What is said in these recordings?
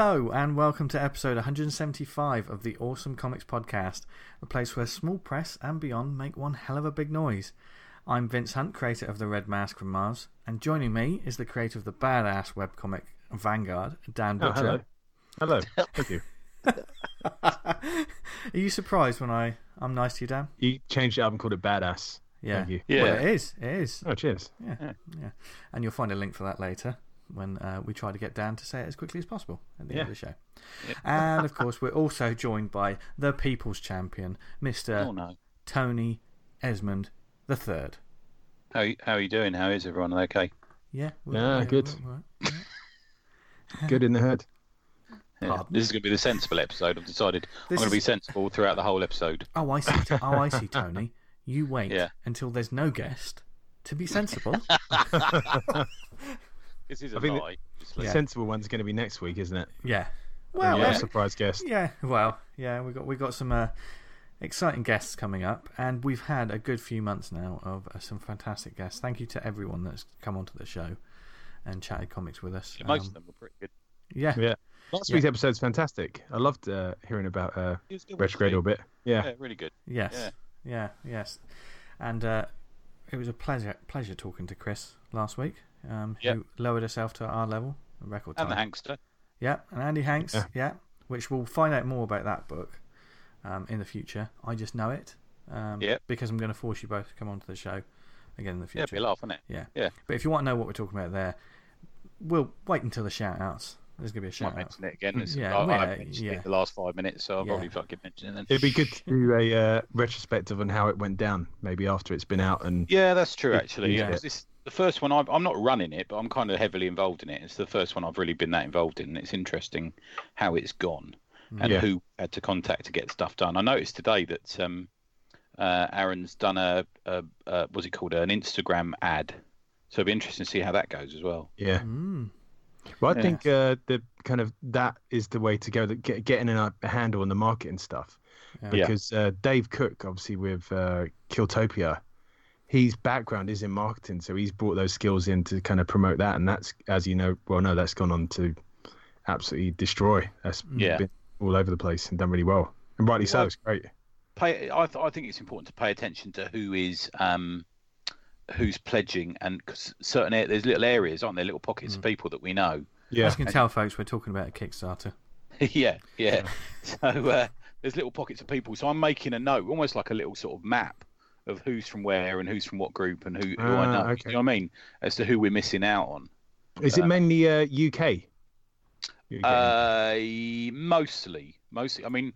Hello and welcome to episode 175 of the Awesome Comics Podcast, a place where small press and beyond make one hell of a big noise. I'm Vince Hunt, creator of The Red Mask from Mars, and joining me is the creator of the badass webcomic Vanguard, Dan Butcher. Hello. Thank you. Are you surprised when I'm nice to you, Dan? You changed it up and called it Badass. Yeah. Thank you. Yeah. Well, it is. Oh, cheers. Yeah. And you'll find a link for that later when we try to get Dan to say it as quickly as possible at the end of the show. Yeah. And, of course, we're also joined by the People's Champion, Mr. Tony Esmond III. How are you doing? How is everyone? Okay? Yeah. Good. Good in the head. Yeah. This is going to be the sensible episode. I've decided I'm going to be sensible throughout the whole episode. Oh, I see, Tony. You wait until there's no guest to be sensible. This is a lie. The sensible one's going to be next week, isn't it? Yeah. Well, surprise guest. Yeah. Well, yeah. We got some exciting guests coming up, and we've had a good few months now of some fantastic guests. Thank you to everyone that's come onto the show and chatted comics with us. Most of them were pretty good. Yeah. Last week's episode's fantastic. I loved hearing about Retrograde Orbit. Yeah, really good. Yes. Yes. And it was a pleasure talking to Chris last week, who lowered herself to our level, a record time. And the Hankster. Yeah, and Andy Hanks, which we'll find out more about that book in the future. I just know it because I'm going to force you both to come onto the show again in the future. Yeah, it'll be a laugh, isn't it? Yeah. But if you want to know what we're talking about there, we'll wait until the shout-outs. There's going to be a shout-out. I mention it again. I mentioned it the last 5 minutes, so I'll probably fucking mention it then. It'd be good to do a retrospective on how it went down, maybe after it's been out. Yeah, that's true, actually. Yeah. It's the first one, I'm not running it, but I'm kind of heavily involved in it. It's the first one I've really been that involved in, and it's interesting how it's gone and who had to contact to get stuff done. I noticed today that Aaron's done what's it called, an Instagram ad, so it'll be interesting to see how that goes as well. Yeah. Well, I think the kind of that is the way to go. Getting a handle on the market and stuff, because Dave Cook, obviously with Killtopia, his background is in marketing, so he's brought those skills in to kind of promote that, and that's, as you know, that's gone on to absolutely destroy. That's been all over the place and done really well, and rightly so. It's great. I think it's important to pay attention to who is. Who's pledging, and cause there's little areas, aren't there, little pockets of people that we know. Yeah, as you can tell, folks, we're talking about a Kickstarter. yeah. So there's little pockets of people. So I'm making a note, almost like a little sort of map of who's from where and who's from what group and who I know. Okay. You know what I mean? As to who we're missing out on. Is it mainly UK? Mostly. I mean,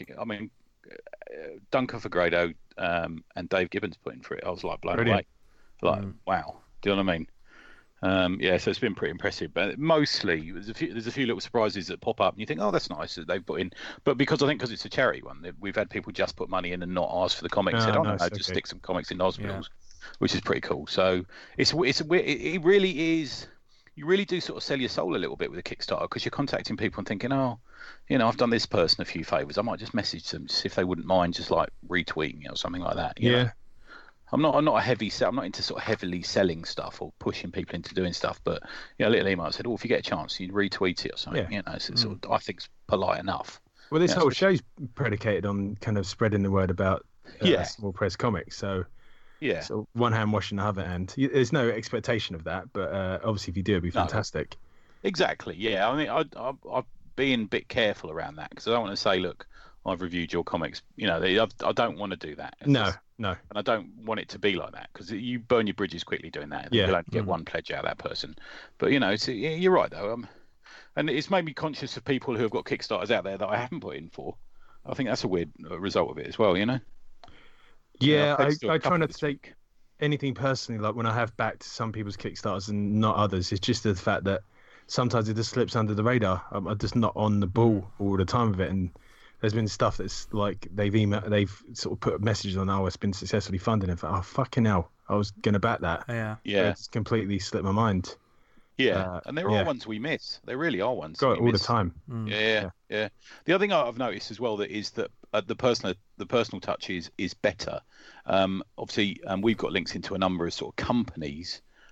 Duncan Fegredo and Dave Gibbons put in for it. I was like blown away. Wow. Do you know what I mean? So it's been pretty impressive. But mostly, there's a few little surprises that pop up, and you think, oh, that's nice that they've put in. But because it's a charity one, we've had people just put money in and not ask for the comics. Said, just stick some comics in hospitals, which is pretty cool. So it really is. You really do sort of sell your soul a little bit with a Kickstarter, because you're contacting people and thinking, I've done this person a few favors. I might just message them to see if they wouldn't mind just like retweeting it or something like that. You know? I'm not a heavy sell. I'm not into sort of heavily selling stuff or pushing people into doing stuff. But a little email said, if you get a chance, you retweet it or something. So it's sort of, I think it's polite enough. Well, this whole show's predicated on kind of spreading the word about small press comics. So so one hand washing the other hand. There's no expectation of that, but obviously if you do, it'd be fantastic. Exactly. Yeah. I mean, I've been a bit careful around that, because I don't want to say, look, I've reviewed your comics. I don't want to do that. No. And I don't want it to be like that, because you burn your bridges quickly doing that. You'll only get one pledge out of that person. But, you're right, though. And it's made me conscious of people who have got Kickstarters out there that I haven't put in for. I think that's a weird result of it as well, Yeah, I try not to take anything personally. Like when I have backed some people's Kickstarters and not others, it's just the fact that sometimes it just slips under the radar. I'm just not on the ball all the time with it. And there's been stuff that's like they've sort of put messages on, it's been successfully funded, and oh fucking hell, I was gonna back that. It's completely slipped my mind. And there are ones we miss. There really are ones all the time. The other thing I've noticed as well is that the personal touch is better. Obviously, we've got links into a number of sort of companies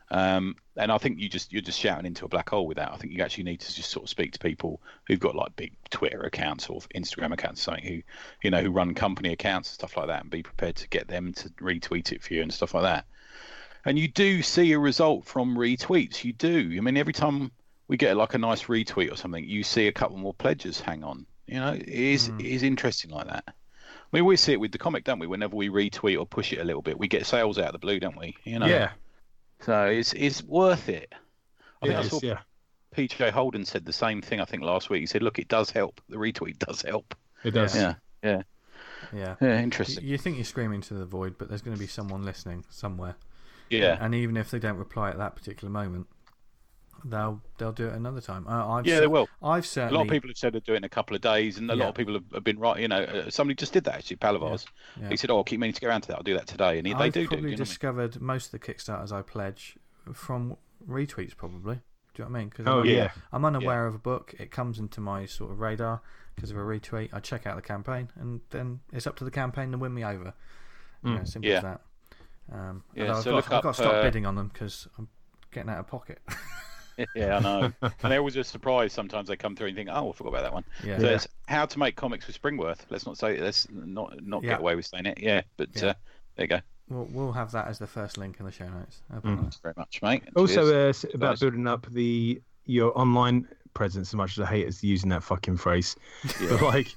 And I think you're just shouting into a black hole with that. I think you actually need to just sort of speak to people who've got like big Twitter accounts or Instagram accounts, something who run company accounts and stuff like that, and be prepared to get them to retweet it for you and stuff like that. And you do see a result from retweets. You do. I mean, every time we get like a nice retweet or something, you see a couple more pledges hang on. It is interesting like that. I mean, we see it with the comic, don't we? Whenever we retweet or push it a little bit, we get sales out of the blue, don't we? Yeah. So it's worth it. I saw PJ Holden said the same thing, I think, last week. He said, look, it does help. The retweet does help. It does. Yeah. Interesting. You think you're screaming to the void, but there's going to be someone listening somewhere. Yeah. And even if they don't reply at that particular moment, they'll do it another time. They will. I've certainly. A lot of people have said they'll do it in a couple of days, and a lot of people have been right. Somebody just did that actually, Palavars. Yeah. He said, "Oh, I'll keep meaning to get around to that. I'll do that today," and they do. I've probably discovered most of the Kickstarters I pledge from retweets, probably. Do you know what I mean? Because I'm unaware of a book. It comes into my sort of radar because of a retweet. I check out the campaign, and then it's up to the campaign to win me over. Simple as that. I've got to stop bidding on them because I'm getting out of pocket. Yeah, I know. And they're always a surprise. Sometimes they come through and you think, "Oh, I forgot about that one." Yeah. So it's how to make comics with Springworth. Let's not get away with saying it. Yeah, but there you go. We'll have that as the first link in the show notes. Thanks very much, mate. Also, about building up your online presence. As much as I hate using that fucking phrase, but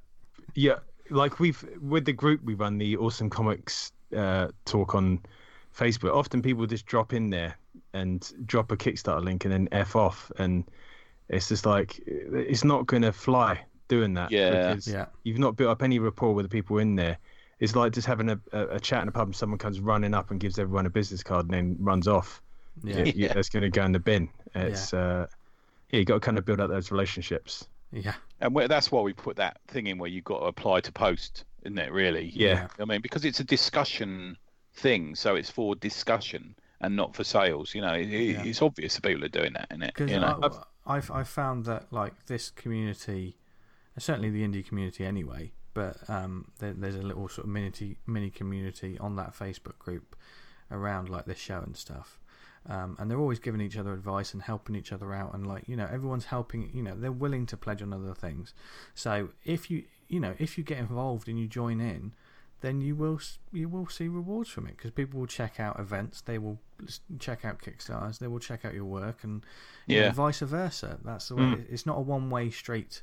like with the group we run, the Awesome Comics talk on Facebook. Often people just drop in there and drop a Kickstarter link and then F off, and it's just like it's not going to fly doing that. Because you've not built up any rapport with the people in there. It's like just having a chat in a pub and someone comes running up and gives everyone a business card and then runs off. That's going to go in the bin. It's you got to kind of build up those relationships. Yeah, and that's why we put that thing in where you've got to apply to post, isn't it? Really? Yeah. I mean, because it's a discussion thing, so it's for discussion and not for sales. It's obvious that people are doing that, isn't it? Because I've found that like this community, certainly the indie community anyway, but there's a little sort of mini community on that Facebook group around like this show and stuff. And they're always giving each other advice and helping each other out, and everyone's helping. They're willing to pledge on other things. So if you get involved and you join in, then you will see rewards from it, because people will check out events, they will check out Kickstarters, they will check out your work, and vice versa. That's the way. It's not a one-way street.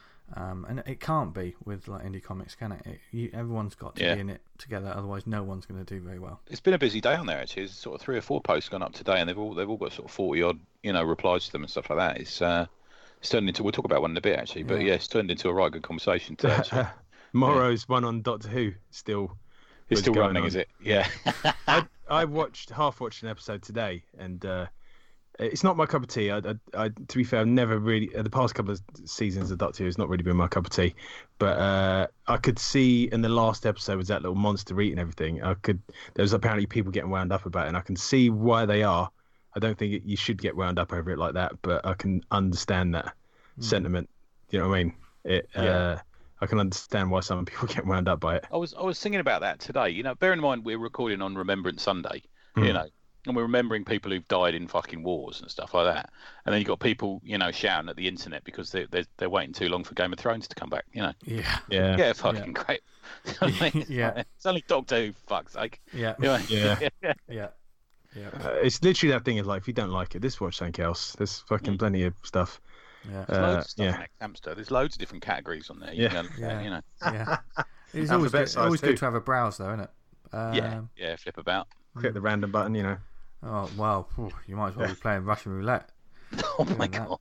And it can't be with like indie comics, can it? Everyone's got to be in it together, otherwise no one's going to do very well. It's been a busy day on there actually. There's sort of 3 or 4 posts gone up today, and they've all got sort of 40 odd replies to them and stuff like that. It's turned into, we'll talk about one in a bit actually, but it's turned into a right good conversation today. Morrow's one on Doctor Who it's still running, is it? Yeah. I half watched an episode today, and it's not my cup of tea. I to be fair, I've never really, the past couple of seasons of Doctor Who has not really been my cup of tea. But I could see in the last episode was that little monster eating everything. There was apparently people getting wound up about it, and I can see why they are. I don't think you should get wound up over it like that, but I can understand that sentiment. You know what I mean? I can understand why some people get wound up by it. I was thinking about that today. Bear in mind we're recording on Remembrance Sunday. And we're remembering people who've died in fucking wars and stuff like that. And then you've got people, shouting at the internet because they're waiting too long for Game of Thrones to come back. Yeah, fucking great. It's only Doctor Who, for fuck's sake. Yeah. It's literally that thing of like, if you don't like it, just watch something else. There's fucking plenty of stuff. Yeah. There's loads of stuff next Hamster. There's loads of different categories on there. It's always good to have a browse, though, isn't it? Flip about. Click the random button, Oh, wow. You might as well be playing Russian roulette. Oh, my God.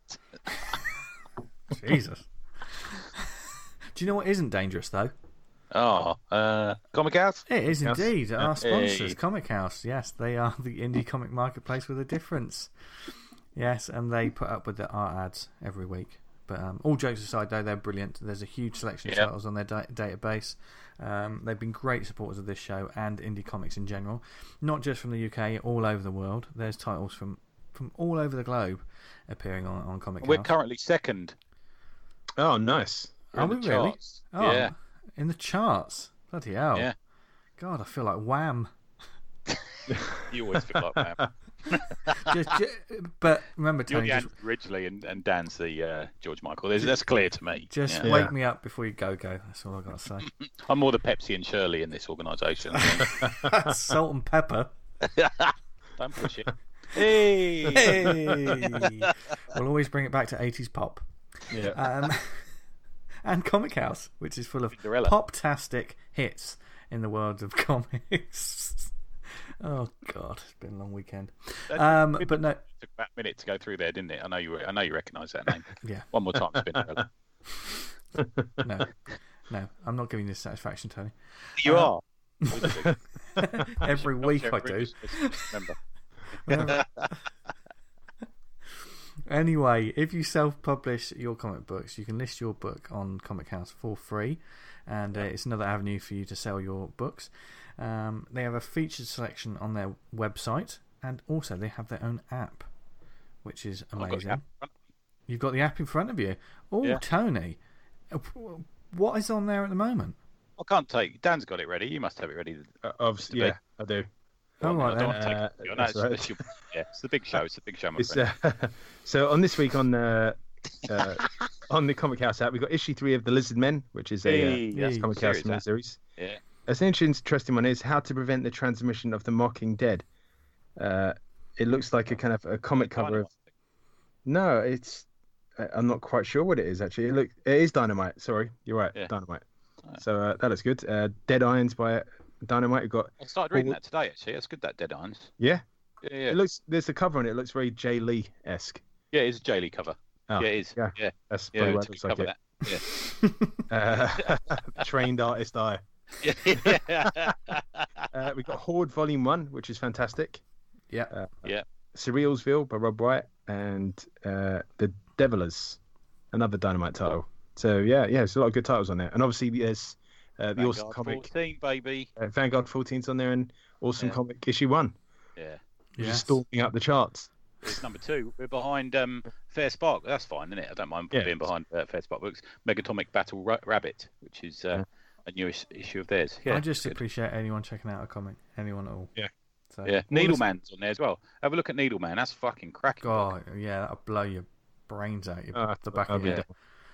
Jesus. Do you know what isn't dangerous, though? Oh, Comic House? It is indeed. Our sponsors, Comic House. Yes, they are the indie comic marketplace with a difference. Yes, and they put up with our ads every week. But all jokes aside, though, they're brilliant. There's a huge selection of titles on their database. They've been great supporters of this show and indie comics in general. Not just from the UK, all over the world. There's titles from all over the globe appearing on Comic House. We're currently second. Oh, nice. Are we really? Oh, yeah. In the charts? Bloody hell. Yeah. God, I feel like Wham. You always feel like Wham. But remember, Tony, you're the Andrew Ridgely and Dan's the George Michael. That's clear to me. Just wake me up before you go. That's all I've got to say. I'm more the Pepsi and Shirley in this organisation. Salt and pepper. Don't push it. Hey! We'll always bring it back to 80s pop. Yeah. And Comic House, which is full of pop-tastic hits in the world of comics. Oh God, it's been a long weekend. But no, it took about a minute to go through there, didn't it? I know you recognise that name. Yeah. One more time, Spinderella. No, I'm not giving you this satisfaction, Tony. You are. Every week I do. Remember. Anyway, if you self-publish your comic books, you can list your book on Comic House for free, and it's another avenue for you to sell your books. They have a featured selection on their website, and also they have their own app, which is amazing. You've got the app in front of you. Oh, yeah. Tony, what is on there at the moment? I can't take. Dan's got it ready. You must have it ready. Obviously, yeah, I do. Oh, right, then. It's the big show. It's the big show, my friend. So on this week on the Comic House app, we've got issue 3 of The Lizard Men, which is a Comic House miniseries. Yeah. An interesting one is How to Prevent the Transmission of the Mocking Dead. It looks like a kind of a comic cover of. No, it's. I'm not quite sure what it is actually. It is Dynamite. Sorry, you're right. Yeah. Dynamite. So that looks good. Dead Irons by Dynamite. We've got. I started reading that today. Actually, that's good. That Dead Irons. Yeah. Yeah. It looks. There's a cover on it. It looks very Jay Lee-esque. Yeah, it's a Jay Lee cover. Oh, yeah, it is. Yeah. That's probably what it looks like. It. Yeah. Trained artist eye. Yeah. We've got Horde Volume 1, which is fantastic. Yeah. Surrealsville by Rob Wright and The Devilers, another Dynamite title. So yeah, there's a lot of good titles on there. And obviously there's the Awesome Comic 14, baby. Vanguard 14's on there, and Awesome Comic issue 1. Yeah. Which is storming up the charts. It's number 2. We're behind Fair Spark. That's fine, isn't it? I don't mind being behind Fair Spark books. Megatomic Battle Rabbit, which is a newest issue of theirs. Yeah, I just appreciate anyone checking out a comic, anyone at all. Yeah. So, Needleman's on there as well. Have a look at Needleman. That's fucking cracking. God, yeah, that'll blow your brains out the back of your head.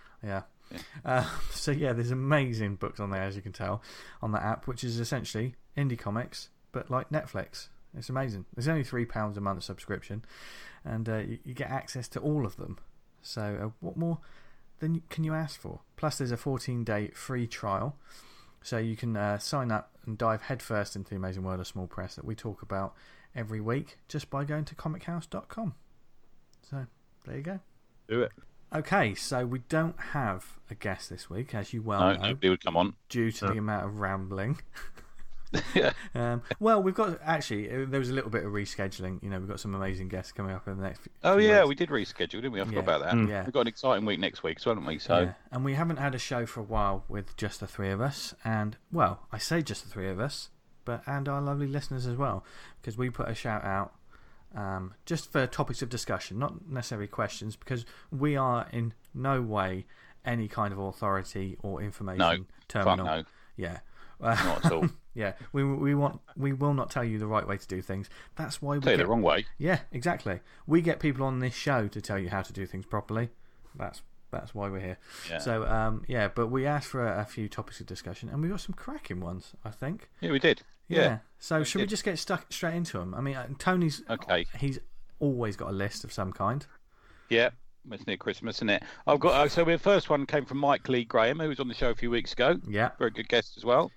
Yeah. So there's amazing books on there, as you can tell, on the app, which is essentially indie comics, but like Netflix. It's amazing. There's only £3 a month subscription, and you get access to all of them. So what more can you ask for? Plus, there's a 14-day free trial, so you can sign up and dive headfirst into the amazing world of small press that we talk about every week just by going to comichouse.com. So there you go. Do it. Okay, so we don't have a guest this week, as you well know. Nobody would come on. Due to the amount of rambling. Yeah. Well, we've got there was a little bit of rescheduling. We've got some amazing guests coming up in the next few weeks. We did reschedule, didn't we? I forgot about that. Yeah. We've got an exciting week next week, so haven't we? So and we haven't had a show for a while with just the 3 of us, and well, I say just the 3 of us, and our lovely listeners as well, because we put a shout out just for topics of discussion, not necessarily questions, because we are in no way any kind of authority or information terminal. No. Yeah. Not at all. Yeah, we will not tell you the right way to do things. That's why we tell you the wrong way. Yeah, exactly. We get people on this show to tell you how to do things properly. That's why we're here. Yeah. So but we asked for a few topics of discussion, and we got some cracking ones, I think. Yeah, we did. Yeah. So should we just get straight into them? I mean, Tony's okay. He's always got a list of some kind. Yeah. It's near Christmas, isn't it? I've got so the first one came from Mike Lee Graham, who was on the show a few weeks ago. Yeah. Very good guest as well.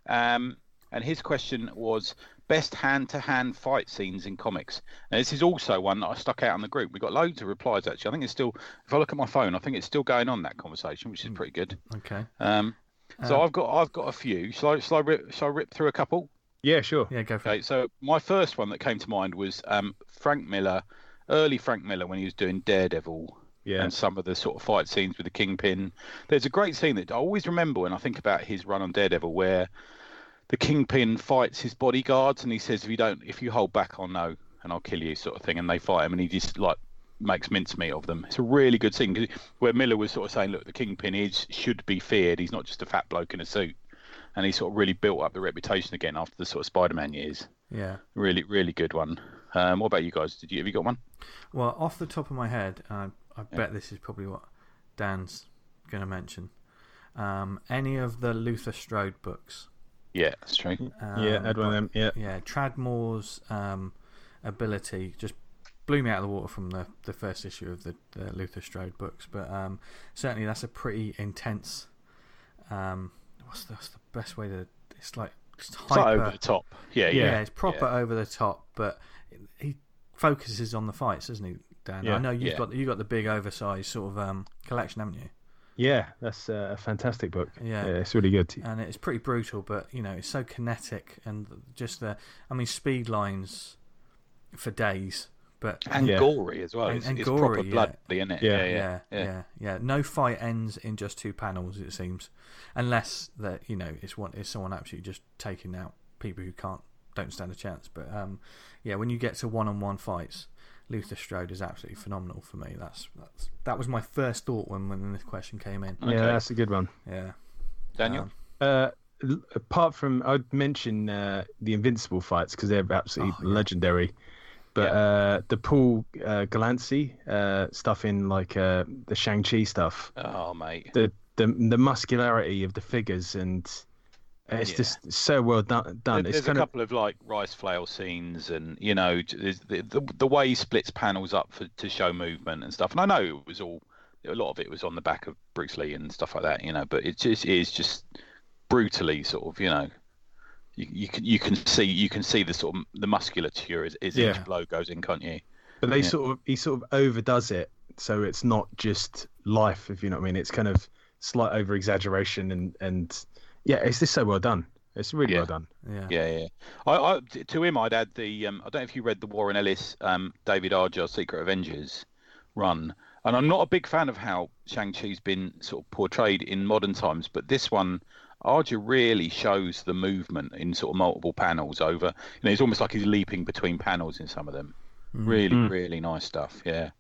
And his question was best hand-to-hand fight scenes in comics. Now, this is also one that I stuck out on the group. We got loads of replies, actually. I think it's still, if I look at my phone, I think it's still going on, that conversation, which is pretty good. Okay. So I've got a few. Shall I rip through a couple? Yeah, sure. Yeah, go for it. So my first one that came to mind was Frank Miller, early Frank Miller, when he was doing Daredevil. Yeah. And some of the sort of fight scenes with the Kingpin. There's a great scene that I always remember when I think about his run on Daredevil, where the Kingpin fights his bodyguards, and he says, "If you hold back, I'll know, and I'll kill you," sort of thing. And they fight him, and he just makes mincemeat of them. It's a really good scene where Miller was sort of saying, "Look, the Kingpin should be feared. He's not just a fat bloke in a suit," and he sort of really built up the reputation again after the sort of Spider-Man years. Yeah. Really, really good one. What about you guys? Have you got one? Well, off the top of my head, I bet this is probably what Dan's going to mention. Any of the Luther Strode books. Yeah, that's true. I had one of them. Yeah. Yeah, Tradmore's ability just blew me out of the water from the first issue of the Luther Strode books. But certainly that's a pretty intense. What's the best way to? It's like just hyper, over the top. Yeah. It's proper over the top, but he focuses on the fights, doesn't he, Dan? Yeah. I know you've got the big oversized sort of collection, haven't you? Yeah, that's a fantastic book. Yeah, it's really good. And it's pretty brutal, but it's so kinetic and just speed lines for days, but gory as well. It's gory, proper bloody, isn't it? Yeah. No fight ends in just 2 panels, it seems, unless that it's someone absolutely just taking out people who don't stand a chance. But when you get to one-on-one fights, Luther Strode is absolutely phenomenal for me. That was my first thought when this question came in. Okay. Yeah, that's a good one. Yeah, Daniel. Apart from, I'd mention the Invincible fights because they're absolutely legendary. But the Paul Galancy stuff in like the Shang-Chi stuff. Oh mate. The muscularity of the figures and. It's just so well done. There's a couple of like rice flail scenes, and there's the way he splits panels up to show movement and stuff. And I know it was a lot of it was on the back of Bruce Lee and stuff like that, but it is just brutally sort of, you can see the sort of the musculature as each blow goes in, can't you? But he sort of overdoes it, so it's not just life, if you know what I mean. It's kind of slight over exaggeration and. Yeah, it's just so well done. It's really well done. Yeah. I to him, I'd add the. I don't know if you read the Warren Ellis, David Arger Secret Avengers run, and I'm not a big fan of how Shang-Chi's been sort of portrayed in modern times, but this one, Arger really shows the movement in sort of multiple panels over. It's almost like he's leaping between panels in some of them. Really nice stuff. Yeah.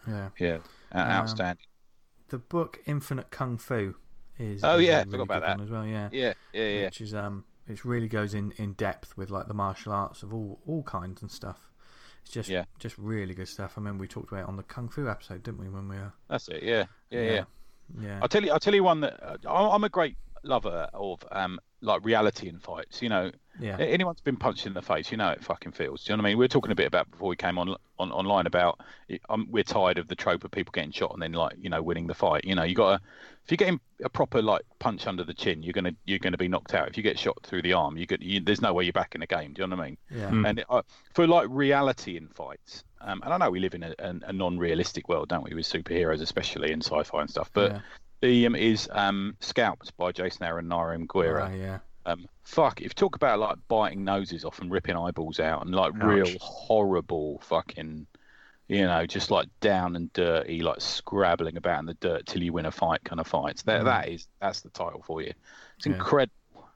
Outstanding. The book Infinite Kung Fu. I forgot about that as well. Yeah. Which is it really goes in depth with like the martial arts of all kinds and stuff. It's just really good stuff. I remember we talked about it on the Kung Fu episode, didn't we? When we were. That's it. Yeah. I'll tell you one that I'm a great lover of like reality in fights. Anyone's been punched in the face, it fucking feels. Do you know what I mean? We were talking a bit about before we came online about we're tired of the trope of people getting shot and then winning the fight. You got to, if you're getting a proper like punch under the chin, you're gonna be knocked out. If you get shot through the arm, there's no way you're back in the game. Do you know what I mean? Yeah. And for like reality in fights, and I know we live in a non-realistic world, don't we, with superheroes, especially in sci-fi and stuff. But the is Scalped by Jason Aaron, Narim Guerra. If you talk about like biting noses off and ripping eyeballs out and like real horrible fucking, just like down and dirty, like scrabbling about in the dirt till you win a fight kind of fights. That's the title for you. It's incredible.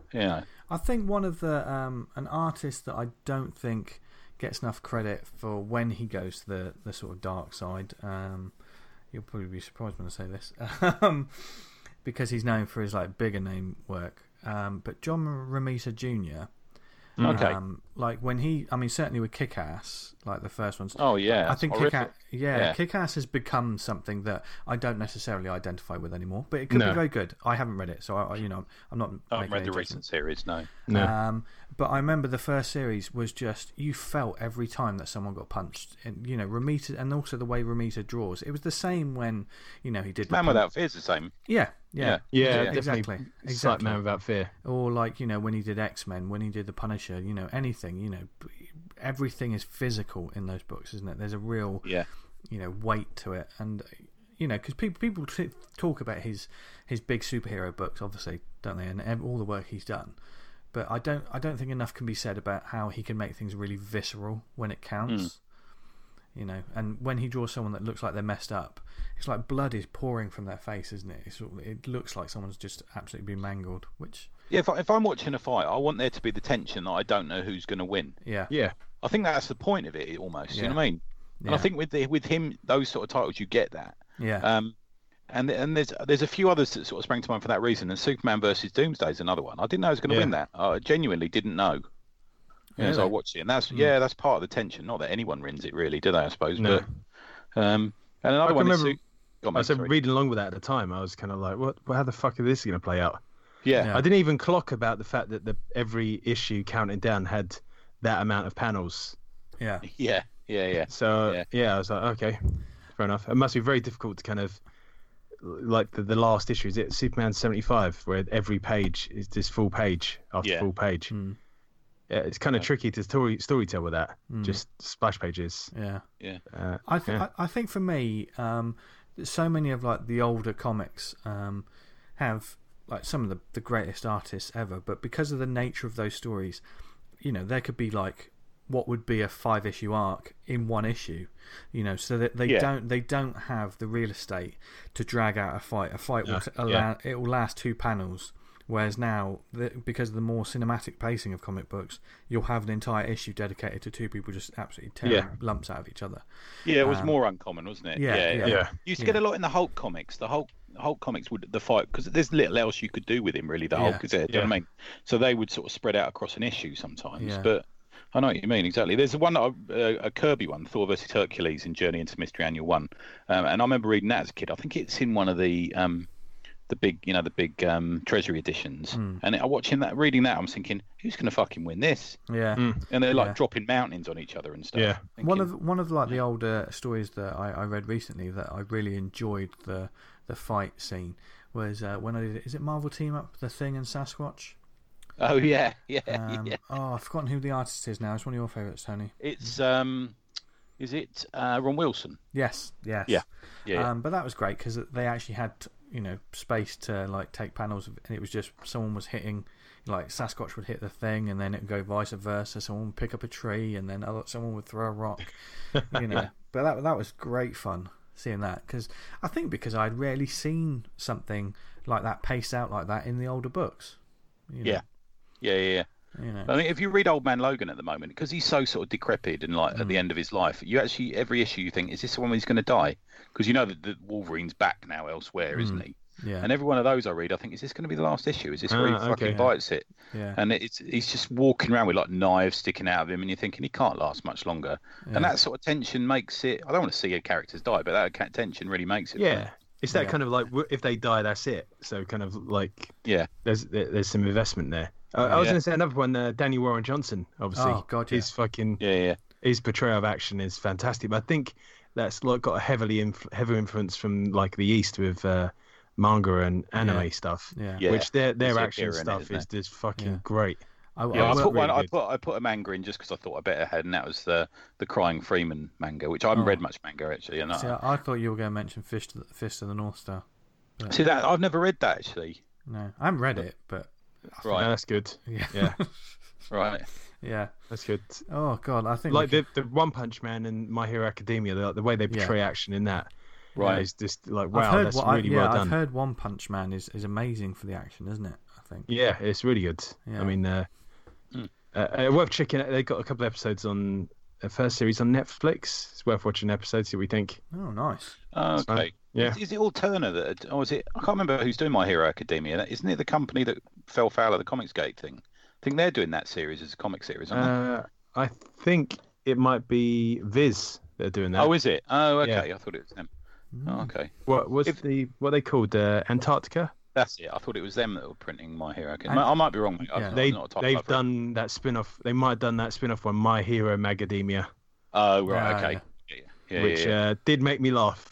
I think one of the an artist that I don't think gets enough credit for when he goes to the sort of dark side. You'll probably be surprised when I say this, because he's known for his like bigger name work. But John Romita Jr. Okay. Like when certainly with Kick-Ass, like the first ones. Oh yeah, I think Kick-Ass has become something that I don't necessarily identify with anymore. But it could be very good. I haven't read it, so I'm not. I haven't read the recent series, no. But I remember the first series was just you felt every time that someone got punched, and Romita, and also the way Romita draws. It was the same when he did Man Without Fear is the same. Yeah, exactly. Like Man Without Fear, or like when he did X-Men, when he did the Punisher, anything, everything is physical in those books, isn't it? There's a real weight to it, and because people talk about his big superhero books, obviously, don't they, and all the work he's done. But I don't think enough can be said about how he can make things really visceral when it counts. And when he draws someone that looks like they're messed up, it's like blood is pouring from their face, isn't it? It looks like someone's just absolutely been mangled. Which if I'm watching a fight, I want there to be the tension that I don't know who's going to win. Yeah. I think that's the point of it almost. You know what I mean? And I think with him, those sort of titles, you get that. Yeah. And there's a few others that sort of sprang to mind for that reason. And Superman versus Doomsday is another one. I didn't know I was going to win that. I genuinely didn't know. Yeah, so I watched it, and that's part of the tension. Not that anyone wins it, really, do they? I suppose. No. But and another one is. I was reading along with that at the time. I was kind of like, "What? How the fuck is this going to play out?" Yeah. I didn't even clock about the fact that every issue counting down had that amount of panels. Yeah. So I was like, okay, fair enough. It must be very difficult to kind of like the last issue. Is it Superman 75, where every page is this full page after full page? Yeah, it's kind of tricky to storytell with that. Just splash pages. Yeah. I think for me, so many of like the older comics have like some of the greatest artists ever, but because of the nature of those stories, you know, there could be like what would be a 5-issue arc in one issue, you know, so that they don't have the real estate to drag out a fight. A fight it will last 2 panels. Whereas now, because of the more cinematic pacing of comic books, you'll have an entire issue dedicated to 2 people just absolutely tearing lumps out of each other. Yeah, it was more uncommon, wasn't it? Yeah. You used to get a lot in the Hulk comics. The Hulk comics would the fight, because there's little else you could do with him, really. The Hulk is there. Do you know what I mean? So they would sort of spread out across an issue sometimes. Yeah. But I know what you mean, exactly. There's one, a Kirby one, Thor versus Hercules in Journey into Mystery Annual 1. And I remember reading that as a kid. I think it's in one of the big Treasury editions, and reading that, I'm thinking, who's going to fucking win this? Yeah, and they're like dropping mountains on each other and stuff. Yeah, thinking, one of like the older stories that I read recently that I really enjoyed the fight scene was when I did. Is it Marvel Team Up, The Thing and Sasquatch? Oh yeah. Oh, I've forgotten who the artist is now. It's one of your favourites, Tony. It's is it Ron Wilson? Yes. Yeah. But that was great because they actually had, you know, space to like take panels and it was just someone was hitting, like Sasquatch would hit the Thing and then it would go vice versa. Someone would pick up a tree and then someone would throw a rock, you know. But that was great fun seeing that, because I'd rarely seen something like that paced out like that in the older books. You know? Yeah. You know. I mean, if you read Old Man Logan at the moment, because he's so sort of decrepit and like at the end of his life, you actually every issue you think, is this the one where he's going to die? Because you know that Wolverine's back now elsewhere, isn't he? Yeah. And every one of those I read, I think, is this going to be the last issue? Is this where he fucking bites it? Yeah. And he's just walking around with like knives sticking out of him, and you're thinking he can't last much longer. Yeah. And that sort of tension makes it. I don't want to see characters die, but that tension really makes it. Yeah. It's that kind of like, if they die, that's it. So kind of like, there's some investment there. I was going to say another one, Danny Warren Johnson, obviously. Oh, God, his fucking his portrayal of action is fantastic. But I think that's like got a heavy influence from like the East with manga and anime stuff. Yeah. Which their action stuff is just fucking great. I put a manga in just because I thought I better had, and that was the Crying Freeman manga, which I haven't read much manga actually. And I thought you were going to mention Fist of the North Star. But... See that I've never read that actually. No, I haven't read it, but right, that's good. Yeah. Right. Yeah, that's good. Oh God, I think like the One Punch Man and My Hero Academia, the way they portray action in that. Right, is just like wow, that's really well done. I've heard One Punch Man is amazing for the action, isn't it? I think. Yeah, it's really good. Yeah. I mean, worth checking out. They got a couple of episodes on the first series on Netflix. It's worth watching an episode, see what we think. Oh, nice. Okay. Yeah. Is it all Turner or is it? I can't remember who's doing My Hero Academia. Isn't it the company that fell foul of the Comicsgate thing? I think they're doing that series as a comic series, aren't they? I think it might be Viz that are doing that. Oh, is it? Oh, okay. Yeah. I thought it was them. Oh, okay. What are they called? Antarctica? That's it. I thought it was them that were printing My Hero Academia. I might be wrong. They've done that spin-off. They might have done that spin-off on My Hero Macadamia. Oh, right. Okay. Yeah, which did make me laugh.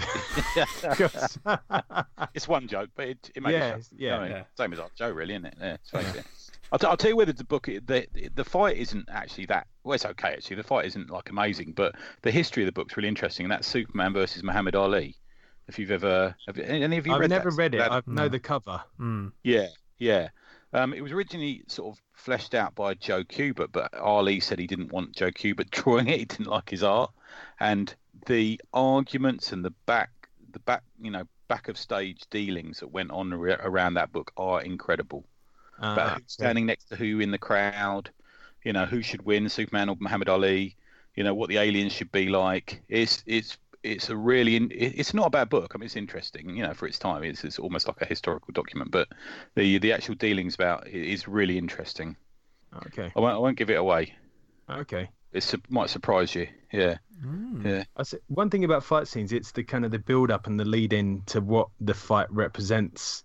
It's one joke, but it makes same as Joe, really, isn't it? Yeah, it's it. I'll tell you whether the book, the fight isn't actually that. Well, it's okay actually. The fight isn't like amazing, but the history of the book's really interesting, and that's Superman versus Muhammad Ali. If you've ever, any of you read that? I've never read it. I know the cover. Yeah. It was originally sort of fleshed out by Joe Kubert, but Ali said he didn't want Joe Kubert drawing it. He didn't like his art, and the arguments and the back of stage dealings that went on around that book are incredible. About who's standing next to who in the crowd, who should win, Superman or Muhammad Ali, what the aliens should be like. It's not a bad book. I mean, it's interesting, for its time. It's almost like a historical document, but the actual dealings about it is really interesting. Okay. I won't give it away. Okay. It might surprise you. Yeah. Yeah. One thing about fight scenes, it's the kind of the build up and the lead in to what the fight represents.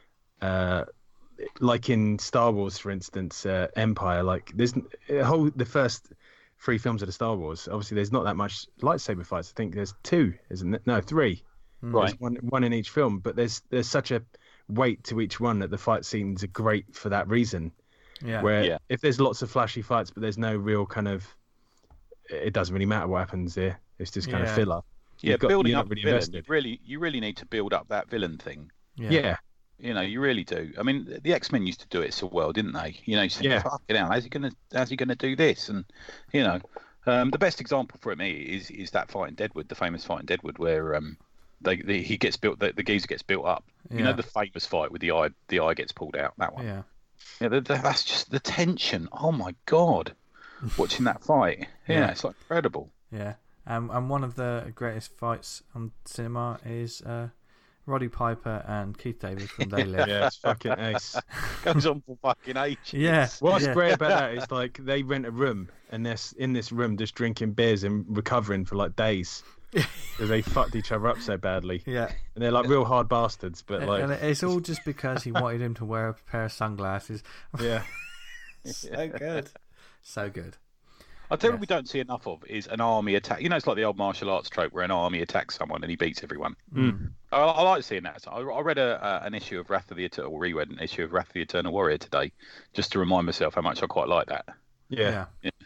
Like in Star Wars, for instance, Empire. Like there's the first 3 films of the Star Wars. Obviously, there's not that much lightsaber fights. I think there's 2, isn't it? No, 3. Right. There's one in each film, but there's such a weight to each one that the fight scenes are great for that reason. Yeah. Where if there's lots of flashy fights, but there's no real kind of, it doesn't really matter what happens there. It's just kind of filler. Yeah, building up really villain. You really need to build up that villain thing. Yeah. You know, you really do. I mean, the X-Men used to do it so well, didn't they? You know, you say, fucking hell, how's he gonna do this? And you know, the best example for me is that fight in Deadwood, the famous fight in Deadwood, where he gets built, the geezer gets built up. You know, the famous fight with the eye gets pulled out. That one. Yeah. Yeah, that's just the tension. Oh my god, watching that fight. Yeah, it's like incredible. Yeah, and one of the greatest fights on cinema is Roddy Piper and Keith David from They Live. Yeah, it's fucking ace. Goes on for fucking ages. Yeah. What's great about that is like they rent a room and they're in this room just drinking beers and recovering for like days. Because they fucked each other up so badly. Yeah. And they're like real hard bastards, but like... And it's all just because he wanted him to wear a pair of sunglasses. Yeah. So good. So good. I'll tell you what we don't see enough of is an army attack. You know, it's like the old martial arts trope where an army attacks someone and he beats everyone. I like seeing that. So I read an issue of Wrath of the Eternal, or reread an issue of Wrath of the Eternal Warrior today, just to remind myself how much I quite like that. Yeah.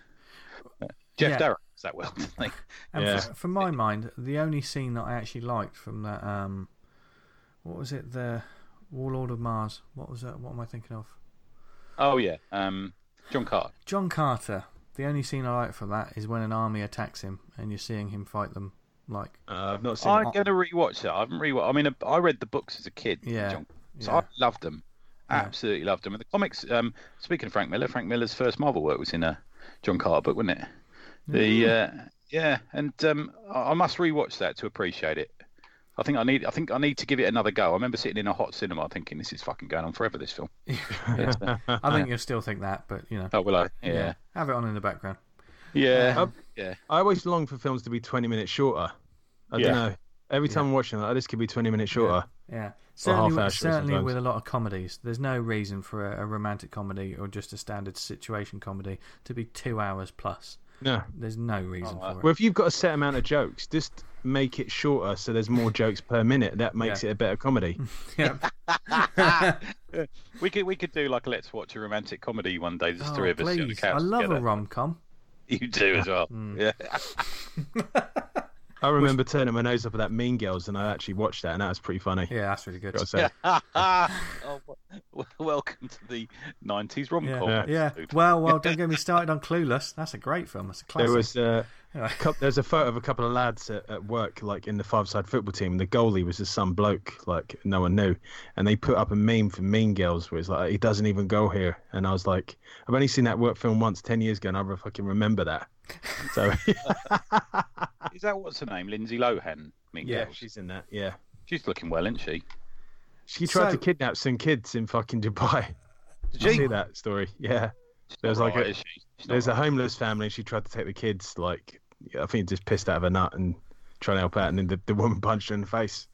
Jeff Darrow does that well, doesn't he? And for my mind, the only scene that I actually liked from that, what was it, the Warlord of Mars? What was that? What am I thinking of? Oh yeah, John Carter. John Carter. The only scene I like from that is when an army attacks him and you're seeing him fight them. Like I've not seen. I'm going to rewatch it. I haven't rewatched. I mean, I read the books as a kid. So I loved them. Absolutely loved them. And the comics. Speaking of Frank Miller's first Marvel work was in a John Carter book, wasn't it? And I must rewatch that to appreciate it. I think I need to give it another go. I remember sitting in a hot cinema thinking, this is fucking going on forever, this film. I think you'll still think that, but you know. Oh, will I? Yeah. Have it on in the background. Yeah. I always long for films to be 20 minutes shorter. I don't know. Every time I'm watching it, this could be 20 minutes shorter. Yeah. Certainly with a lot of comedies. There's no reason for a romantic comedy or just a standard situation comedy to be 2 hours plus. No. There's no reason for it. Well, if you've got a set amount of jokes, just make it shorter so there's more jokes per minute. That makes it a better comedy. We could do like a Let's Watch a Romantic Comedy one day. There's 3 of us. Please. I love a rom-com. You do as well. Yeah. I remember turning my nose up at that Mean Girls, and I actually watched that, and that was pretty funny. Yeah, that's really good. Welcome to the 90s rom-com. Yeah. Well, don't get me started on Clueless. That's a great film. It's a classic. There's a photo of a couple of lads at work, like in the five-side football team. The goalie was just some bloke, like no one knew, and they put up a meme for Mean Girls where it's like, he doesn't even go here. And I was like, I've only seen that work film once 10 years ago, and I fucking remember that. So is that what's her name? Lindsay Lohan? Mean Girls? She's in that. Yeah, she's looking well, isn't she? She tried to kidnap some kids in fucking Dubai. Did you see that story? Yeah, there was like there's a homeless family. She tried to take the kids. Like I think just pissed out of her nut and trying to help out, and then the woman punched her in the face.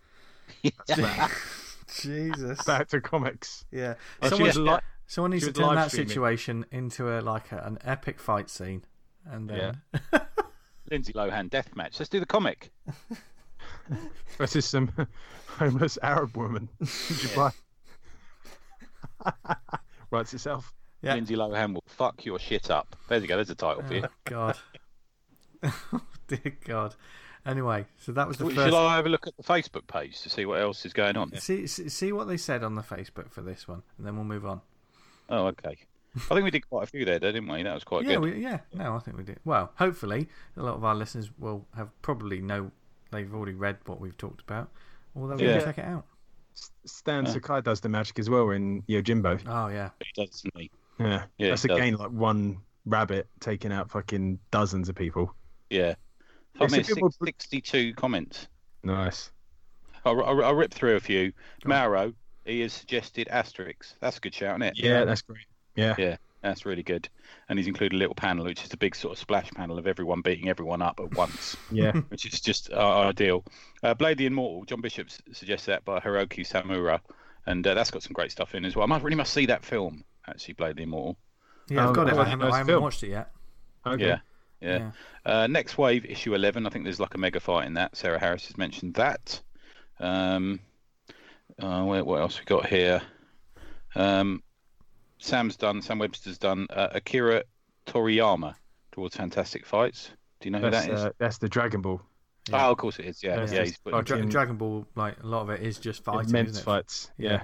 Jesus. Back to comics. Yeah. Someone needs to turn that situation into an epic fight scene. And then Lindsay Lohan deathmatch. Let's do the comic. Versus some homeless Arab woman. Writes itself. Yeah. Lindsay Lohan will fuck your shit up. There you go. There's a title for you. God. Dear God. Anyway, so that was the first. Shall I have a look at the Facebook page to see what else is going on? See what they said on the Facebook for this one, and then we'll move on. Oh, okay. I think we did quite a few there, didn't we? That was quite good. I think we did. Well, hopefully, a lot of our listeners will have they've already read what we've talked about, or they'll really check it out. Stan Sakai does the magic as well in Yojimbo. Oh, yeah. He does, doesn't he? Yeah. That's again like one rabbit taking out fucking dozens of people. Yeah. I mean, 62 comments. Nice. I'll rip through a few. Mauro, he has suggested Asterix. That's a good shout, isn't it? Yeah, that's great. Yeah. That's really good. And he's included a little panel, which is a big sort of splash panel of everyone beating everyone up at once. Yeah. Which is just ideal. Blade the Immortal, John Bishop suggests that by Hiroki Samura. And that's got some great stuff in as well. I really must see that film, actually, Blade the Immortal. Yeah, I've got it. I haven't watched it yet. Okay. Yeah. Next Wave, issue 11. I think there's like a mega fight in that. Sarah Harris has mentioned that. What else we got here? Sam Webster's done Akira Toriyama towards Fantastic Fights. Do you know who that is? That's the Dragon Ball. Yeah. Oh, of course it is. Yeah. Dragon Ball, like a lot of it is just fighting, immense isn't it? fights. Yeah.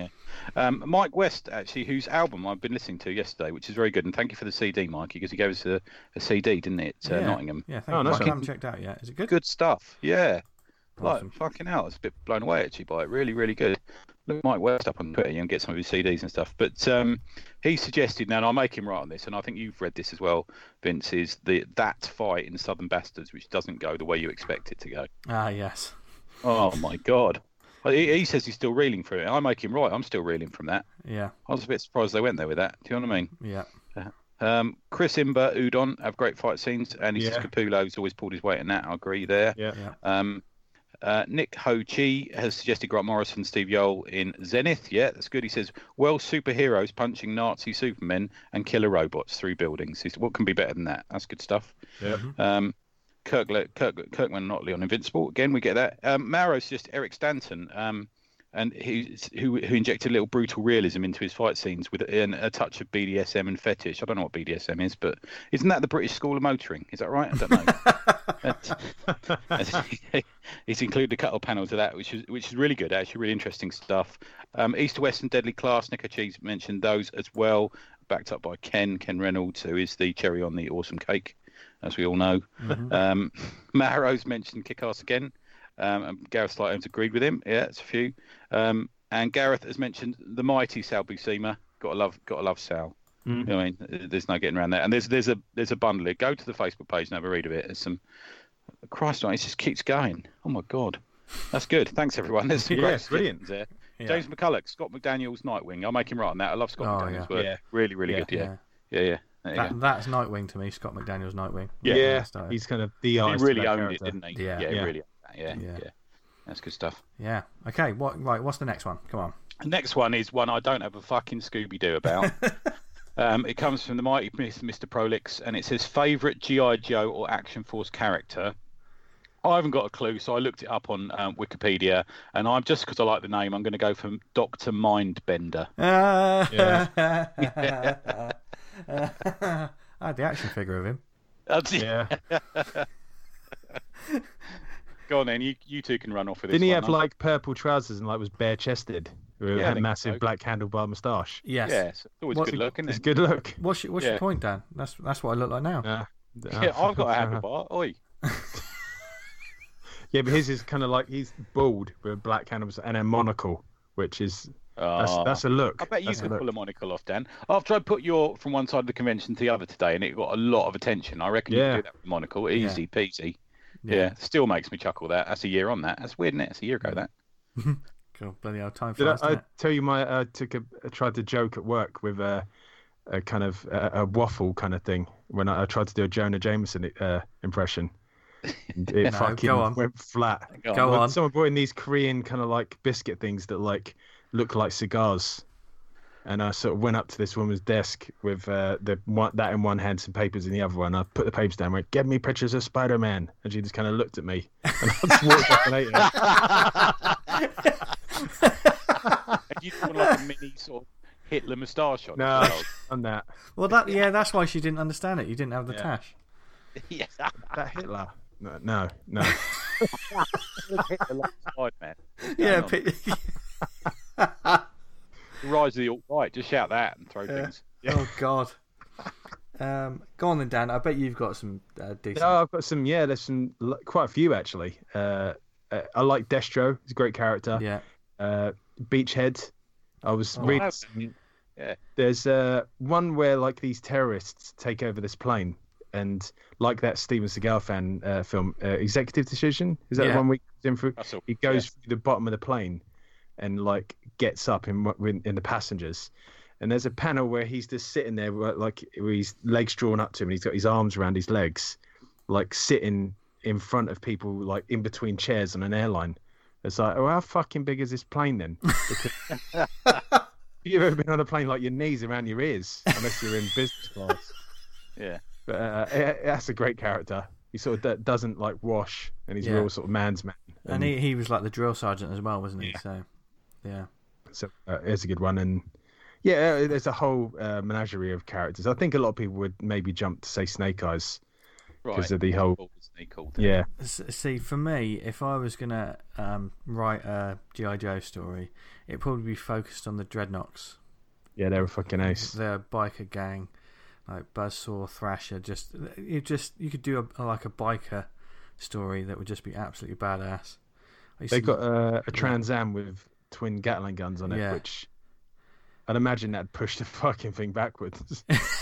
Mike West, actually, whose album I've been listening to yesterday, which is very good, and thank you for the CD, Mikey, because he gave us a CD, didn't it, at Nottingham? Yeah, thank you. I haven't checked out yet. Is it good? Good stuff. Yeah. Awesome. Like fucking hell, I was a bit blown away actually by it. Really, really good. Look Mike West up on Twitter and get some of his CDs and stuff. But he suggested, now and I'll make him right on this, and I think you've read this as well, Vince, is that fight in Southern Bastards, which doesn't go the way you expect it to go. Ah, yes. Oh my God. He says he's still reeling through it. I make him right. I'm still reeling from that. Yeah. I was a bit surprised they went there with that. Do you know what I mean? Yeah. Chris Imber, Udon have great fight scenes, and he says Capullo's always pulled his weight in that. I agree there. Yeah. Nick Ho Chi has suggested Grant Morrison, Steve Yeowell in Zenith. Yeah, that's good. He says, well, superheroes punching Nazi supermen and killer robots through buildings. What can be better than that? That's good stuff. Yeah. Kirkman and Notley on Invincible. Again, we get that. Mauro suggests Eric Stanton, and who injected a little brutal realism into his fight scenes with a touch of BDSM and fetish. I don't know what BDSM is, but isn't that the British School of Motoring? Is that right? I don't know. He's included a couple of panels of that, which is really good, actually, really interesting stuff. East to West and Deadly Class, Nick Cheese mentioned those as well, backed up by Ken Reynolds, who is the cherry on the awesome cake, as we all know. Matt Rose mentioned Kick-Ass again. And Gareth Slightholmes agreed with him. Yeah, it's a few. And Gareth has mentioned the mighty Sal Buscema. Gotta love Sal. You know what I mean? There's no getting around that. And there's a bundle here. Go to the Facebook page and have a read of it. There's some. Christ, it just keeps going. Oh my God, that's good. Thanks everyone. There's some great brilliant there. Yeah. James McCulloch, Scott McDaniel's Nightwing. I'll make him right on that. I love Scott McDaniel's work. Yeah. Really, really good. Yeah. That's Nightwing to me. Scott McDaniel's Nightwing. Yeah. He's kind of the artist. He really owned it, didn't he? Yeah. Really. Yeah. That's good stuff. Yeah. Okay. What's the next one? Come on. The next one is one I don't have a fucking Scooby-Doo about. It comes from the mighty Mr. Prolix, and it says favourite G.I. Joe or Action Force character. I haven't got a clue, so I looked it up on Wikipedia, and I'm just because I like the name, I'm going to go for Dr. Mindbender. I had the action figure of him. Go on then, you two can run off with this. Didn't he have like purple trousers and like was bare chested? Had a massive black handlebar moustache. Yes. It's always good look, isn't it? It's good look. What's your point, Dan? That's what I look like now. I've got a handlebar. Oi. Yeah, but his is kind of like he's bald with a black handlebar and a monocle, which is that's a look. I bet you could pull a monocle off, Dan. After I put your from one side of the convention to the other today, and it got a lot of attention. I reckon you can do that with a monocle, easy peasy. Yeah, still makes me chuckle. That's a year on that. That's weird, isn't it? It's a year ago that. Cool, bloody hell, time flies. Did I tell you I tried to joke at work with a kind of a waffle kind of thing when I tried to do a Jonah Jameson impression. It fucking went flat. Go on. Someone brought in these Korean kind of like biscuit things that like look like cigars, and I sort of went up to this woman's desk with that in one hand, some papers in the other one. I put the papers down, went, "Give me pictures of Spider-Man," and she just kind of looked at me, and I just walked off and ate it. And you put like a mini sort of Hitler moustache on. No, on that. Well, that's why she didn't understand it. You didn't have the tash. Yeah, that Hitler. No. Spider-Man. Yeah. The rise of the alt-right. Just shout that and throw things. Oh God. Go on then, Dan. I bet you've got some decent. No, I've got some. Yeah, there's some quite a few actually. I like Destro. He's a great character. Yeah. Beachhead. I was reading. Yeah. There's one where like these terrorists take over this plane, and like that Steven Seagal fan film, Executive Decision. Is that the one we in through? He goes through the bottom of the plane, and like gets up in the passengers, And there's a panel where he's just sitting there, like with his legs drawn up to him, and he's got his arms around his legs, like sitting in front of people, like in between chairs on an airline. It's like, oh, how fucking big is this plane then? Because you've ever been on a plane, like your knees around your ears, unless you're in business class. Yeah. But that's a great character. He sort of doesn't like wash, and he's a real sort of man's man. And he was like the drill sergeant as well, wasn't he? Yeah. So, yeah. So it's a good one. And yeah, there's a whole menagerie of characters. I think a lot of people would maybe jump to say Snake Eyes because of the whole. Yeah. See, for me, if I was gonna write a G.I. Joe story, it'd probably be focused on the Dreadnoks. Yeah, they were fucking ace. They're a biker gang, like Buzzsaw, Thrasher. You could do a biker story that would just be absolutely badass. They got a Trans Am with twin Gatling guns on it, which I'd imagine that'd push the fucking thing backwards.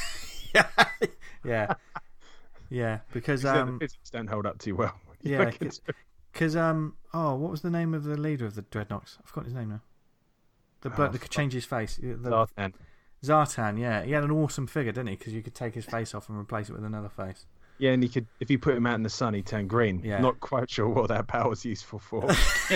Yeah, because the physics don't hold up too well. Yeah, because what was the name of the leader of the Dreadnoks? I've forgotten his name now. The bloke that could change his face. Zartan, yeah, he had an awesome figure, didn't he? Because you could take his face off and replace it with another face. Yeah, and if you put him out in the sun, he turned green. Yeah. Not quite sure what that power was useful for.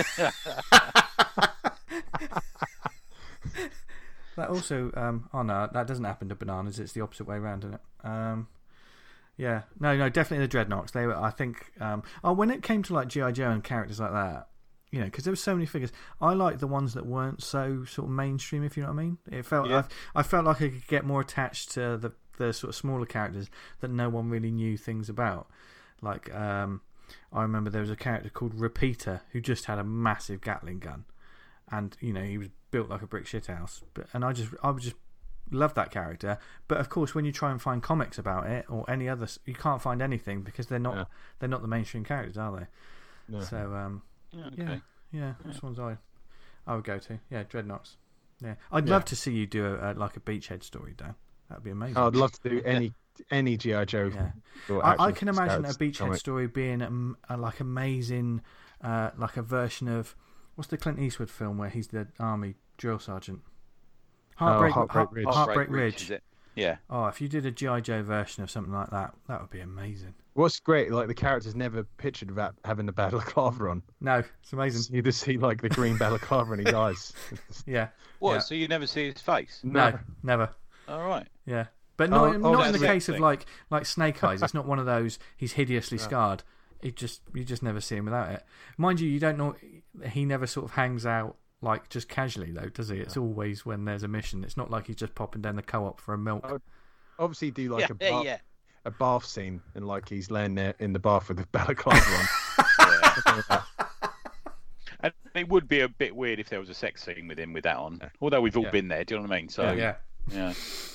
That also, no, that doesn't happen to bananas. It's the opposite way around, isn't it? Yeah, no, definitely the Dreadnoks. They were, I think. When it came to like G.I. Joe and characters like that, you know, because there were so many figures, I liked the ones that weren't so sort of mainstream. If you know what I mean, it felt I felt like I could get more attached to the sort of smaller characters that no one really knew things about. Like, I remember there was a character called Repeater who just had a massive Gatling gun, and you know he was built like a brick shithouse. And I would just love that character. But of course, when you try and find comics about it or any other, you can't find anything because they're not the mainstream characters, are they? No. So that's ones I would go to. Yeah, Dreadnoks. Yeah, I'd love to see you do a Beachhead story, Dan. That'd be amazing. I'd love to do any G.I. Joe. Yeah. I can imagine a Beachhead story being like amazing, like a version of what's the Clint Eastwood film where he's the army drill sergeant? Heartbreak Ridge. Is it? Yeah. Oh, if you did a G.I. Joe version of something like that, that would be amazing. What's great, like the character's never pictured without having the balaclava on. No, it's amazing. You just see like the green balaclava in his eyes. Yeah. What? Yeah. So you never see his face? No, never. All right. Yeah, but not in the case of like Snake Eyes. It's not one of those. He's hideously scarred. You just never see him without it. Mind you, you don't know. He never sort of hangs out like just casually though, does he? It's always when there's a mission. It's not like he's just popping down the co-op for a milk. Obviously, do like a bath scene and like he's laying there in the bath with the balaclava on. And it would be a bit weird if there was a sex scene with him with that on. Although we've all been there, do you know what I mean? So yeah.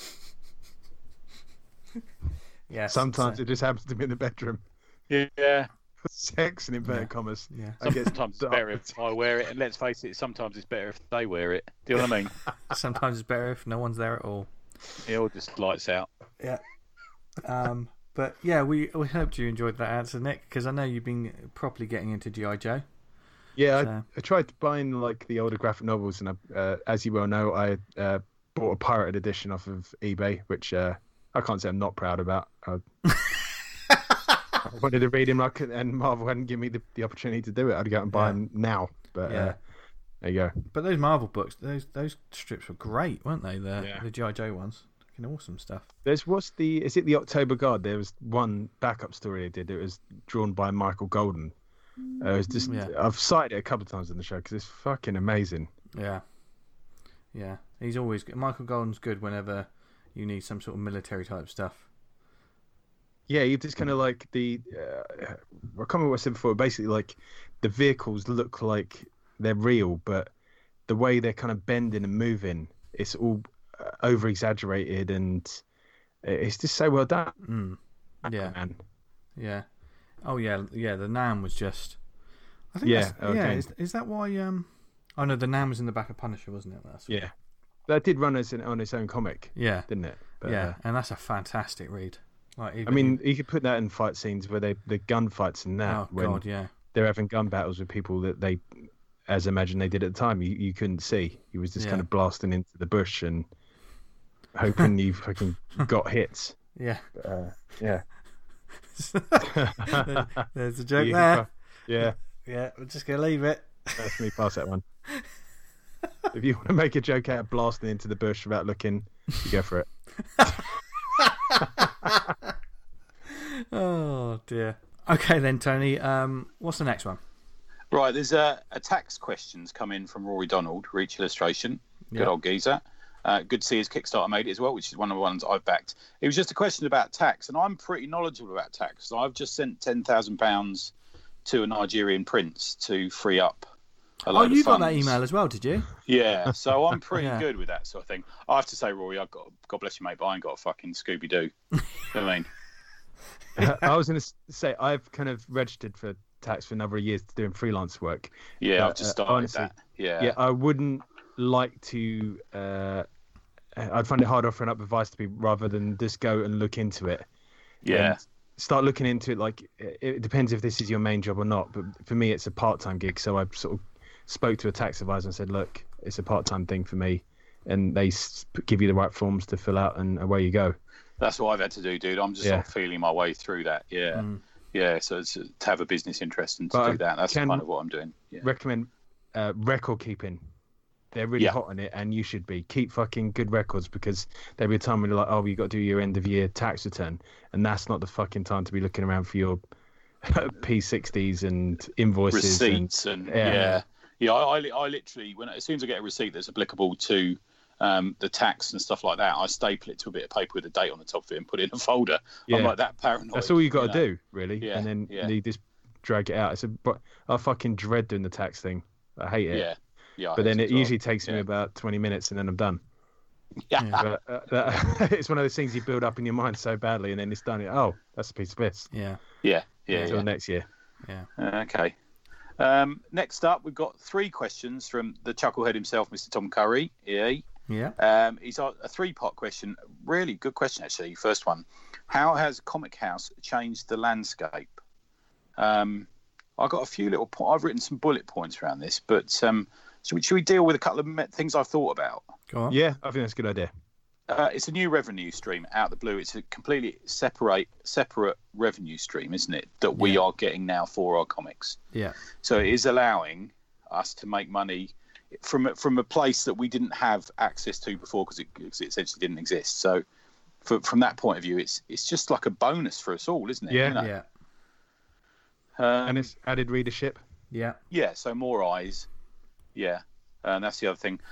Yeah. Sometimes it just happens to be in the bedroom. Yeah. Sex in inverted commas. Yeah. Sometimes it's better if I wear it, and let's face it, sometimes it's better if they wear it. Do you know what I mean? Sometimes it's better if no one's there at all. It all just lights out. Yeah. But yeah, we hoped you enjoyed that answer, Nick, because I know you've been properly getting into G.I. Joe. Yeah, I tried buying like the older graphic novels, and as you well know, I bought a pirated edition off of eBay, which I can't say I'm not proud about. I wanted to read him, and Marvel hadn't given me the opportunity to do it. I'd go out and buy them now. But there you go. But those Marvel books, those strips were great, weren't they? The G.I. Joe ones. Fucking awesome stuff. Is it the October Guard? There was one backup story they did. It was drawn by Michael Golden. It was just I've cited it a couple of times in the show because it's fucking amazing. Yeah. He's always good. Michael Golden's good whenever you need some sort of military type stuff. Yeah, you just kind of like I can't remember what I said before. Basically, like the vehicles look like they're real, but the way they're kind of bending and moving, it's all over exaggerated, and it's just so well done. Yeah, man. Yeah. Oh yeah. The Nam was just. I think Is that why? Oh no, the Nam was in the back of Punisher, wasn't it? That's yeah. That did run on its own comic. Yeah, didn't it? But, and that's a fantastic read. Like, you could put that in fight scenes where the gunfights and that. They're having gun battles with people that they, as imagine they did at the time, you couldn't see. He was just kind of blasting into the bush, and hoping you fucking got hits. Yeah. Yeah. There's a joke there. Yeah. Yeah, we're just going to leave it. That's me, pass that one. If you want to make a joke out of blasting into the bush without looking, you go for it. Oh, dear. Okay, then, Tony. What's the next one? Right, there's a tax questions come in from Rory Donald, Reach Illustration. Good old geezer. Good to see his Kickstarter made it as well, which is one of the ones I've backed. It was just a question about tax, and I'm pretty knowledgeable about tax. So I've just sent £10,000 to a Nigerian prince to free up a load of funds. Got that email as well, did you? Yeah, so I'm pretty good with that sort of thing. I have to say, Rory, God bless you, mate, but I ain't got a fucking Scooby-Doo. You know what I mean? I was going to say, I've kind of registered for tax for a number of years doing freelance work. Yeah, I've just started honestly, that. Yeah, I wouldn't like to... I'd find it hard offering up advice to people rather than just go and look into it. Yeah. And start looking into it. Like, it depends if this is your main job or not. But for me, it's a part-time gig. So I sort of spoke to a tax advisor and said, look, it's a part-time thing for me. And they give you the right forms to fill out and away you go. That's what I've had to do, dude. I'm just sort of feeling my way through that. Yeah. Yeah, so it's to have a business interest and to do that. That's kind of what I'm doing. Yeah. Recommend record keeping. They're really hot on it, and you should be. Keep fucking good records, because there'll be a time when you're like, oh, you got to do your end of year tax return, and that's not the fucking time to be looking around for your P60s and invoices, receipts, and I literally, as soon as I get a receipt that's applicable to the tax and stuff like that, I staple it to a bit of paper with a date on the top of it and put it in a folder. Yeah. I'm like that paranoid. That's all you got to do, really. Yeah. And then you just drag it out. I fucking dread doing the tax thing. I hate it. Yeah. Yeah, but then it usually takes me about 20 minutes and then I'm done. Yeah. But, it's one of those things you build up in your mind so badly and then it's done. Oh, that's a piece of piss. Yeah. Yeah. Until next year. Yeah. Okay. Next up, we've got 3 questions from the chucklehead himself, Mr. Tom Curry. Yeah. He's got a 3-part question. Really good question, actually. First one. How has Comic House changed the landscape? I've got a few little I've written some bullet points around this, but should we deal with a couple of things I've thought about? Go on. Yeah, I think that's a good idea. It's a new revenue stream out of the blue. It's a completely separate revenue stream, isn't it, that we are getting now for our comics. Yeah. So it is allowing us to make money from a place that we didn't have access to before because it essentially didn't exist. So from that point of view, it's just like a bonus for us all, isn't it? Yeah. You know? Yeah. And it's added readership. Yeah. Yeah. So more eyes. Yeah. And that's the other thing.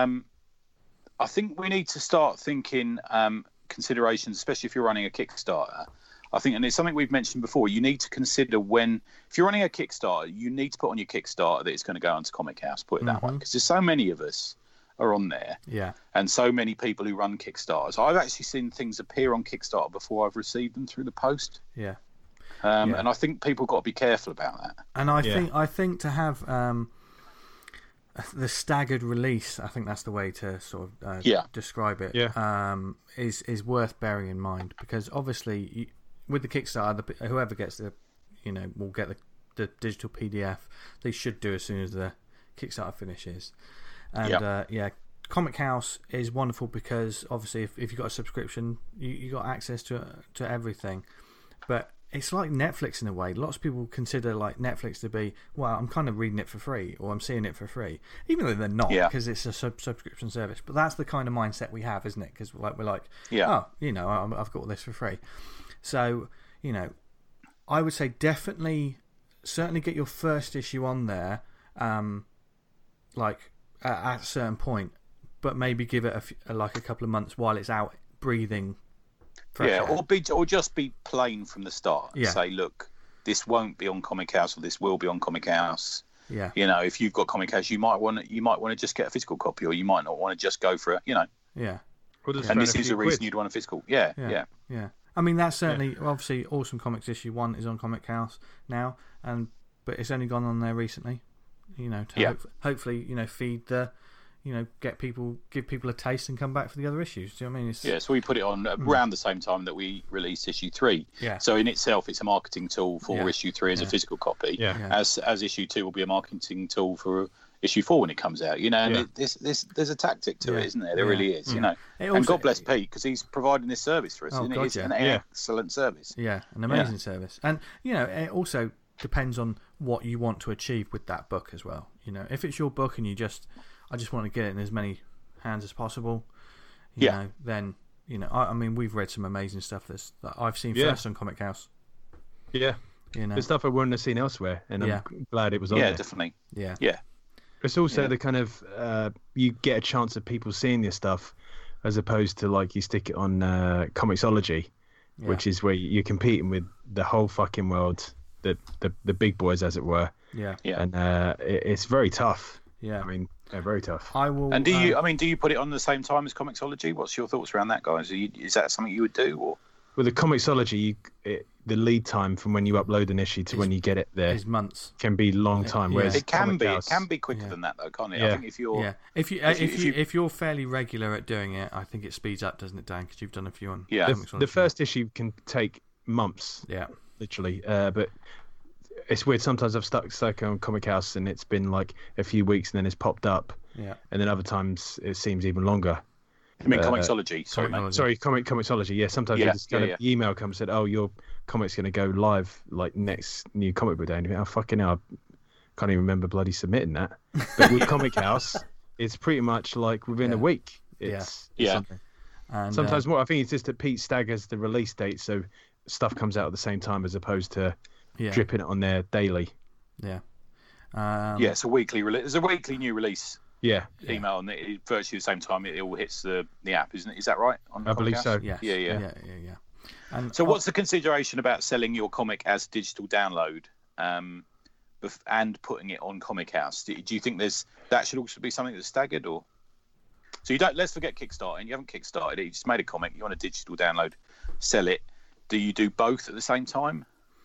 I think we need to start thinking considerations, especially if you're running a Kickstarter. I think, and it's something we've mentioned before, you need to consider if you're running a Kickstarter, you need to put on your Kickstarter that it's going to go onto Comic House, put it that way, because there's so many of us are on there. Yeah. And so many people who run Kickstarters. I've actually seen things appear on Kickstarter before I've received them through the post. Yeah. And I think people got to be careful about that. And I think to have the staggered release, I think that's the way to sort of describe it. Yeah. Is worth bearing in mind, because obviously with the Kickstarter, whoever gets will get the digital PDF. They should do as soon as the Kickstarter finishes. And Comic House is wonderful because obviously if you've got a subscription, you got access to everything. But it's like Netflix in a way. Lots of people consider like Netflix to be, well, I'm kind of reading it for free or I'm seeing it for free, even though they're not, because it's a subscription service. But that's the kind of mindset we have, isn't it? Because we're like, I've got this for free. So, I would say certainly get your first issue on there, at a certain point, but maybe give it a couple of months while it's out breathing. Or just be plain from the start. Yeah. Say, look, this won't be on Comic House, or this will be on Comic House. Yeah. If you've got Comic House, you might want to just get a physical copy, or you might not want to just go for it. Yeah. And this is the reason you'd want a physical. Yeah. I mean, that's certainly obviously Awesome Comics issue 1 is on Comic House now, but it's only gone on there recently. To hopefully feed the. Give people a taste and come back for the other issues. Do you know what I mean? So we put it on around the same time that we released issue 3. Yeah. So in itself, it's a marketing tool for issue 3 as a physical copy. Yeah. As issue 2 will be a marketing tool for issue 4 when it comes out. And there's a tactic to it, isn't there? There really is. And God bless Pete, because he's providing this service for us. It's an excellent service. Yeah, an amazing service. And it also depends on what you want to achieve with that book as well. If it's your book and I just want to get it in as many hands as possible. Then I mean, we've read some amazing stuff that I've seen first on Comic House. Yeah, the stuff I wouldn't have seen elsewhere, and I'm glad it was on there. Yeah, definitely. Yeah. It's also the kind of you get a chance of people seeing this stuff, as opposed to like you stick it on Comixology, which is where you're competing with the whole fucking world, the big boys, as it were. Yeah. And it's very tough. Yeah. I mean, very tough. I will. And do you put it on the same time as Comixology? What's your thoughts around that, guys? Is that something you would do, or? With the Comixology, the lead time from when you upload an issue to when you get it there is months. Can be long time. Whereas it can be quicker than that, though, can't it? I think if you're fairly regular at doing it, I think it speeds up, doesn't it, Dan? Because you've done a few on. Yeah. The first issue can take months. Yeah. Literally, but it's weird. Sometimes I've stuck on Comic House and it's been like a few weeks and then it's popped up. Yeah. And then other times it seems even longer. I mean, Comixology. Sorry, Comixology. Yeah, sometimes you just get an email comes and said, "Oh, your comic's going to go live like next new comic book day." And you think, "Oh, fucking hell, I can't even remember bloody submitting that." But with Comic House, it's pretty much like within a week. It's something. And, sometimes more. I think it's just that Pete staggers the release date, so stuff comes out at the same time as opposed to dripping it on there daily. Yeah. It's a weekly release. There's a weekly new release. Email, and virtually the same time it all hits the app, isn't it? Is that right? I believe so. Yeah. And so, what's the consideration about selling your comic as digital download, and putting it on Comic House? Do you think that should also be something that's staggered, or? So you don't. Let's forget Kickstarting. You haven't kickstarted it. You just made a comic. You want a digital download, sell it. Do you do both at the same time?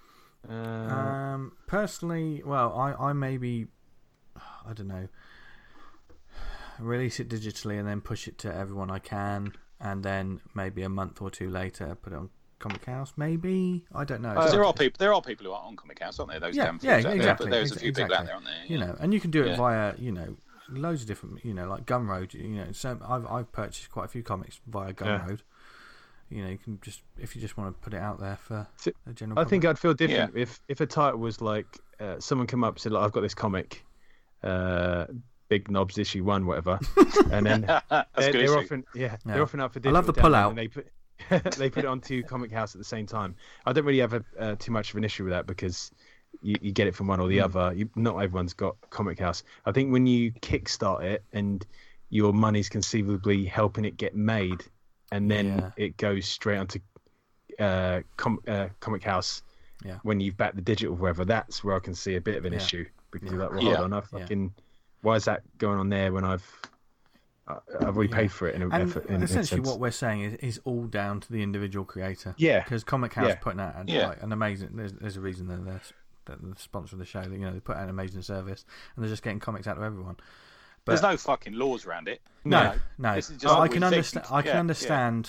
Personally, well, I maybe, I don't know, release it digitally and then push it to everyone I can, and then maybe a month or two later put it on Comic House. Maybe, I don't know. There are people who are on Comic House, aren't there? Those exactly. But there's a few people out there, aren't there? And you can do it via loads of different like Gumroad. So I've purchased quite a few comics via Gumroad. You can just, if you just want to put it out there for the general public. I think I'd feel different if a title was like someone come up and said, like, I've got this comic, Big Knobs issue 1, whatever, and then they're often they're often up for digital. I love the pull out. And they put it onto Comic House at the same time. I don't really have too much of an issue with that because you get it from one or the other. Not everyone's got Comic House. I think when you kickstart it and your money's conceivably helping it get made, and then it goes straight onto Comic House when you've backed the digital, whatever, that's where I can see a bit of an issue, because you're like, well, hold on, why is that going on there when I've already paid for it? Essentially, what we're saying is all down to the individual creator. Yeah, because Comic House putting out like an amazing. There's a reason they're the sponsor of the show. They put out an amazing service, and they're just getting comics out to everyone. But there's no fucking laws around it. No. I can understand.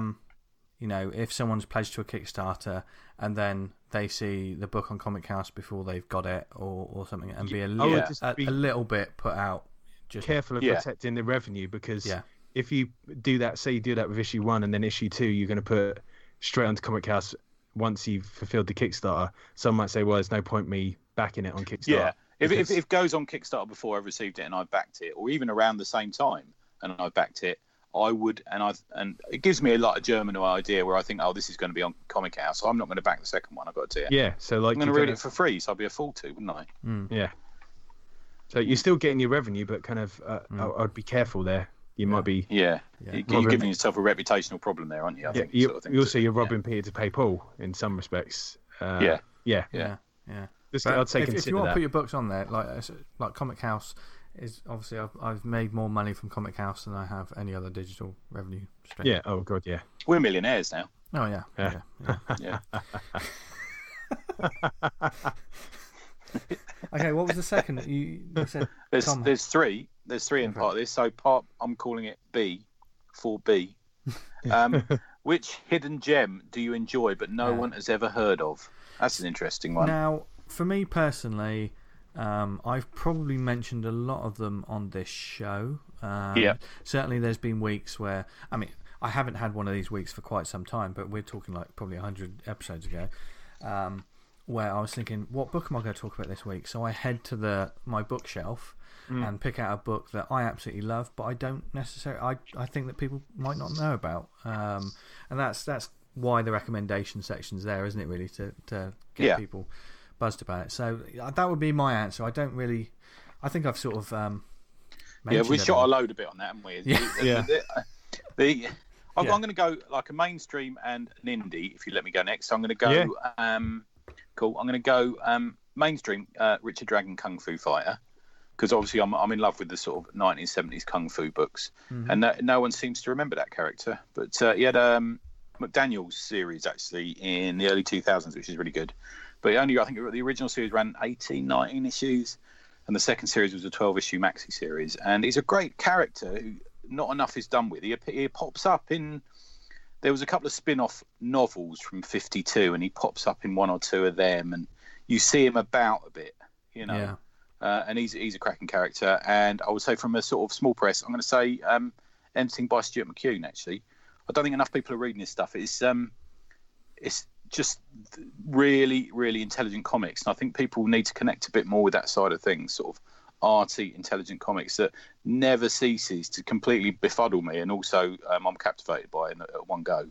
If someone's pledged to a Kickstarter and then they see the book on Comic House before they've got it or something, and be a little bit put out. Just careful of protecting the revenue, because if you do that, say you do that with issue 1 and then issue 2, you're going to put straight onto Comic House once you've fulfilled the Kickstarter. Some might say, well, there's no point me backing it on Kickstarter. Yeah. If it goes on Kickstarter before I've received it and I've backed it, or even around the same time and I've backed it, I would, and it gives me a lot of German idea where I think, this is going to be on Comic House, so I'm not going to back the second one. I've got to do it. Yeah, so like I'm going to read it for free, so I'd be a fool to, wouldn't I? Yeah. So you're still getting your revenue, but kind of, I'd be careful there. You might be. Yeah. You're giving yourself a reputational problem there, aren't you? I think. You're robbing Peter to pay Paul in some respects. Yeah. I'd say if you want to put your books on there, like Comic House is obviously, I've made more money from Comic House than I have any other digital revenue stream. Yeah. Oh god. Yeah. We're millionaires now. Oh yeah. Okay, what was the second? You said there's three. There's three in part of this. So part, I'm calling it B, 4B. Which hidden gem do you enjoy but no one has ever heard of? That's an interesting one. Now, for me personally, I've probably mentioned a lot of them on this show. Certainly, there's been weeks where, I mean, I haven't had one of these weeks for quite some time, but we're talking like probably 100 episodes ago, where I was thinking, what book am I going to talk about this week? So I head to my bookshelf and pick out a book that I absolutely love, but I don't necessarily. I think that people might not know about, and that's why the recommendation section's there, isn't it? Really, to get people buzzed about it. So that would be my answer. I don't really. I think I've sort of. We shot a load a bit on that, haven't we? I'm going to go like a mainstream and an indie. If you let me go next, so I'm going to go. Cool. I'm going to go mainstream. Richard Dragon Kung Fu Fighter, because obviously I'm in love with the sort of 1970s kung fu books, and no one seems to remember that character. But he had McDaniel's series actually in the early 2000s, which is really good. But I think the original series ran 18, 19 issues, and the second series was a 12-issue maxi series. And he's a great character who not enough is done with. He pops up in. There was a couple of spin-off novels from 52, and he pops up in one or two of them, and you see him about a bit, you know. Yeah. And he's a cracking character. And I would say from a sort of small press, I'm going to say anything by Stuart McCune. Actually, I don't think enough people are reading this stuff. It's just really, really intelligent comics, and I think people need to connect a bit more with that side of things, sort of arty, intelligent comics that never ceases to completely befuddle me, and also I'm captivated by it at one go.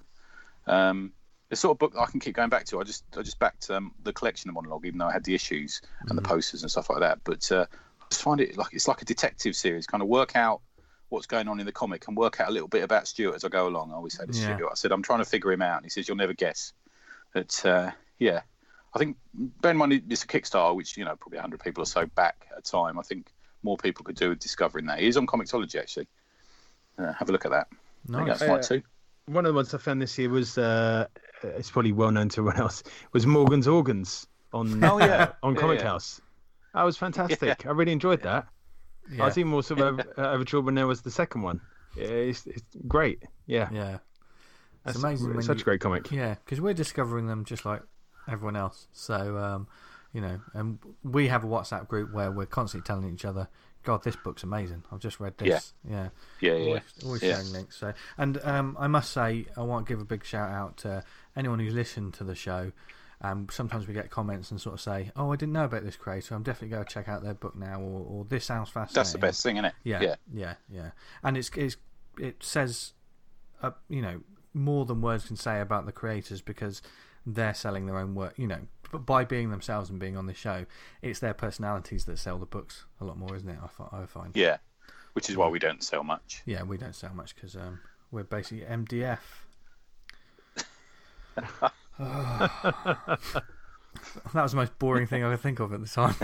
The sort of book I can keep going back to. I just backed the collection of monologue, even though I had the issues and the posters and stuff like that. But I just find it like it's like a detective series. Kind of work out what's going on in the comic and work out a little bit about Stuart as I go along. I always say to Stuart, I said, I'm trying to figure him out, and he says, you'll never guess. But I think bear in mind it's a Kickstarter, which probably 100 people or so back at a time. I think more people could do with discovering that. He is on Comixology actually. Have a look at that. Nice. I think that's right too. One of the ones I found this year was it's probably well known to everyone else. Was Morgan's Organs on on Comic House. That was fantastic. I really enjoyed that. I was even more sort of overjoyed when there was the second one. It's great. Yeah. It's amazing. Such a great comic. Yeah, because we're discovering them just like everyone else. So, and we have a WhatsApp group where we're constantly telling each other, God, this book's amazing. I've just read this. Yeah. Always sharing links. So, and I must say, I want to give a big shout out to anyone who's listened to the show. Sometimes we get comments and sort of say, oh, I didn't know about this creator. I'm definitely going to check out their book now, or this sounds fascinating. That's the best thing, isn't it? Yeah. And it says, more than words can say about the creators, because they're selling their own work, but by being themselves and being on the show, it's their personalities that sell the books a lot more, isn't it? I find. Yeah, which is why we don't sell much. Yeah, we don't sell much because we're basically MDF. That was the most boring thing I could think of at the time.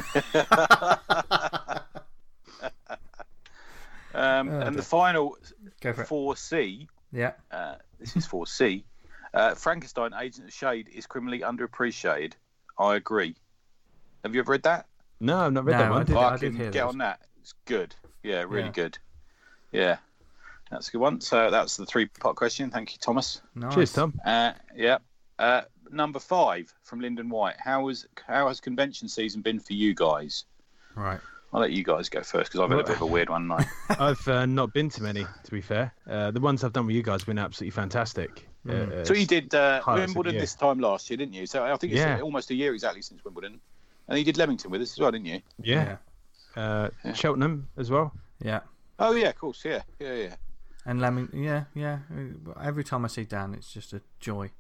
And the final 4C. Yeah. This is 4C. Frankenstein, Agent of Shade, is criminally underappreciated. I agree. Have you ever read that? No, I've not read that one. I did hear get on that. It's good. Yeah, really good. Yeah. That's a good one. So that's the 3-part question. Thank you, Thomas. Nice. Cheers, Tom. Number 5 from Lyndon White. How has convention season been for you guys? Right. I'll let you guys go first because I've had a bit of a weird one. I've not been to many, to be fair. The ones I've done with you guys have been absolutely fantastic. So you did Wimbledon this time last year, didn't you? So I think it's almost a year exactly since Wimbledon. And you did Leamington with us as well, didn't you? Yeah. Cheltenham as well. Yeah. Oh, yeah, of course. Yeah. And Leamington, yeah. Every time I see Dan, it's just a joy.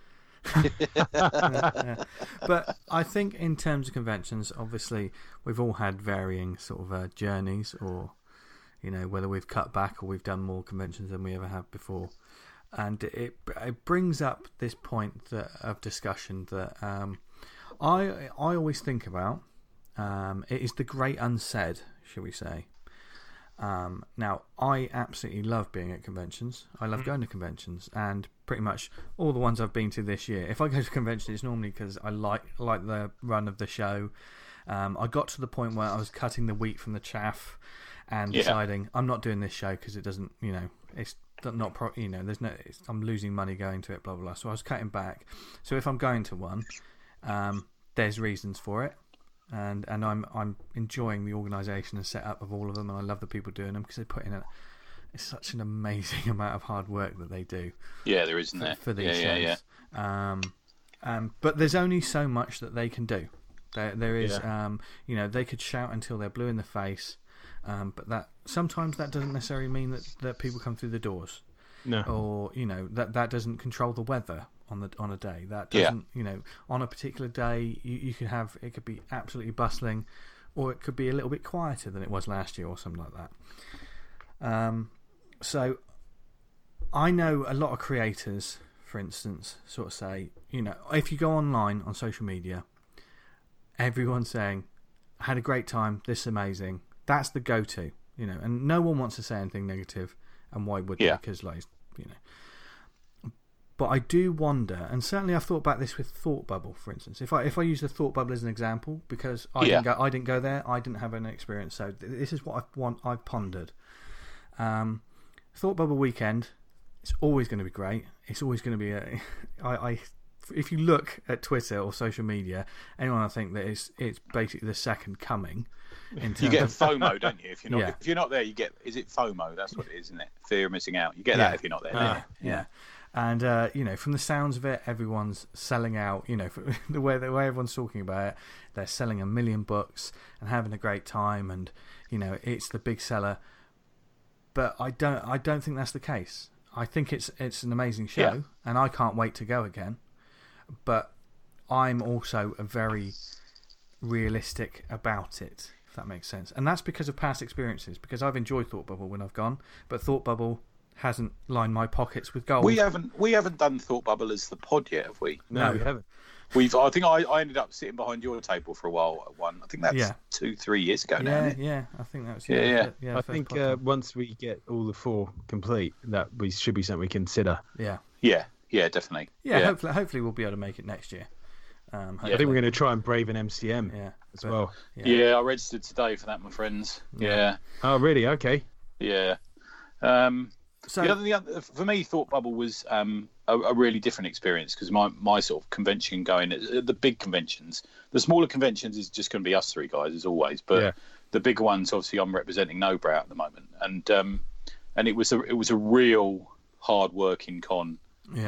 But I think in terms of conventions, obviously we've all had varying sort of journeys, or whether we've cut back or we've done more conventions than we ever have before, and it brings up this point of discussion that I always think about. It is the great unsaid, shall we say. Now, I absolutely love being at conventions. I love going to conventions, and pretty much all the ones I've been to this year. If I go to a convention, it's normally because I like the run of the show. I got to the point where I was cutting the wheat from the chaff and deciding I'm not doing this show because it doesn't, it's not there's no, I'm losing money going to it, blah blah blah. So I was cutting back. So if I'm going to one, there's reasons for it. and I'm enjoying the organisation and setup of all of them, and I love the people doing them because they put in it's such an amazing amount of hard work that they do. Yeah, there isn't there for these shows. But there's only so much that they can do. There is, they could shout until they're blue in the face, but sometimes that doesn't necessarily mean that people come through the doors. No. Or that doesn't control the weather on a day. That doesn't on a particular day you could have, it could be absolutely bustling, or it could be a little bit quieter than it was last year or something like that. So I know a lot of creators, for instance, sort of say, if you go online on social media, everyone's saying, I had a great time, this is amazing. That's the go-to, and no one wants to say anything negative, and why would they? Because, But I do wonder, and certainly I've thought about this with Thought Bubble, for instance. If I use the Thought Bubble as an example, because I didn't go there, I didn't have an experience, so this is what I've pondered. Thought Bubble weekend, it's always going to be great. It's always going to be if you look at Twitter or social media, anyone I think that it's basically the second coming. You get FOMO, don't you? If you're not there, you get. Is it FOMO? That's what it is, isn't it? Fear of missing out. You get that if you're not there. Yeah. And from the sounds of it, everyone's selling out. For the way everyone's talking about it, they're selling 1 million books and having a great time, and it's the big seller. But I don't think that's the case. I think it's an amazing show, and I can't wait to go again. But I'm also very realistic about it, if that makes sense. And that's because of past experiences, because I've enjoyed Thought Bubble when I've gone, but Thought Bubble hasn't lined my pockets with gold. We haven't done Thought Bubble as the pod yet, have we? No, we haven't. I think I ended up sitting behind your table for a while at one. I think that's 2-3 years ago now. Yeah, I think that was I think once we get all the 4 complete, that we should be something we consider. Yeah, definitely. Yeah, hopefully we'll be able to make it next year. I think we're going to try and brave an MCM as well. Yeah, I registered today for that, my friends. Yeah. Oh, really? Okay. Yeah. So the other, for me, Thought Bubble was a really different experience, because my sort of convention going, the big conventions, the smaller conventions is just going to be us 3 guys as always, but the bigger ones, obviously, I'm representing No Brow at the moment, and it was a real hard working con,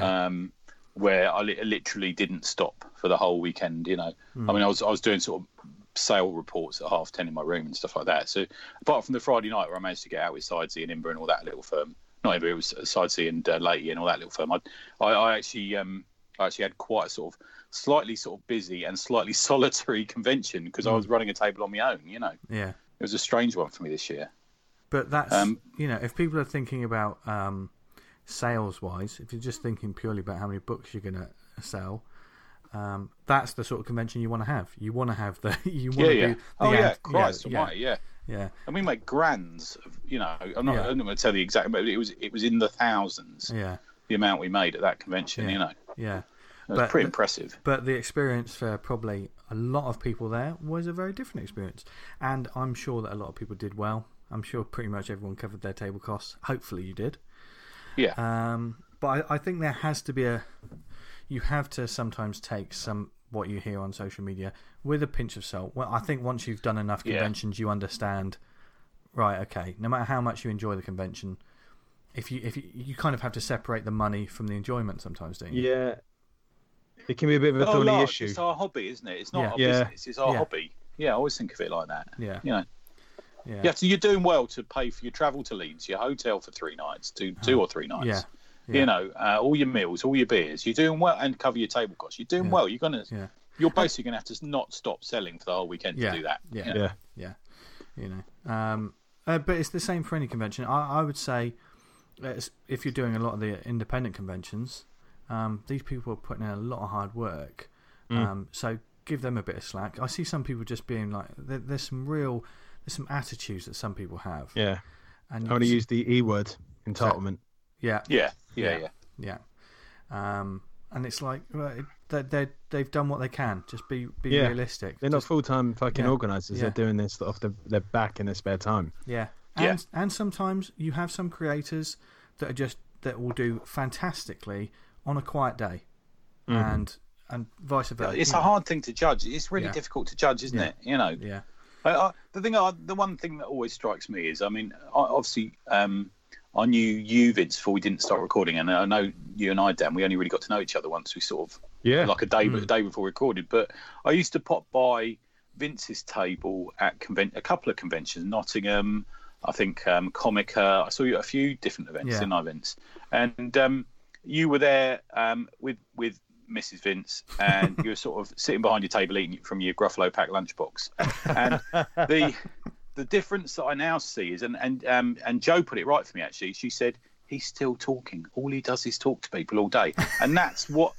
where I literally didn't stop for the whole weekend. I mean, I was doing sort of sale reports at 10:30 in my room and stuff like that. So apart from the Friday night where I managed to get out with Sidesea and Imber and all that little firm. Not even, it was Sidesea and Leahy and all that little firm. I actually had quite a sort of slightly sort of busy and slightly solitary convention, because I was running a table on my own. Yeah, it was a strange one for me this year. But that's if people are thinking about sales wise, if you're just thinking purely about how many books you're going to sell, that's the sort of convention you want to have. You want to have the Christ almighty, yeah. And we make grands of, I'm not going to tell the exact, but it was in the thousands. Yeah. The amount we made at that convention, Yeah. It was pretty impressive. But the experience for probably a lot of people there was a very different experience. And I'm sure that a lot of people did well. I'm sure pretty much everyone covered their table costs. Hopefully you did. Yeah. But I think there has to be you have to sometimes take what you hear on social media with a pinch of salt. Well, I think once you've done enough conventions, you understand, right, okay, no matter how much you enjoy the convention, if you kind of have to separate the money from the enjoyment sometimes, don't you? Yeah. It can be a bit of a thorny issue. It's our hobby, isn't it? It's not our business, it's our hobby. Yeah, I always think of it like that. Yeah. Yeah, so you're doing well to pay for your travel to Leeds, your hotel for 3 nights, two or 3 nights. All your meals, all your beers. You're doing well, and cover your table costs. You're doing well. You're basically going to have to not stop selling for the whole weekend to do that. Yeah. But it's the same for any convention. I would say, if you're doing a lot of the independent conventions, these people are putting in a lot of hard work. So give them a bit of slack. I see some people just being like, there's some attitudes that some people have. Yeah. And I want to use the E word, entitlement. Yeah. And it's like, they've done what they can. Just be realistic. They're not full-time fucking organisers. They're doing this off their back in their spare time. Yeah. And sometimes you have some creators that will do fantastically on a quiet day. And and vice versa. It's a hard thing to judge. It's really difficult to judge, isn't it? You know. Yeah. The one thing that always strikes me is, I mean, obviously, I knew you, Vince, before we didn't start recording, and I know you and I, Dan. We only really got to know each other once we sort of like a day before we recorded. But I used to pop by Vince's table at a couple of conventions, Nottingham, I think Comica. I saw you at a few different events, didn't I, Vince? And you were there with Mrs. Vince, and you were sort of sitting behind your table eating from your Gruffalo pack lunchbox. And the difference that I now see is, and Jo put it right for me actually. She said he's still talking. All he does is talk to people all day, and that's what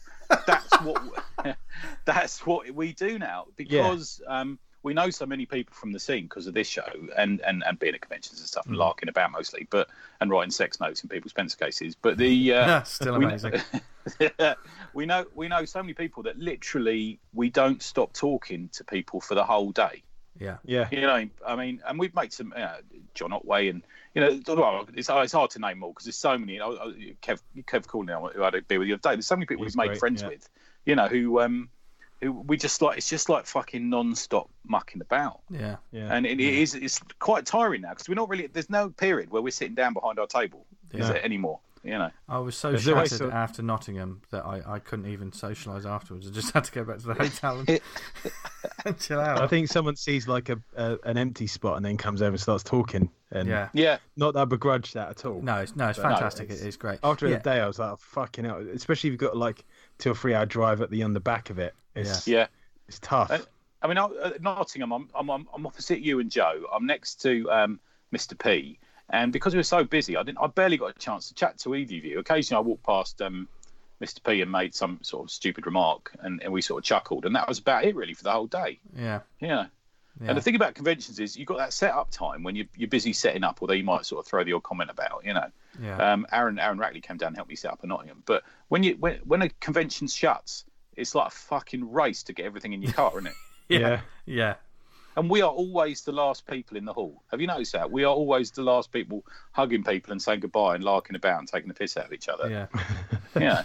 we do now, because we know so many people from the scene because of this show and being at conventions and stuff and larking about mostly, and writing sex notes in people's pencil cases. But still amazing. we know so many people that literally we don't stop talking to people for the whole day. Yeah. You know, I mean, and we've made some John Otway, and well, it's hard to name all because there's so many. Kev Cooley, who I had a beer with the other day. There's so many people we've made friends with, who we just like. It's just like fucking non-stop mucking about. Yeah. And it's quite tiring now because we're not really. There's no period where we're sitting down behind our table, is it anymore? You know, I was so shattered after Nottingham that I couldn't even socialise afterwards. I just had to go back to the hotel and chill out. I think someone sees like an empty spot and then comes over and starts talking. And not that I begrudge that at all. No, it's fantastic. It's great. After a day, I was like, oh, fucking hell. Especially if you've got like 2 or 3 hour drive on the back of it. It's tough. I mean, Nottingham. I'm opposite you and Jo. I'm next to Mr. P. And because we were so busy, I barely got a chance to chat to either of you. Occasionally, I walked past Mr. P and made some sort of stupid remark, and we sort of chuckled, and that was about it really for the whole day. Yeah. And the thing about conventions is you've got that set-up time when you're busy setting up, although you might sort of throw the odd comment about, Aaron Rackley came down and helped me set up a Nottingham. But when a convention shuts, it's like a fucking race to get everything in your car, isn't it? Yeah. And we are always the last people in the hall. Have you noticed that? We are always the last people hugging people and saying goodbye and larking about and taking the piss out of each other. Yeah.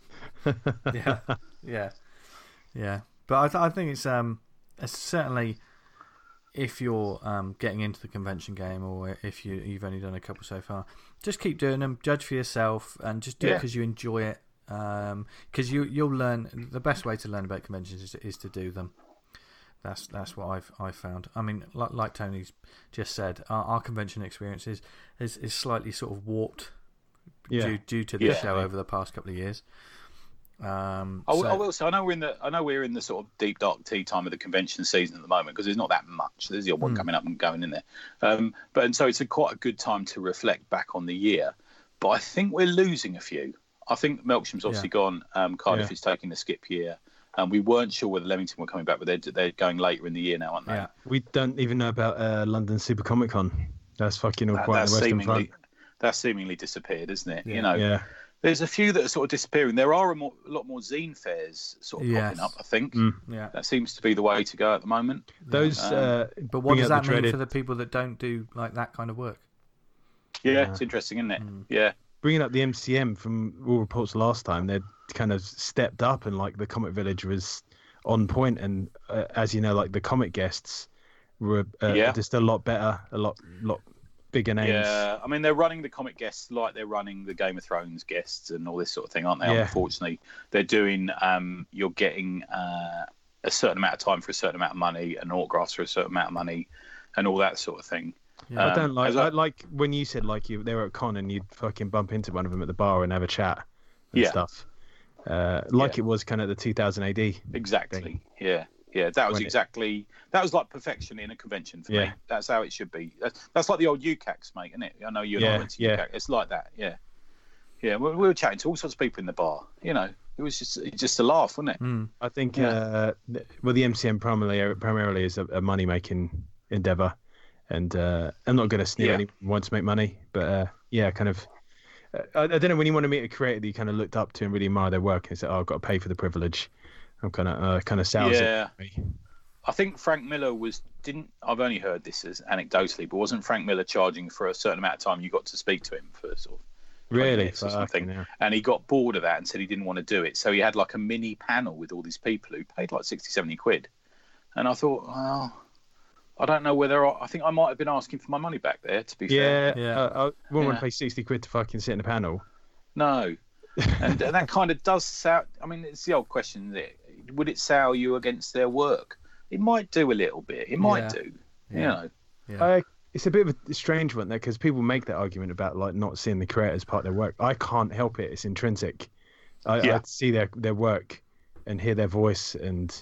Yeah. But I think it's certainly, if you're getting into the convention game, or if you've only done a couple so far, just keep doing them. Judge for yourself and just do it because you enjoy it. Because you'll learn. The best way to learn about conventions is to do them. That's what I've found. I mean, like Tony's just said, our convention experience is slightly sort of warped due to the show over the past couple of years. I will say, I know we're in the sort of deep dark tea time of the convention season at the moment because there's not that much. There's the odd one coming up and going in there, so it's quite a good time to reflect back on the year. But I think we're losing a few. I think Melksham's obviously gone. Cardiff is taking the skip year. We weren't sure whether Leamington were coming back, but they're going later in the year now, aren't they? Yeah. We don't even know about London Super Comic Con. That's fucking all quiet in the Western Front. That's seemingly disappeared, isn't it? Yeah. There's a few that are sort of disappearing. There are a lot more zine fairs sort of popping up, I think. Yeah. That seems to be the way to go at the moment. Those. But what does that mean for the people that don't do like that kind of work? Yeah, it's interesting, isn't it? Yeah. Bringing up the MCM from all reports last time, they'd kind of stepped up and like the Comic Village was on point, and as you know, like the comic guests were just a lot better, a lot bigger names. Yeah, I mean they're running the comic guests like they're running the Game of Thrones guests and all this sort of thing, aren't they? Yeah. Unfortunately, they're doing. You're getting a certain amount of time for a certain amount of money, and autographs for a certain amount of money, and all that sort of thing. Yeah. I don't like when you said like they were at con and you'd fucking bump into one of them at the bar and have a chat and stuff. It was kind of the 2000 AD. Exactly. Thing. Yeah. That was like perfection in a convention for me. That's how it should be. That's like the old UCACs, mate, isn't it? I know you and I went to UCAC. It's like that. Yeah. We were chatting to all sorts of people in the bar. You know, it was just a laugh, wasn't it? I think the MCM primarily is a money making endeavor. And I'm not going to sneer anyone who wants to make money, but kind of. I don't know, when you want to meet a creator that you kind of looked up to and really admire their work and say, "Oh, I've got to pay for the privilege." I'm kind of sours it. I think Frank Miller I've only heard this as anecdotally, but wasn't Frank Miller charging for a certain amount of time you got to speak to him for sort of 20 minutes or something. Yeah. And he got bored of that and said he didn't want to do it. So he had like a mini panel with all these people who paid like 60, 70 quid. And I thought, well, I don't know whether I think I might have been asking for my money back there, to be fair. I wouldn't want to pay 60 quid to fucking sit in a panel. No. And that kind of does sound, I mean, it's the old question, isn't it? Would it sour you against their work? It might do a little bit. It might do, you know. Yeah. It's a bit of a strange one there because people make that argument about like not seeing the creator as part of their work. I can't help it. It's intrinsic. I see their work and hear their voice, and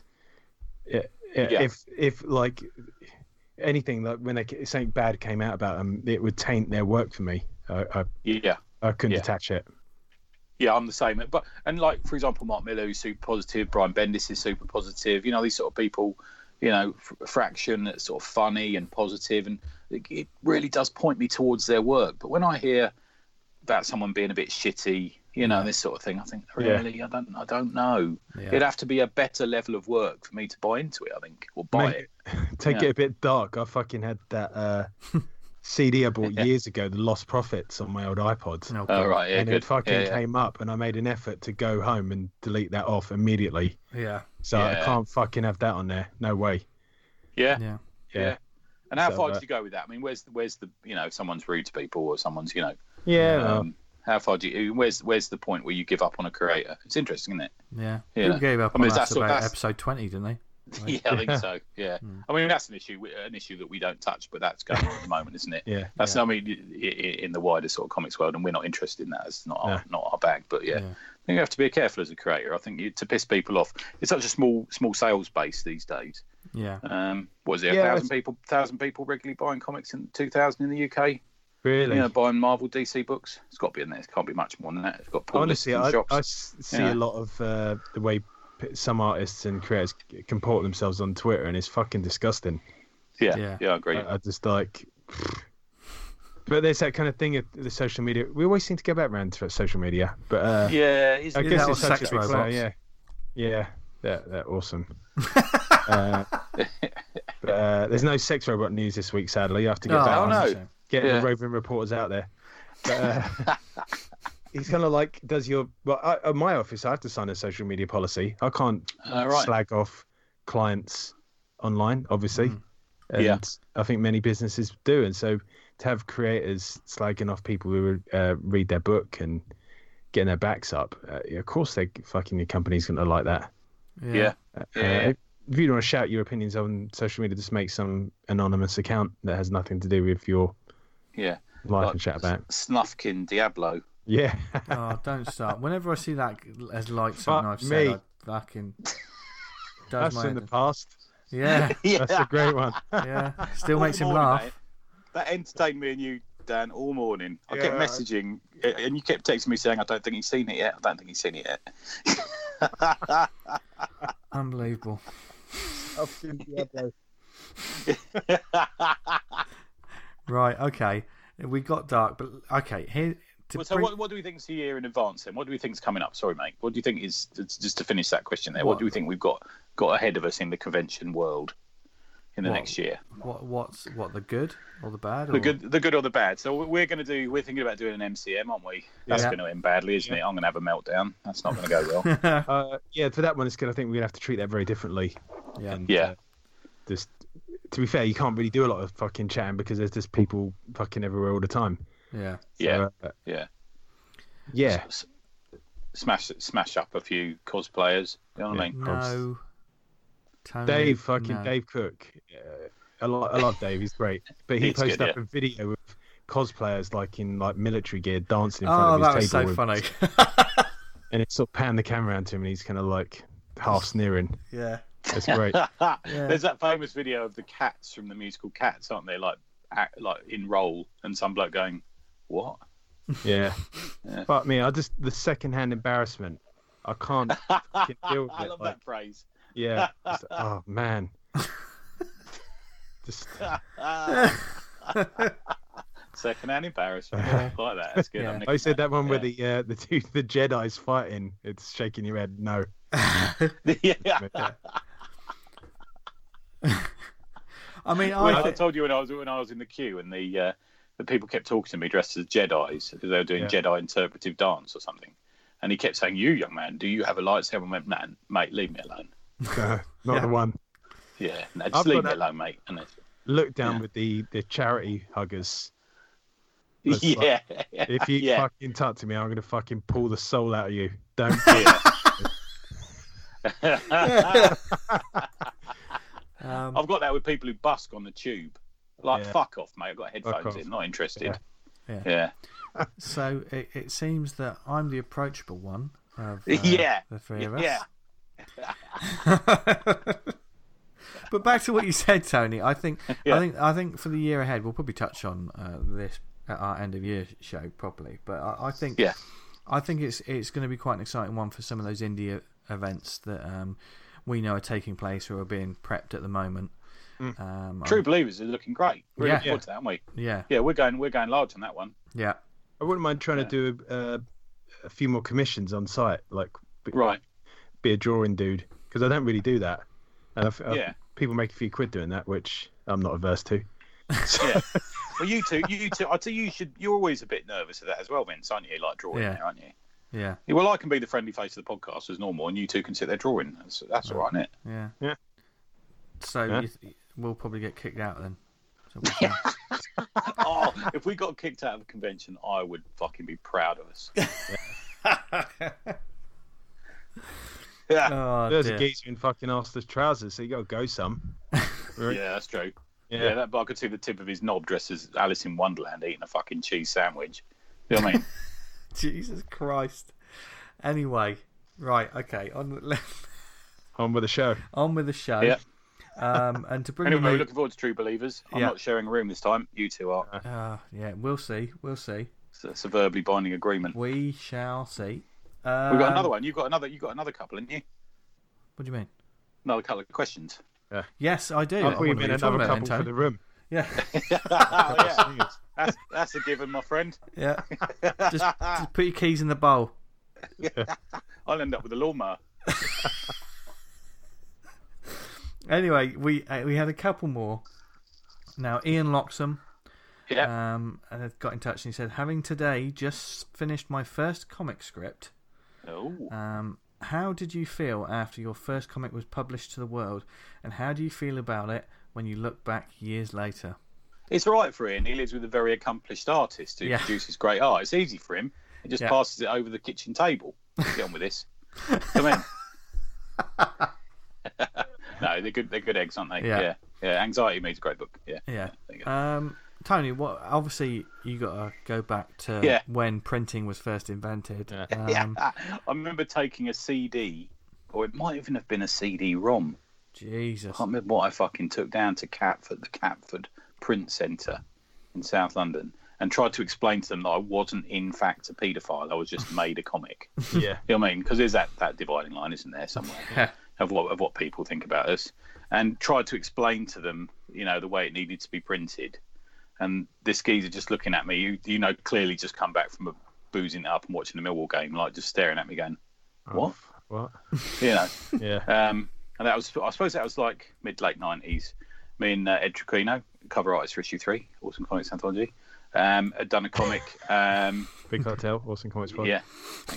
if like anything, like when something bad came out about them, it would taint their work for me. I couldn't detach it. Yeah, I'm the same. But like, for example, Mark Miller, who's super positive, Brian Bendis is super positive. You know, these sort of people, you know, Fraction, that's sort of funny and positive, and it really does point me towards their work. But when I hear about someone being a bit shitty, you know, this sort of thing, I think, really, I don't know. Yeah. It'd have to be a better level of work for me to buy into it, I think, or buy it. Take it a bit dark. I fucking had that CD I bought years ago, The Lost Prophets, on my old iPod. Oh, right, yeah, and good. It fucking came up, and I made an effort to go home and delete that off immediately. Yeah. So I can't fucking have that on there. No way. Yeah. And how far do you go with that? I mean, where's the you know, if someone's rude to people or someone's, you know, how far do you? Where's the point where you give up on a creator? It's interesting, isn't it? Yeah. People gave up on us about episode 20, didn't they? Yeah, I think so. Yeah, I mean that's an issue that we don't touch, but that's going on at the moment, isn't it? That's I mean in the wider sort of comics world, and we're not interested in that. It's not our bag. But I think you have to be careful as a creator. I think to piss people off, it's such a small sales base these days. Yeah. What is it? 1,000 people regularly buying comics in 2000 in the UK. Really? You know, buying Marvel, DC books. It's got to be in there. It can't be much more than that. It's got pull honestly, lists in I shops. see a lot of the way some artists and creators comport themselves on Twitter, and it's fucking disgusting. Yeah, I agree. I just like, but there's that kind of thing of the social media. We always seem to go back around to social media, but I guess it's such a big player. Yeah, they're awesome. But there's no sex robot news this week, sadly. You have to get the roving reporters out there. But, he's kind of like, at my office, I have to sign a social media policy. I can't slag off clients online, obviously. And I think many businesses do. And so to have creators slagging off people who read their book and getting their backs up, of course your company's going to like that. Yeah. If you don't want to shout your opinions on social media, just make some anonymous account that has nothing to do with your life like and chat about. Snufkin Diablo. Yeah. Oh, don't start. Whenever I see that as like something I've said, I fucking does that's in the past. Yeah. That's a great one. Yeah. Still makes him laugh. Mate. That entertained me and you, Dan, all morning. I kept messaging, and you kept texting me saying, I don't think he's seen it yet. I don't think he's seen it yet. Unbelievable. Right, okay. We got dark, but okay. Here. What do we think's here in advance then? What do we think's coming up? Sorry, mate. What do you think is, just to finish that question there, what do we think we've got ahead of us in the convention world in the next year? What's the good or the bad? The good or the bad. So we're thinking about doing an MCM, aren't we? That's going to end badly, isn't it? I'm going to have a meltdown. That's not going to go well. For that one, I think we're going to have to treat that very differently. Yeah. And, just to be fair, you can't really do a lot of fucking chatting because there's just people fucking everywhere all the time. Yeah. Smash up a few cosplayers. You know what I mean? No. Tony, Dave Cook. I love Dave. He's great. But he posted up a video of cosplayers like in military gear dancing in front of his table. Oh, that was so funny. And it sort of panned the camera around to him, and he's kind of like half sneering. Yeah. That's great. There's that famous video of the Cats from the musical Cats, aren't they? Like in role, and some bloke going, "What?" Yeah. Fuck me. The second-hand embarrassment. I can't deal with it. I love that phrase. Yeah. Oh man. Second-hand embarrassment. I like that. That's good. I said that one where the Jedi's fighting. It's shaking your head. No. I mean, I told you when I was in the queue and the the people kept talking to me dressed as Jedis because they were doing Jedi interpretive dance or something. And he kept saying, "You young man, do you have a lightsaber?" I went, "Man, mate, leave me alone." Not the one. Yeah, no, just leave me alone, mate. And look down with the charity huggers. Yeah. If you fucking talk to me, I'm gonna fucking pull the soul out of you. Don't. I've got that with people who busk on the tube. Like, fuck off, mate. I've got headphones in. Not interested. Yeah. So it seems that I'm the approachable one of the three of us. Yeah. But back to what you said, Tony. I think for the year ahead, we'll probably touch on this at our end of year show properly. But I think it's going to be quite an exciting one for some of those indie events that we know are taking place or are being prepped at the moment. True Believers is looking great. We're looking forward to that, aren't we? Yeah, we're going large on that one. Yeah, I wouldn't mind trying to do a few more commissions on site, like be a drawing dude, because I don't really do that, and people make a few quid doing that, which I'm not averse to. Yeah. Well, you two. I'd say you're always a bit nervous of that as well, Vince, aren't you? Like drawing there, aren't you? Yeah. Well, I can be the friendly face of the podcast as normal, and you two can sit there drawing. That's all right, isn't it? Yeah. Yeah. So we'll probably get kicked out then. So if we got kicked out of a convention, I would fucking be proud of us. There's a geezer in fucking Arsenal's trousers, so you got to go some. Right? Yeah, that's true. Yeah, but I could see the tip of his knob dressed as Alice in Wonderland eating a fucking cheese sandwich. You know what I mean? Jesus Christ. Anyway, right, okay. On with the show. On with the show. Yeah. And to bring anyway, we're looking forward to True Believers. I'm not sharing a room this time. You two are. Yeah, we'll see. It's a verbally binding agreement. We shall see. We've got another one. You've got another couple, haven't you? What do you mean? Another couple of questions. Yeah. Yes, I do. I thought you meant another couple for the room. Yeah. That's a given, my friend. Yeah. Just put your keys in the bowl. I'll end up with a lawnmower. Anyway, we had a couple more. Now, Ian Loxham and got in touch and he said, having today just finished my first comic script. Oh. How did you feel after your first comic was published to the world, and how do you feel about it when you look back years later? It's all right for Ian. He lives with a very accomplished artist who produces great art. It's easy for him. He just passes it over the kitchen table. Get on with this. Come in. No, they're good eggs, aren't they? Yeah. Anxiety Me's a great book. Yeah. Tony, obviously you got to go back to when printing was first invented. I remember taking a CD, or it might even have been a CD-ROM. Jesus. I can't remember what I fucking took down to the Catford Print Centre in South London, and tried to explain to them that I wasn't in fact a paedophile. I was just made a comic. Yeah. You know what I mean? Because there's that dividing line, isn't there, somewhere, of what people think about us. And tried to explain to them, the way it needed to be printed. And this geezer just looking at me, clearly just come back from boozing it up and watching the Millwall game, like just staring at me going, what? What? Yeah. And I suppose that was like mid-late 90s. Me and Ed Tricchino, cover artist for issue 3, Awesome Comics Anthology, had done a comic. Big Hotel, Awesome Comics Pod. Yeah.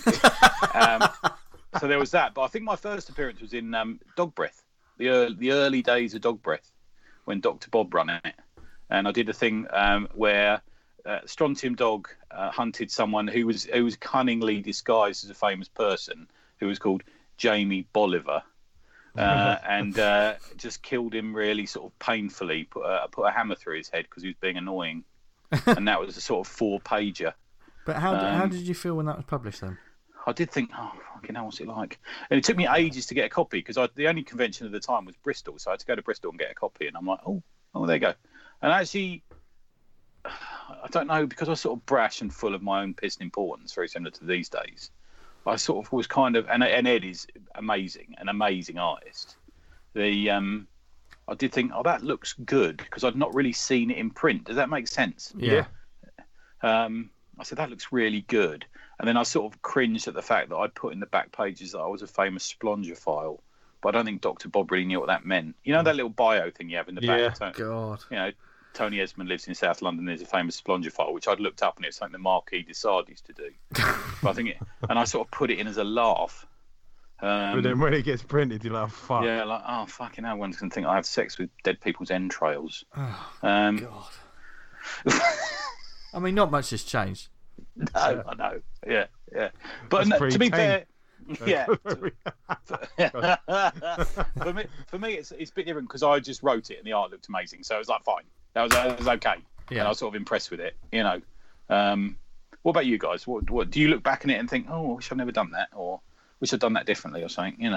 So there was that. But I think my first appearance was in Dog Breath, the early days of Dog Breath, when Dr. Bob ran it. And I did a thing where Strontium Dog hunted someone who was cunningly disguised as a famous person who was called Jamie Bolivar, and just killed him really sort of painfully. Put a hammer through his head because he was being annoying, and that was a sort of 4-pager. But how did you feel when that was published then? I did think, fucking hell, what's it like? And it took me ages to get a copy because the only convention at the time was Bristol, so I had to go to Bristol and get a copy. And I'm like, oh, there you go. And actually, I don't know, because I was sort of brash and full of my own piss and importance, very similar to these days. I sort of was kind of, and Ed is amazing, an amazing artist. I did think, that looks good because I'd not really seen it in print. Does that make sense? Yeah. I said, that looks really good. And then I sort of cringed at the fact that I'd put in the back pages that I was a famous splongeophile. But I don't think Dr. Bob really knew what that meant. You know that little bio thing you have in the back? God. Tony Esmond lives in South London. There's a famous splongiophile, which I'd looked up, and it's something that Marquis de Sade used to do. But I think and I sort of put it in as a laugh. But then when it gets printed, you're like, fuck. Yeah, like, oh, fucking hell, one's going to think I have sex with dead people's entrails. Oh, God. I mean, not much has changed. No, I know. Yeah. But to be fair, yeah. For me, it's a bit different because I just wrote it and the art looked amazing, so it was like fine. That was okay. Yeah. And I was sort of impressed with it. What about you guys? What do you look back on it and think, oh, I wish I'd never done that, or wish I'd done that differently, or something?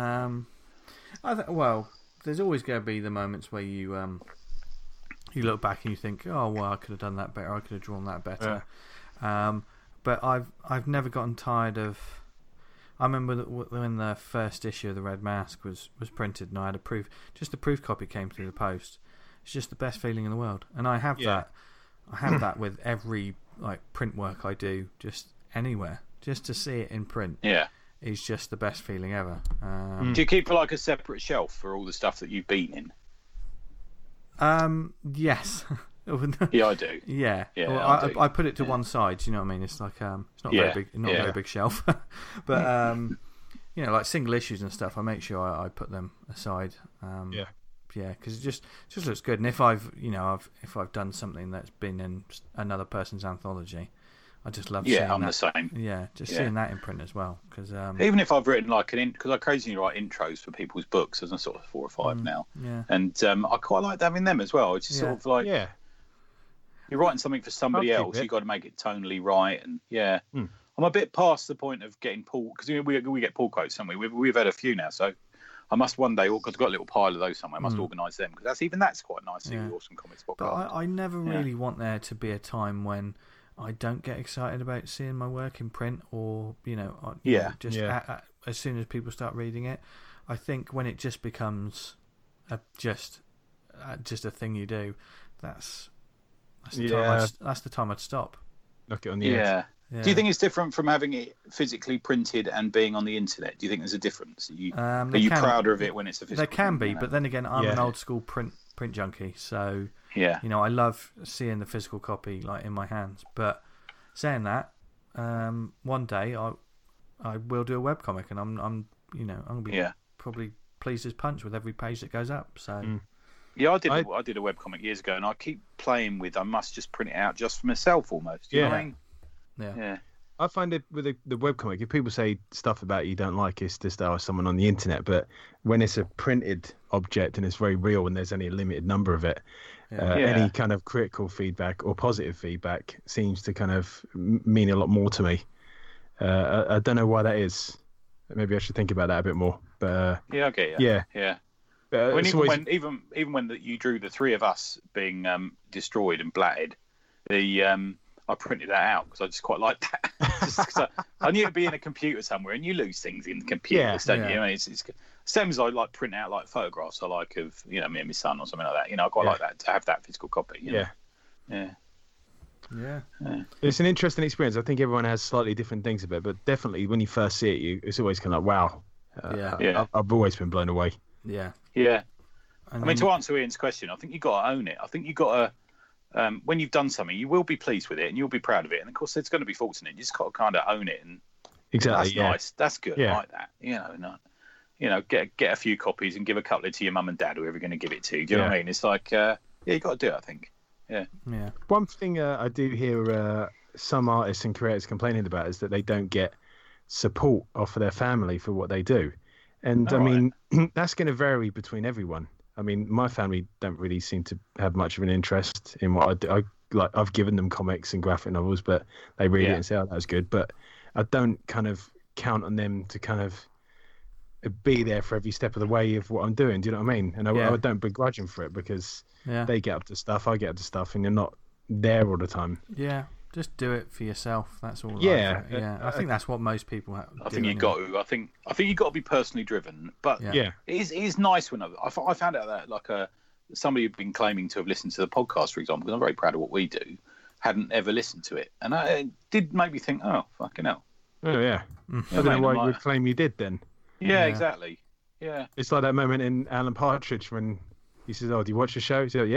Well, there's always going to be the moments where you look back and you think, oh well, I could have done that better. I could have drawn that better. Yeah. But I've never gotten tired of. I remember when the first issue of the Red Mask was printed, and I had a proof copy came through the post. It's just the best feeling in the world, and I have that. I have that with every print work I do, just anywhere, just to see it in print. Yeah, is just the best feeling ever. Do you keep a separate shelf for all the stuff that you've been in? Yes. Yeah, I do. Yeah. Well, I put it to one side. Do you know what I mean? It's like it's not very big, not a very big shelf, but like single issues and stuff. I make sure I put them aside. Because it just looks good. And if I've done something that's been in another person's anthology, I just love seeing that. Yeah, I'm the same. Yeah, seeing that in print as well. Because even if I've written because I occasionally write intros for people's books, there's sort of 4 or 5 now. Yeah. And I quite like having them as well. It's just sort of like you're writing something for somebody else. You've got to make it tonally right, and I'm a bit past the point of getting pull because we get pull quotes, don't we? We've had a few now, so I must one day, because I've got a little pile of those somewhere. I must organise them because that's quite nice. The Awesome Comics podcast. But I never really want there to be a time when I don't get excited about seeing my work in print, or as soon as people start reading it. I think when it just becomes just a thing you do, that's the time I'd stop. Knock it on the head. Yeah. Do you think it's different from having it physically printed and being on the internet? Do you think there's a difference? Are you prouder of it when it's a physical? There can be, but then again, I'm an old school print junkie, so I love seeing the physical copy in my hands. But saying that, one day I will do a webcomic, and I'm gonna be probably pleased as punch with every page that goes up. So. Yeah, I did a webcomic years ago, and I keep playing with. I must just print it out just for myself, almost. You know what I mean? Yeah. I find it with the webcomic, if people say stuff about you don't like, it's just someone on the internet. But when it's a printed object and it's very real and there's only a limited number of it, any kind of critical feedback or positive feedback seems to kind of mean a lot more to me. I don't know why that is. Maybe I should think about that a bit more. But okay. Yeah. Even when you drew the 3 of us being destroyed and blatted, I printed that out because I just quite like that. I knew it'd be in a computer somewhere, and you lose things in the computers, don't you? I mean, it's same as I print out photographs I like of me and my son or something like that. I quite like that to have that physical copy. Yeah. It's an interesting experience. I think everyone has slightly different things about it, but definitely when you first see it, it's always kind of like, wow. I've always been blown away. Yeah. I mean, to answer Ian's question, I think you've got to own it. I think you've got to, when you've done something, you will be pleased with it and you'll be proud of it. And of course, there's going to be faults in it. You just got to kind of own it. And exactly, that's nice. That's good. I like that. Get a few copies and give a couple to your mum and dad, whoever you're going to give it to. Do you know what I mean? It's like, you got to do it, I think. Yeah. One thing I do hear some artists and creators complaining about is that they don't get support off of their family for what they do. And mean, that's going to vary between everyone. I mean, my family don't really seem to have much of an interest in what I do. I've given them comics and graphic novels, but they read it and say, "Oh, that was good." But I don't kind of count on them to kind of be there for every step of the way of what I'm doing. Do you know what I mean? And I don't begrudge them for it because they get up to stuff, I get up to stuff, and you're not there all the time. Yeah. Just do it for yourself. That's all. I think that's what most people have. I think you've got to. I think you've got to be personally driven. But it is nice when I found out that somebody who'd been claiming to have listened to the podcast, for example, because I'm very proud of what we do, hadn't ever listened to it, and it did make me think, oh fucking hell. Oh yeah. I don't know why you would claim you did then. Yeah, exactly. Yeah. It's like that moment in Alan Partridge when he says, "Oh, do you watch the show?" He said, "Yeah."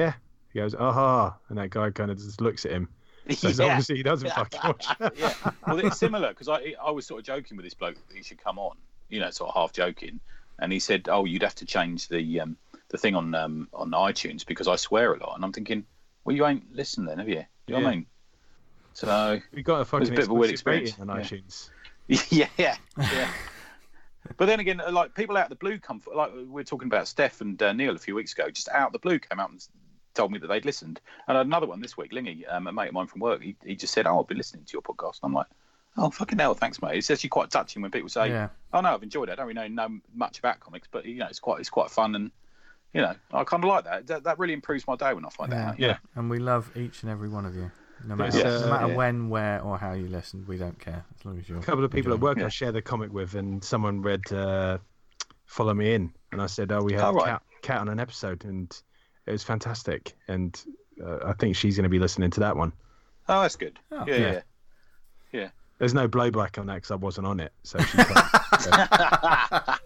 He goes, aha, and that guy kind of just looks at him. So obviously he doesn't fucking watch. Yeah. Well, it's similar because I was sort of joking with this bloke that he should come on, sort of half joking, and he said, "Oh, you'd have to change the thing on iTunes because I swear a lot." And I'm thinking, well, you ain't listened then, have you? You know what I mean? So we got a fucking bit of a weird experience on iTunes. Yeah. But then again, like people out of the blue come, like we were talking about Steph and Neil a few weeks ago, just out of the blue came out and told me that they'd listened. And I had another one this week, Lingy, a mate of mine from work, he just said, "Oh, I've been listening to your podcast." And I'm like, "Oh, fucking hell, thanks, mate." It's actually quite touching when people say, "Oh no, I've enjoyed it. I don't really know much about comics, but it's quite fun, and I kind of like that. That really improves my day when I find that out." Yeah, and we love each and every one of you. No matter when, where, or how you listen, we don't care as long as you're. A couple of people at work I share the comic with, and someone read "Follow Me In," and I said, "Oh, we had Cat on an episode, and it was fantastic." And I think she's going to be listening to that one. Oh, that's good. Oh, yeah. There's no blowback on that because I wasn't on it, so she can't.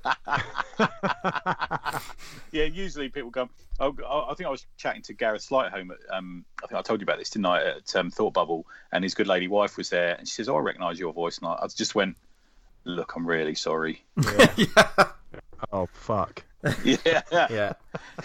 Yeah, usually people come. I think I was chatting to Gareth Slightholme at, I think I told you about this, didn't I, at Thought Bubble, and his good lady wife was there, and she says, "Oh, I recognise your voice," and I just went, "Look, I'm really sorry." Yeah. Oh, fuck. Yeah.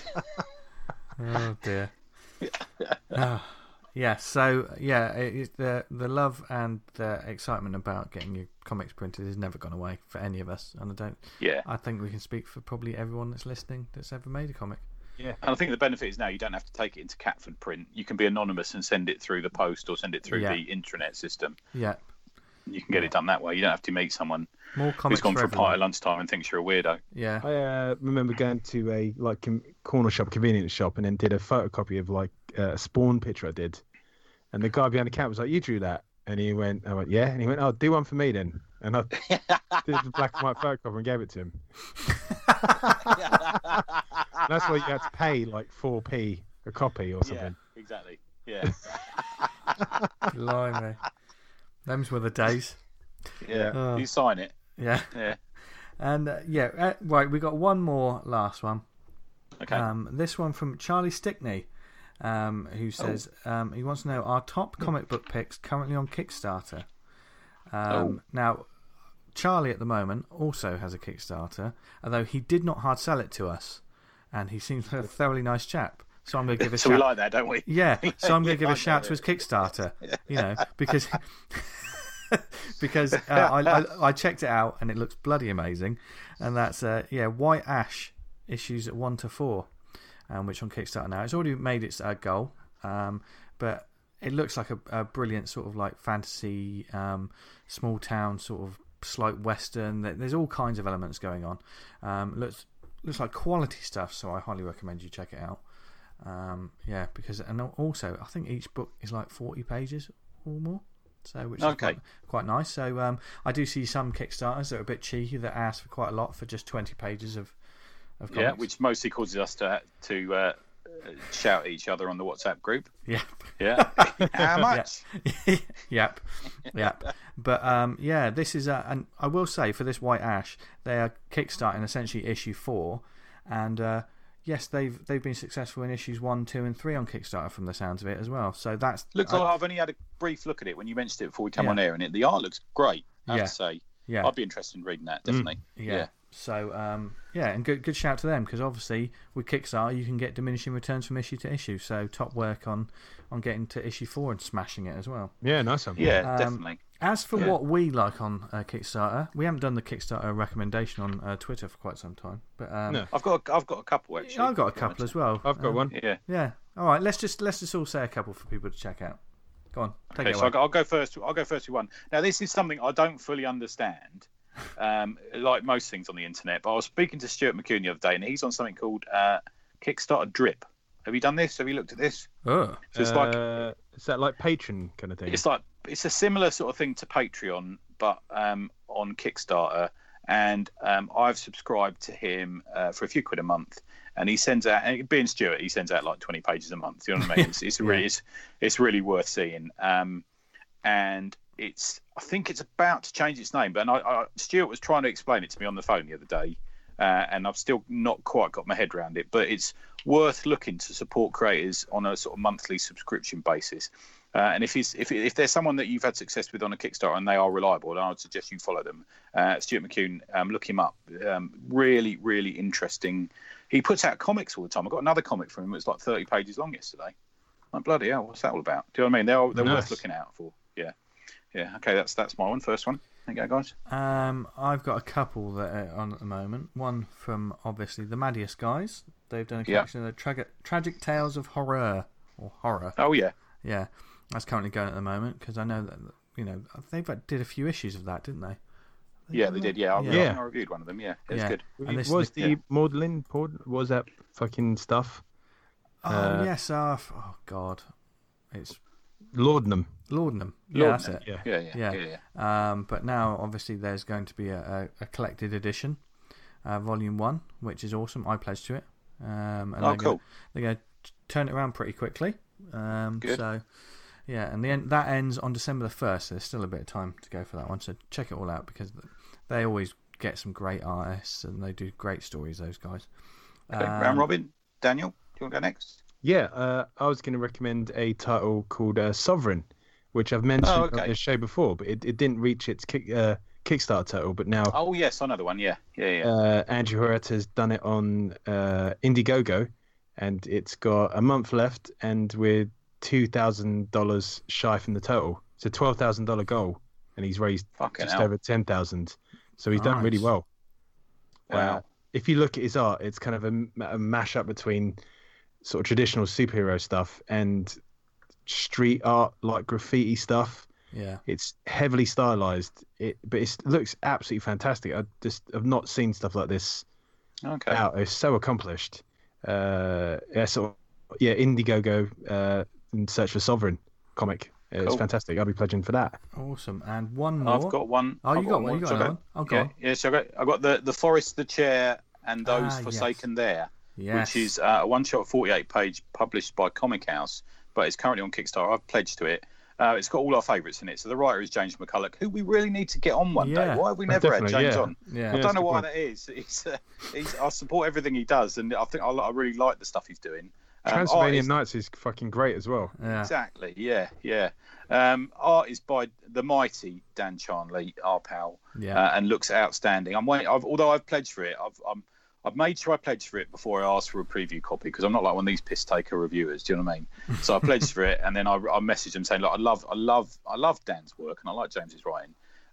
Oh dear. Yeah. So the love and the excitement about getting your comics printed has never gone away for any of us, and I think we can speak for probably everyone that's listening that's ever made a comic. Yeah, and I think the benefit is now you don't have to take it into Catford print. You can be anonymous and send it through the post or send it through the intranet system. Yeah. You can get it done that way. You don't have to meet someone who's gone for a pint at lunchtime and thinks you're a weirdo. Yeah. I remember going to a corner shop, convenience shop, and then did a photocopy of a Spawn picture I did. And the guy behind the counter was like, "You drew that?" And I went, "Yeah." And he went, "Oh, do one for me then." And I did the black and white photocopy and gave it to him. That's why you had to pay 4p a copy or something. Yeah, exactly. Yeah. Blimey. Them's were the days. Yeah. You sign it. Yeah. Yeah. And right, we got one more last one. Okay. This one from Charlie Stickney, who says he wants to know our top comic book picks currently on Kickstarter. Now, Charlie at the moment also has a Kickstarter, although he did not hard sell it to us, and he seems like a thoroughly nice chap. So I'm going to give a shout. We like that, don't we? Yeah. So I'm going to give a shout to his Kickstarter, because I checked it out and it looks bloody amazing, and that's White Ash issues at 1 to 4, which on Kickstarter now it's already made its goal, but it looks like a brilliant sort of fantasy, small town sort of slight western. There's all kinds of elements going on. Looks like quality stuff, so I highly recommend you check it out. Because also I think each book is 40 pages or more, so which is quite nice. So I do see some Kickstarters that are a bit cheeky that ask for quite a lot for just 20 pages of comics. Yeah, which mostly causes us to shout at each other on the WhatsApp group. Yeah. How much? Yep. But this is and I will say for this White Ash, they are kickstarting essentially issue 4, and yes, they've been successful in issues 1, 2, and 3 on Kickstarter from the sounds of it as well. So that's looks like I've only had a brief look at it when you mentioned it before we came on air, and the art looks great. I have to say, I'd be interested in reading that definitely. Yeah. So and good shout to them, because obviously with Kickstarter you can get diminishing returns from issue to issue. So top work on getting to issue 4 and smashing it as well. Yeah, nice one. Yeah, definitely. As for what we like on Kickstarter, we haven't done the Kickstarter recommendation on Twitter for quite some time. But no. I've got a couple actually. I've got a couple as well. I've got one. Yeah. All right. Let's just all say a couple for people to check out. Go on. Take it away. So I'll go first. I'll go first with one. Now this is something I don't fully understand, like most things on the internet. But I was speaking to Stuart McCune the other day, and he's on something called Kickstarter Drip. Have you done this? Have you looked at this? Oh. So it's is that like Patreon kind of thing? It's a similar sort of thing to Patreon, but on Kickstarter. And I've subscribed to him for a few quid a month, and he sends out. And being Stuart, he sends out 20 pages a month. You know what I mean? It's really worth seeing. And I think it's about to change its name. But Stuart was trying to explain it to me on the phone the other day. and I've still not quite got my head around it. But it's worth looking to support creators on a sort of monthly subscription basis. And if there's someone that you've had success with on a Kickstarter and they are reliable, then I would suggest you follow them. Stuart McCune, look him up. Really, really interesting. He puts out comics all the time. I got another comic from him. It was like 30 pages long yesterday. Like, bloody hell, what's that all about? Do you know what I mean? They're worth looking out for. Yeah. Okay, that's my one. First one. There you go, guys. I've got a couple that are on at the moment. One from obviously the Maddius guys. They've done a collection of the tragic tales of horror or horror. Oh yeah. Yeah. That's currently going at the moment because I know that they did a few issues of that, didn't they? Yeah, they did. Yeah, I reviewed one of them. Yeah, it was good. And was the Maudlin? Was that fucking stuff? Oh yes. Oh God, it's Laudanum. Yeah, that's it. Yeah. But now obviously there's going to be a collected edition, Volume 1, which is awesome. I pledged to it. And cool. They're going to turn it around pretty quickly. Good. So. Yeah, and that ends on December the 1st, so there's still a bit of time to go for that one. So check it all out because they always get some great artists and they do great stories, those guys. Okay, round robin. Daniel, do you want to go next? Yeah, I was going to recommend a title called Sovereign, which I've mentioned on this show before, but it didn't reach its Kickstarter title, but now... Oh, yes, another one, yeah. Andrew Huerta has done it on Indiegogo, and it's got a month left, and we're $2,000 shy from the total. It's a $12,000 goal, and he's raised over $10,000. So he's done really well. Wow. If you look at his art, it's kind of a mashup between sort of traditional superhero stuff and street art, like graffiti stuff. Yeah, it's heavily stylized. But it looks absolutely fantastic. I've not seen stuff like this out. It's so accomplished. Indiegogo. And search for Sovereign comic. It's fantastic. I'll be pledging for that. Awesome. And one more. I've got one. Oh, you got one. You got another one. Oh, go on. Yeah. So I got the Forest, the Chair, and Those Forsaken There, which is a one-shot 48-page published by Comic House, but it's currently on Kickstarter. I've pledged to it. It's got all our favourites in it. So the writer is James McCulloch, who we really need to get on one day. Why have we never had James on? Yeah. I don't know why that is. I support everything he does, and I think I really like the stuff he's doing. Transylvanian Nights is fucking great as well. Yeah. Exactly, yeah. Art is by the mighty Dan Charnley, our pal, and looks outstanding. Although I've pledged for it, I've made sure I pledged for it before I asked for a preview copy because I'm not like one of these piss taker reviewers. Do you know what I mean? So I pledged for it, and then I messaged him saying, "Look, I love Dan's work, and I like James's writing,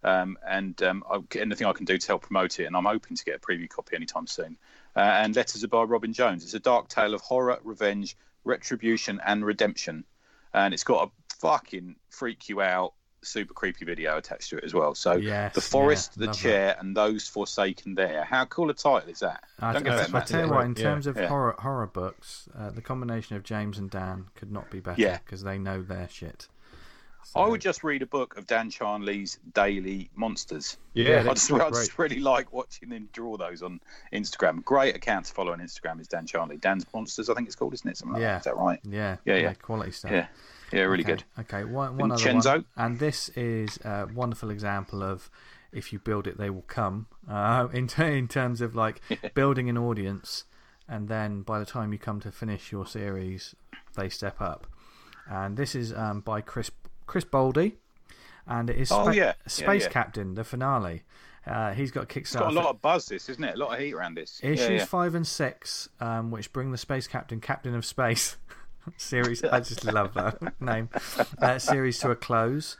I'll get anything I can do to help promote it, and I'm hoping to get a preview copy anytime soon." And Letters are by Robin Jones. It's a dark tale of horror, revenge, retribution, and redemption. And it's got a fucking freak you out, super creepy video attached to it as well. So The Forest, the Chair, and Those Forsaken There. How cool a title is that? I tell you what, in terms of horror books, the combination of James and Dan could not be better because they know their shit. So. I would just read a book of Dan Charnley's Daily Monsters. Yeah, I just really like watching him draw those on Instagram. Great account to follow on Instagram is Dan Charnley. Dan's Monsters, I think it's called, isn't it? Something like that. Is that right? Yeah. Quality stuff. Yeah, really good. Okay, one other one. And this is a wonderful example of if you build it, they will come. In terms of like building an audience, and then by the time you come to finish your series, they step up. And this is by Chris Boldy, and it is Space Captain, the finale. He's got a Kickstarter. It's got a lot of buzz, this, isn't it? A lot of heat around this. Issues 5 and 6, which bring the Space Captain, Captain of Space series. I just love that name. Series to a close.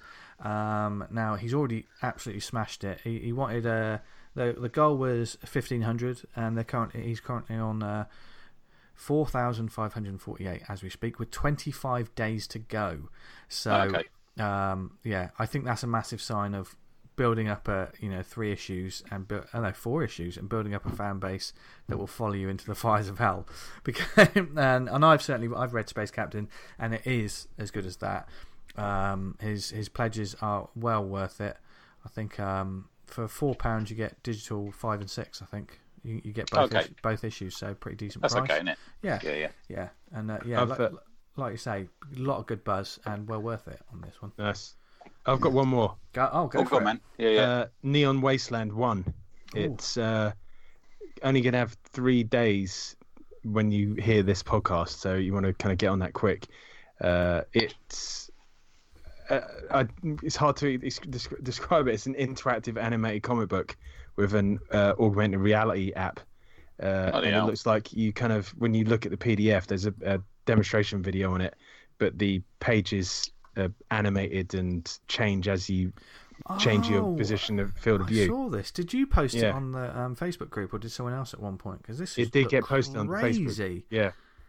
Now he's already absolutely smashed it. He wanted the goal was 1,500, and he's currently on 4,548 as we speak, with 25 days to go. So, I think that's a massive sign of building up 3 issues and 4 issues and building up a fan base that will follow you into the fires of hell. Because and I've read Space Captain, and it is as good as that. His pledges are well worth it. I think for £4 you get digital 5 and 6. I think. You get both issues, so pretty decent price. That's okay, isn't it? Yeah. And like you say, a lot of good buzz and well worth it on this one. Yes. I've got one more. Go for it, man. Yeah. Neon Wasteland 1. It's only going to have 3 days when you hear this podcast, so you want to kind of get on that quick. It's hard to describe it. It's an interactive animated comic book with an augmented reality app. And it looks like you kind of, when you look at the PDF, there's a demonstration video on it, but the pages are animated and change as you change your position of field of view. I saw this. Did you post it on the Facebook group, or did someone else at one point? Because this it did get posted on Facebook. Yeah.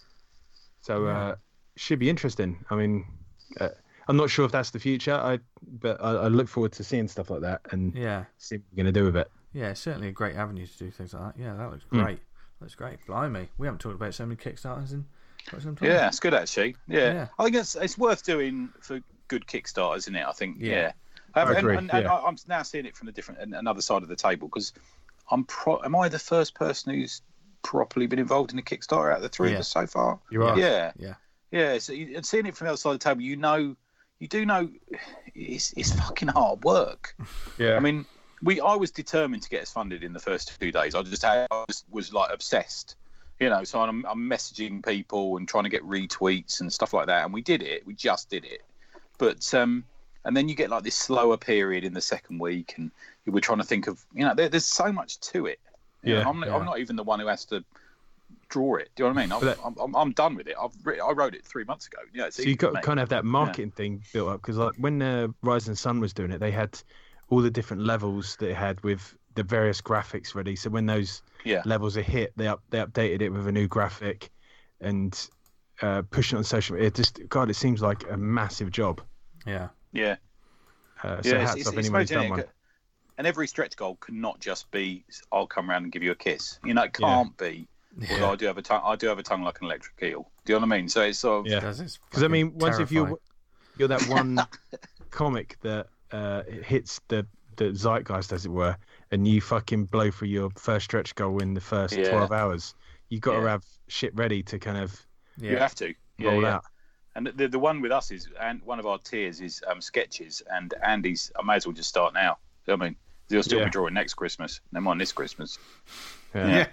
So should be interesting. I mean, I'm not sure if that's the future. But I look forward to seeing stuff like that and see what we're going to do with it. Yeah, it's certainly a great avenue to do things like that. Yeah, that looks great. That's great. Blimey, we haven't talked about so many Kickstarters in quite some time. Yeah, it's good actually. Yeah. I think it's worth doing for good Kickstarters, isn't it? I think. Yeah. I agree. And I'm now seeing it from another side of the table, because am I the first person who's properly been involved in a Kickstarter out of the three of us so far? You are. Yeah. So and seeing it from the other side of the table, you do know it's fucking hard work. Yeah. I mean, I was determined to get us funded in the first 2 days. I was like obsessed, So I'm messaging people and trying to get retweets and stuff like that, and we did it. We just did it, but and then you get like this slower period in the second week, and we're trying to think of there's so much to it. I'm not even the one who has to draw it. Do you know what I mean? I'm done with it. I wrote it 3 months ago. So you got kind of have that marketing thing built up, because like when Rising Sun was doing it, they had all the different levels that it had with the various graphics ready. So when those levels are hit, they updated it with a new graphic and push it on social media. It seems like a massive job. Yeah. Yeah. So hats off anyone who's done one. And every stretch goal cannot just be, I'll come around and give you a kiss. It can't be. Although I do have a tongue like an electric eel. Do you know what I mean? So it's sort of because I mean, once if you're that one comic that hits the zeitgeist, as it were, and you fucking blow for your first stretch goal in the first 12 hours, you got to have shit ready to kind of you have to roll out. And the one with us is, and one of our tiers is sketches, and Andy's. I may as well just start now. Do you know what I mean? He'll still be drawing next Christmas. Never mind this Christmas. Yeah.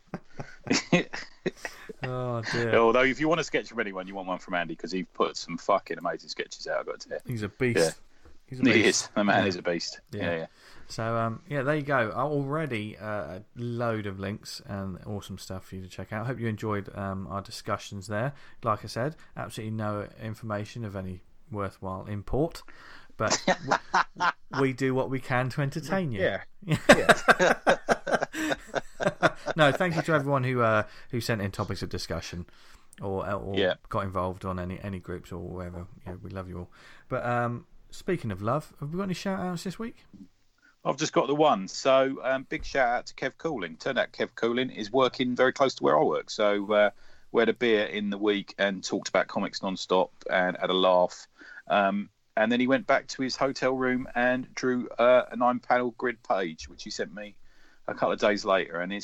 Oh dear. Although if you want a sketch from anyone, you want one from Andy, because he put some fucking amazing sketches out. I've got to tell you. He's a beast. Yeah. He's a beast. He is. The man is a beast. Yeah. So there you go. Already a load of links and awesome stuff for you to check out. Hope you enjoyed our discussions there. Like I said, absolutely no information of any worthwhile import, but we do what we can to entertain you. Yeah. No, thank you to everyone who sent in topics of discussion or got involved on any groups or whatever. We love you all. But speaking of love, have we got any shout outs this week? I've just got the one. So big shout out to Kev Cooling. Turned out Kev Cooling is working very close to where I work. So we had a beer in the week and talked about comics non-stop and had a laugh. And then he went back to his hotel room and drew a 9-panel grid page, which he sent me a couple of days later. And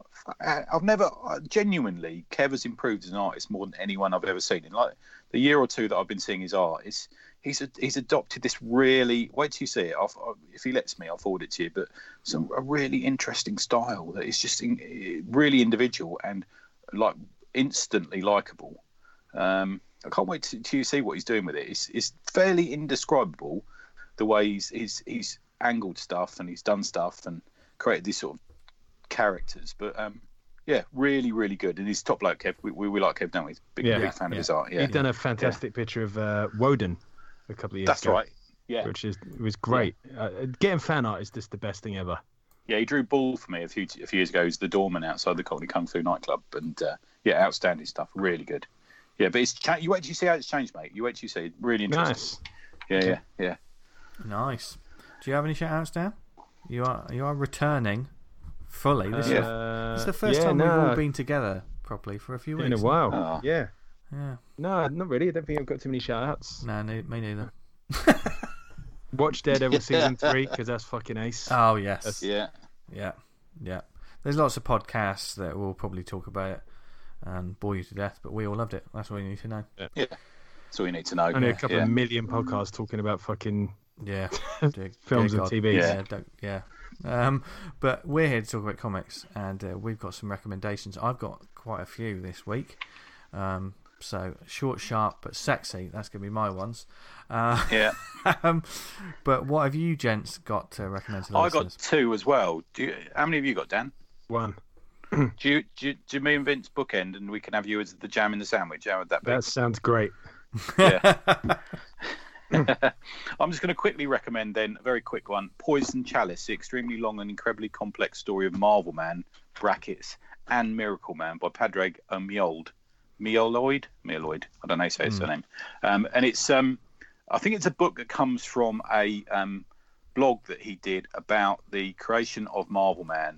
genuinely, Kev has improved as an artist more than anyone I've ever seen. In like the year or two that I've been seeing his art, he's adopted this really, wait till you see it, if he lets me I'll forward it to you, but a really interesting style that is just really individual and like instantly likable. I can't wait to see what he's doing with it. It's fairly indescribable the way he's angled stuff and he's done stuff and created these sort of characters, but really, really good. And he's top bloke, Kev. We like Kev, don't we? Big fan of his art. Yeah, he's done a fantastic picture of Woden a couple of years ago. That's right. Yeah, it was great. Getting fan art is just the best thing ever. Yeah, he drew Ball for me a few years ago. He's the doorman outside the Cockney Kung Fu nightclub, and outstanding stuff. Really good. Yeah, but you wait till you see how it's changed, mate. You wait till you see it. Really interesting. Nice. Yeah. Nice. Do you have any shout outs, Dan? You are returning fully. This is the first time we've all been together properly for a few weeks. In a while. Oh. Yeah. No, not really. I don't think I've got too many shout outs. No, me neither. Watch Daredevil season 3 because that's fucking ace. Oh yes. Yeah. There's lots of podcasts that we'll probably talk about it and bore you to death, but we all loved it. That's all you need to know. Yeah. That's all you need to know. Only a couple of million podcasts talking about fucking films and TV. Yeah. But we're here to talk about comics, and we've got some recommendations. I've got quite a few this week. So short, sharp, but sexy. That's going to be my ones. Yeah. But what have you gents got to recommend to the listeners? I got two as well. How many have you got, Dan? One. Do me and Vince bookend, and we can have you as the jam in the sandwich? How would that be? That sounds great. Yeah. I'm just going to quickly recommend then a very quick one: Poison Chalice, the extremely long and incredibly complex story of Marvel Man (brackets) and Miracle Man by Padraig O'Meold. Meoloid. I don't know how you say his surname. And it's I think it's a book that comes from a blog that he did about the creation of Marvel Man.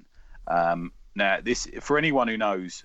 Now, this, for anyone who knows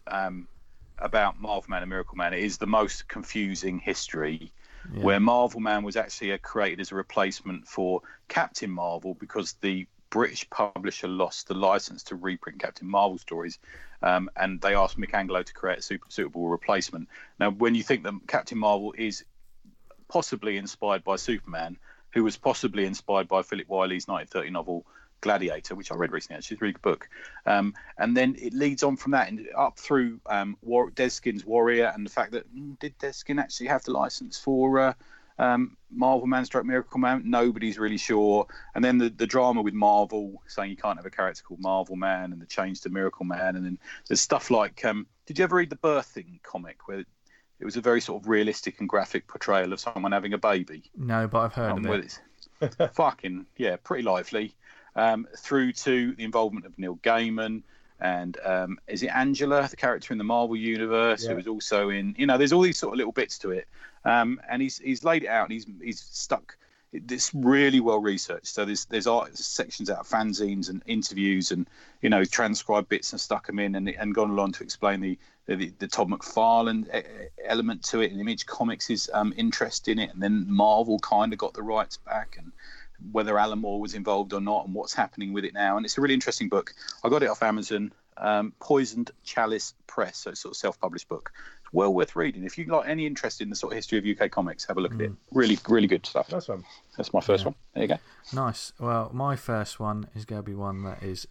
about Marvel Man and Miracle Man, it is the most confusing history. Yeah. Where Marvel Man was actually created as a replacement for Captain Marvel because the British publisher lost the license to reprint Captain Marvel stories, and they asked Michelangelo to create a suitable replacement. Now, when you think that Captain Marvel is possibly inspired by Superman, who was possibly inspired by Philip Wiley's 1930 novel Gladiator, which I read recently, actually, it's a really good book. And then it leads on from that and up through Deskin's Warrior, and the fact that did Deskin actually have the license for Marvel Man / Miracle Man? Nobody's really sure. And then the drama with Marvel saying you can't have a character called Marvel Man, and the change to Miracle Man. And then there's stuff like, did you ever read the Birthing comic, where it was a very sort of realistic and graphic portrayal of someone having a baby? No, but I've heard of it. Fucking, yeah, pretty lively. Through to the involvement of Neil Gaiman and is it Angela, the character in the Marvel universe, who was also in, there's all these sort of little bits to it, and he's laid it out, and he's stuck. It's really well researched. So there's sections out of fanzines and interviews, and transcribed bits and stuck them in, and gone along to explain the Todd McFarlane element to it, and Image Comics' interest in it, and then Marvel kind of got the rights back, and whether Alan Moore was involved or not, and what's happening with it now. And it's a really interesting book. I got it off Amazon, Poisoned Chalice Press, so it's sort of self-published book. It's well worth reading. If you've got any interest in the sort of history of UK comics, have a look at it. Really, really good stuff. That's my first one. There you go. Nice. Well, my first one is going to be one that has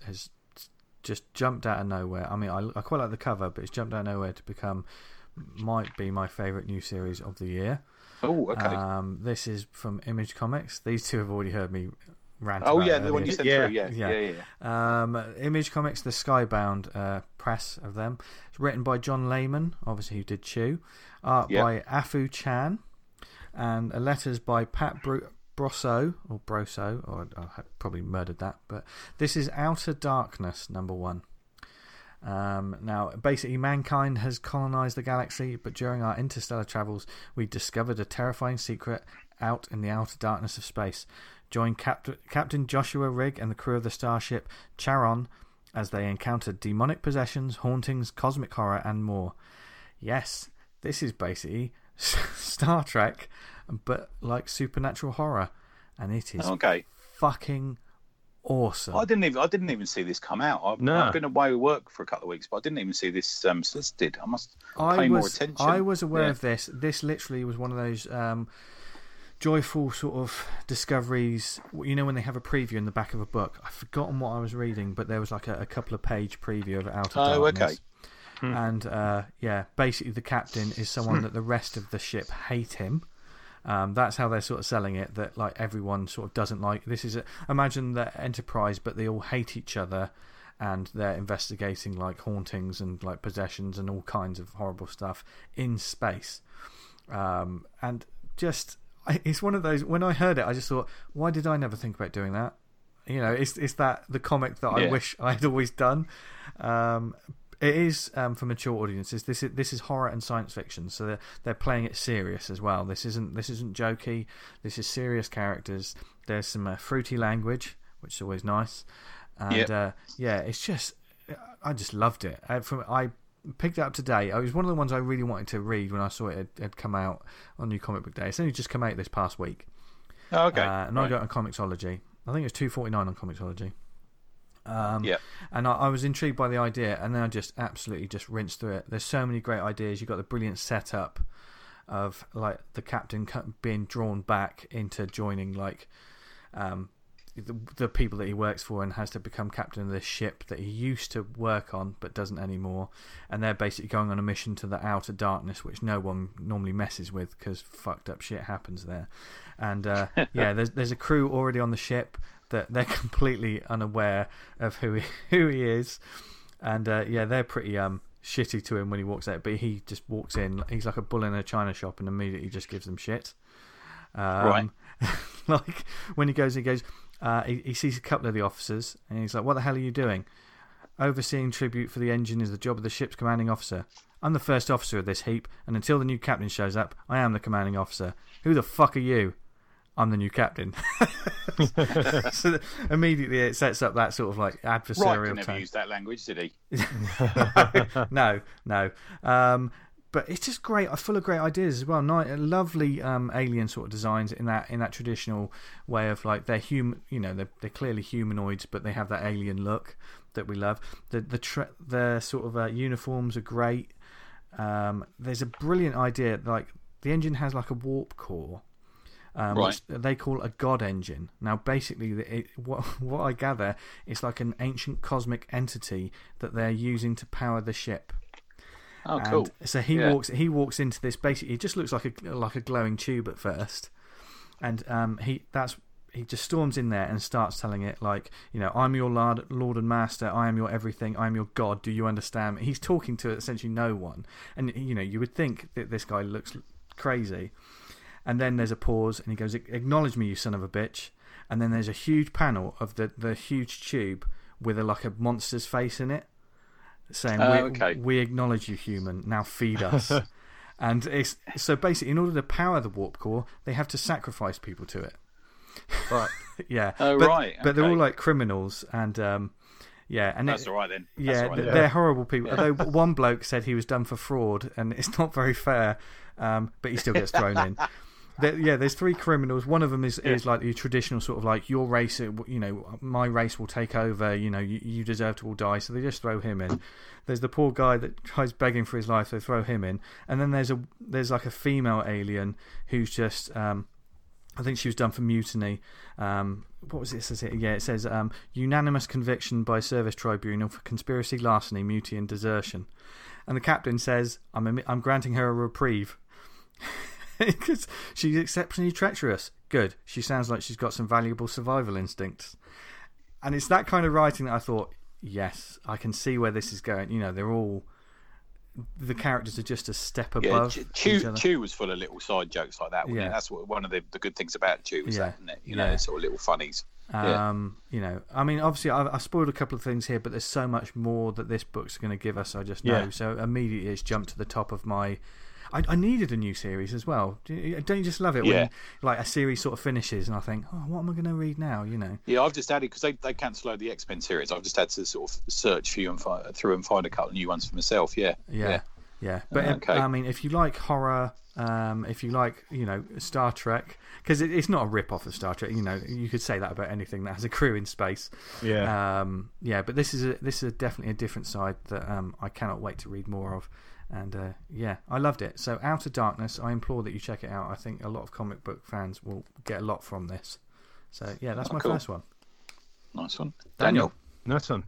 just jumped out of nowhere. I mean, I quite like the cover, but it's jumped out of nowhere to might be my favourite new series of the year. Oh, okay. This is from Image Comics. These two have already heard me rant. Oh, about yeah, it the one you sent through. Yeah. Image Comics, the Skybound press of them. It's written by John Layman, obviously, who did Chew. Art by Afu Chan, and letters by Pat Brosso, or I probably murdered that, but this is Outer Darkness #1. Now, basically, mankind has colonized the galaxy, but during our interstellar travels, we discovered a terrifying secret out in the outer darkness of space. Join Captain Joshua Rigg and the crew of the starship Charon as they encounter demonic possessions, hauntings, cosmic horror, and more. Yes, this is basically Star Trek, but like supernatural horror, and it is fucking awesome. I didn't even see this come out. I've been away with work for a couple of weeks, but I didn't even see this listed. I must pay more attention. I was aware of this. This literally was one of those joyful sort of discoveries. When they have a preview in the back of a book. I've forgotten what I was reading, but there was like a couple of page preview of Outer Darkness. And basically the captain is someone that the rest of the ship hate him. That's how they're sort of selling it, that like everyone sort of doesn't like this. Imagine the Enterprise, but they all hate each other, and they're investigating like hauntings and like possessions and all kinds of horrible stuff in space. And just it's one of those, when I heard it I just thought, why did I never think about doing that? It's that the comic that I wish I'd always done. It is for mature audiences. This is horror and science fiction, so they're playing it serious as well. This isn't jokey. This is serious characters. There's some fruity language, which is always nice. And it's just, I just loved it. I picked it up today. It was one of the ones I really wanted to read when I saw it had come out on New Comic Book Day. It's only just come out this past week. Oh, okay. And I got it on Comixology. I think it was $2.49 on Comixology. And I was intrigued by the idea, and then I just absolutely just rinsed through it. There's so many great ideas. You've got the brilliant setup of like the captain being drawn back into joining like the people that he works for, and has to become captain of this ship that he used to work on but doesn't anymore. And they're basically going on a mission to the outer darkness, which no one normally messes with because fucked up shit happens there. And there's a crew already on the ship that they're completely unaware of who he is. And they're pretty shitty to him when he walks out, but he just walks in. He's like a bull in a china shop and immediately just gives them shit. Right. Like when he goes, he sees a couple of the officers and he's like, "What the hell are you doing?" "Overseeing tribute for the engine is the job of the ship's commanding officer. I'm the first officer of this heap, and until the new captain shows up, I am the commanding officer. Who the fuck are you?" "I'm the new captain." So immediately it sets up that sort of like adversarial never tone. used that language, did he? No. But it's just great, full of great ideas as well. Lovely alien sort of designs in that traditional way of like they're human, they're clearly humanoids, but they have that alien look that we love. The sort of uniforms are great. There's a brilliant idea, like the engine has like a warp core. Which they call a god engine. Now, basically, what I gather, it's like an ancient cosmic entity that they're using to power the ship. Oh, cool! So he walks into this. Basically, it just looks like a glowing tube at first, and he just storms in there and starts telling it like, "I'm your Lord and Master. I am your everything. I am your God. Do you understand me?" He's talking to essentially no one, and you would think that this guy looks crazy. And then there's a pause, and he goes, "Acknowledge me, you son of a bitch." And then there's a huge panel of the huge tube with like a monster's face in it, saying, "We acknowledge you, human. Now feed us." And it's so basically, in order to power the warp core, they have to sacrifice people to it. Right. Yeah. Oh, right. But they're all like criminals, and and that's all right then. They're horrible people. Although one bloke said he was done for fraud, and it's not very fair. But he still gets thrown in. There's three criminals. One of them is like the traditional sort of like, your race, my race will take over. You deserve to all die. So they just throw him in. There's the poor guy that tries begging for his life. They throw him in. And then there's like a female alien who's just I think she was done for mutiny. What was it? It says unanimous conviction by service tribunal for conspiracy, larceny, mutiny, and desertion. And the captain says, "I'm granting her a reprieve." Because she's exceptionally treacherous. Good. She sounds like she's got some valuable survival instincts. And it's that kind of writing that I thought, yes, I can see where this is going. They're all... The characters are just a step above each other. Chew was full of little side jokes like that, wasn't it? That's one of the good things about Chew, is that, isn't it? Sort of little funnies. I mean, obviously, I spoiled a couple of things here, but there's so much more that this book's going to give us, I just know. So immediately it's jumped to the top of my... I needed a new series as well. Don't you just love it when like a series sort of finishes and I think, oh, what am I going to read now? Yeah, I've just added, because they cancelled the X-Men series. I've just had to sort of search for you and find a couple of new ones for myself. Yeah. But I mean, if you like horror, if you like Star Trek, because it's not a rip-off of Star Trek. You could say that about anything that has a crew in space. But this is definitely a different side that I cannot wait to read more of. And I loved it. So Outer Darkness, I implore that you check it out. I think a lot of comic book fans will get a lot from this. So that's my first one. Nice one. Daniel. Nice one.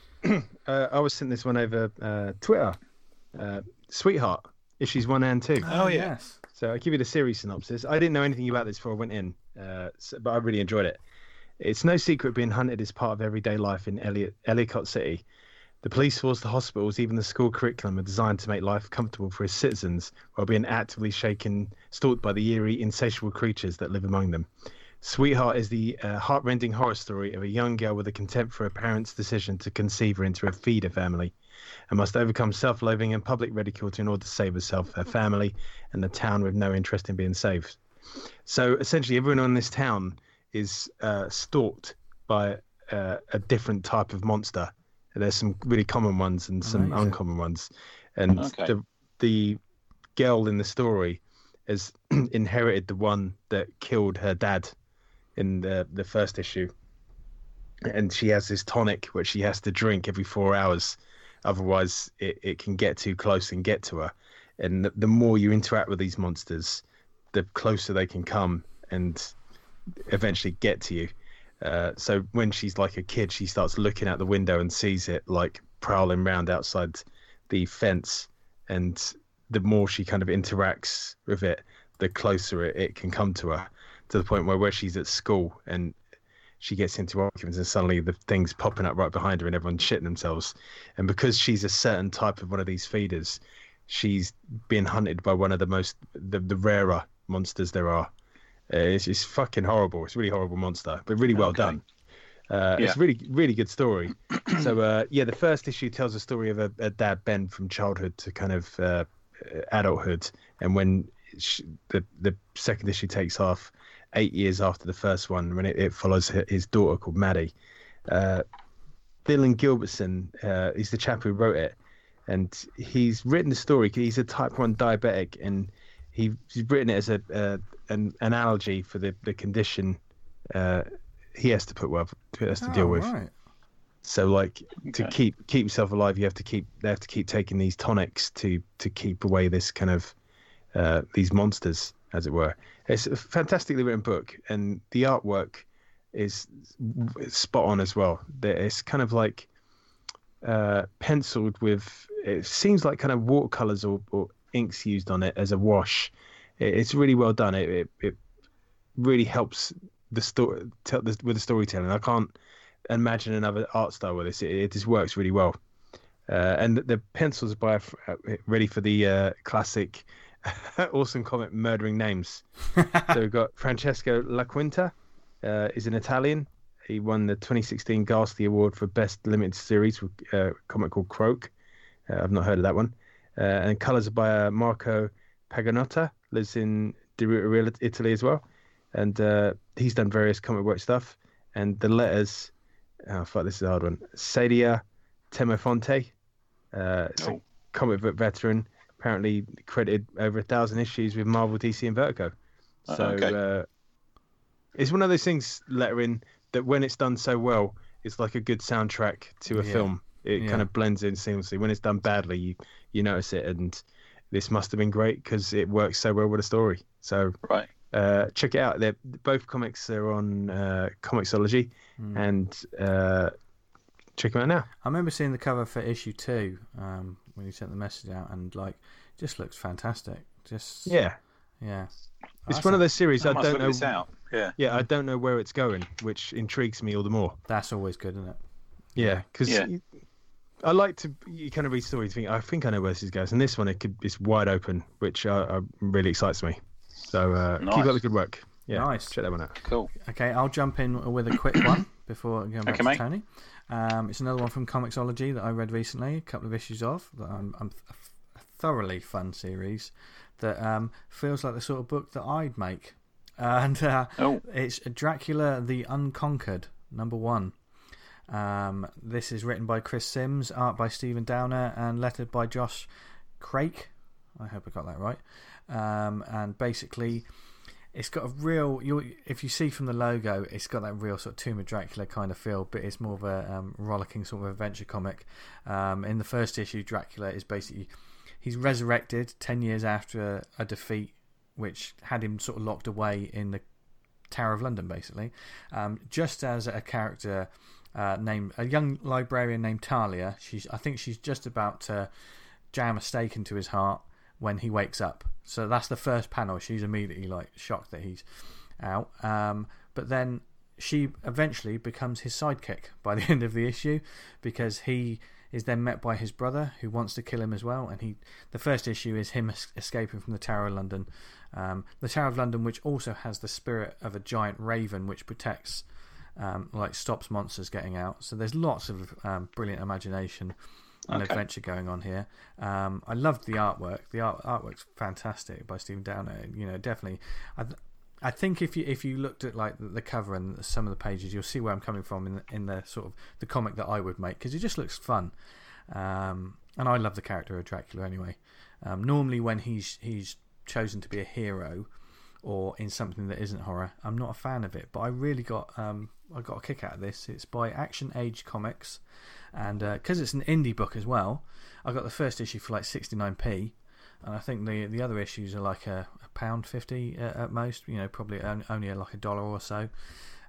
I was sent this one over Twitter. Sweetheart, issues 1 and 2. Oh yes. So I'll give you the series synopsis. I didn't know anything about this before I went in, but I really enjoyed it. It's no secret being hunted is part of everyday life in Ellicott City. The police force, the hospitals, even the school curriculum are designed to make life comfortable for its citizens while being actively stalked by the eerie, insatiable creatures that live among them. Sweetheart is the heart-rending horror story of a young girl with a contempt for her parents' decision to conceive her into a feeder family and must overcome self-loathing and public ridicule in order to save herself, her family, and the town with no interest in being saved. So essentially everyone in this town is stalked by a different type of monster. There's some really common ones and some uncommon ones. And the girl in the story has inherited the one that killed her dad in the first issue. And she has this tonic which she has to drink every 4 hours. Otherwise, it can get too close and get to her. And the more you interact with these monsters, the closer they can come and eventually get to you. So when she's like a kid, she starts looking out the window and sees it like prowling around outside the fence, and the more she kind of interacts with it, the closer it can come to her, to the point where she's at school and she gets into arguments and suddenly the thing's popping up right behind her and everyone's shitting themselves. And because she's a certain type of one of these feeders, she's being hunted by one of the rarer monsters there are. It's fucking horrible. It's a really horrible monster, but really well done. It's a really, really good story. So, the first issue tells the story of a dad, Ben, from childhood to kind of adulthood. And when the second issue takes off 8 years after the first one, when it follows his daughter called Maddie. Dylan Gilbertson is the chap who wrote it. And he's written the story. He's a type 1 diabetic, and he's written it as an analogy for the condition he has to deal with. Right. So, like, to keep yourself alive, they have to keep taking these tonics to keep away this kind of these monsters, as it were. It's a fantastically written book, and the artwork is spot on as well. It's kind of like penciled with, it seems like kind of watercolors or inks used on it as a wash. It's really well done. It really helps the story with the storytelling. I can't imagine another art style with this. It just works really well. And the pencils are ready for the classic Awesome Comic murdering names. So we've got Francesco Laquinta, is an Italian. He won the 2016 Ghastly Award for Best Limited Series with a comic called Croak. I've not heard of that one. And colours are by Marco Paganotta, lives in Deruta, Italy as well. And he's done various comic work stuff. And the letters, this is a hard one. Sadia Temofonte, a comic book veteran, apparently credited over 1,000 issues with Marvel, DC, and Vertigo. So it's one of those things, lettering, that when it's done so well, it's like a good soundtrack to a film. It kind of blends in seamlessly. When it's done badly, you notice it, and this must have been great because it works so well with a story. So check it out. Both comics are on Comixology, and check them out now. I remember seeing the cover for issue 2 when you sent the message out, and like, just looks fantastic. It's one of those series I don't know. This out. I don't know where it's going, which intrigues me all the more. That's always good, isn't it? Yeah, because I like to kind of read stories. I think I know where this goes, and this one it's wide open, which really excites me. So keep up the good work. Yeah, nice. Check that one out. Cool. Okay, I'll jump in with a quick one before going back to Tony. It's another one from Comixology that I read recently, a couple of issues of. A thoroughly fun series that feels like the sort of book that I'd make. And it's Dracula the Unconquered, #1. This is written by Chris Sims, art by Stephen Downer, and lettered by Josh Craik. I hope I got that right. And basically, it's got a real, if you see from the logo, it's got that real sort of Tomb of Dracula kind of feel, but it's more of a rollicking sort of adventure comic. In the first issue, Dracula is basically, he's resurrected 10 years after a defeat which had him sort of locked away in the Tower of London, basically. Just as a character named, a young librarian named Talia, I think she's just about to jam a stake into his heart when he wakes up. So that's the first panel. She's immediately like shocked that he's out. But then she eventually becomes his sidekick by the end of the issue, because he is then met by his brother who wants to kill him as well. And the first issue is him escaping from the Tower of London. The Tower of London, which also has the spirit of a giant raven which protects, stops monsters getting out. So there's lots of brilliant imagination and adventure going on here. I loved the artwork. The artwork's fantastic by Stephen Downer. Definitely. I think if you looked at like the cover and some of the pages, you'll see where I'm coming from in the sort of the comic that I would make, because it just looks fun. And I love the character of Dracula anyway. Normally when he's chosen to be a hero or in something that isn't horror, I'm not a fan of it, but I really got I got a kick out of this. It's by Action Age Comics, and because it's an indie book as well, I got the first issue for like 69p, and I think the other issues are like £1.50 at most, probably only like $1 or so.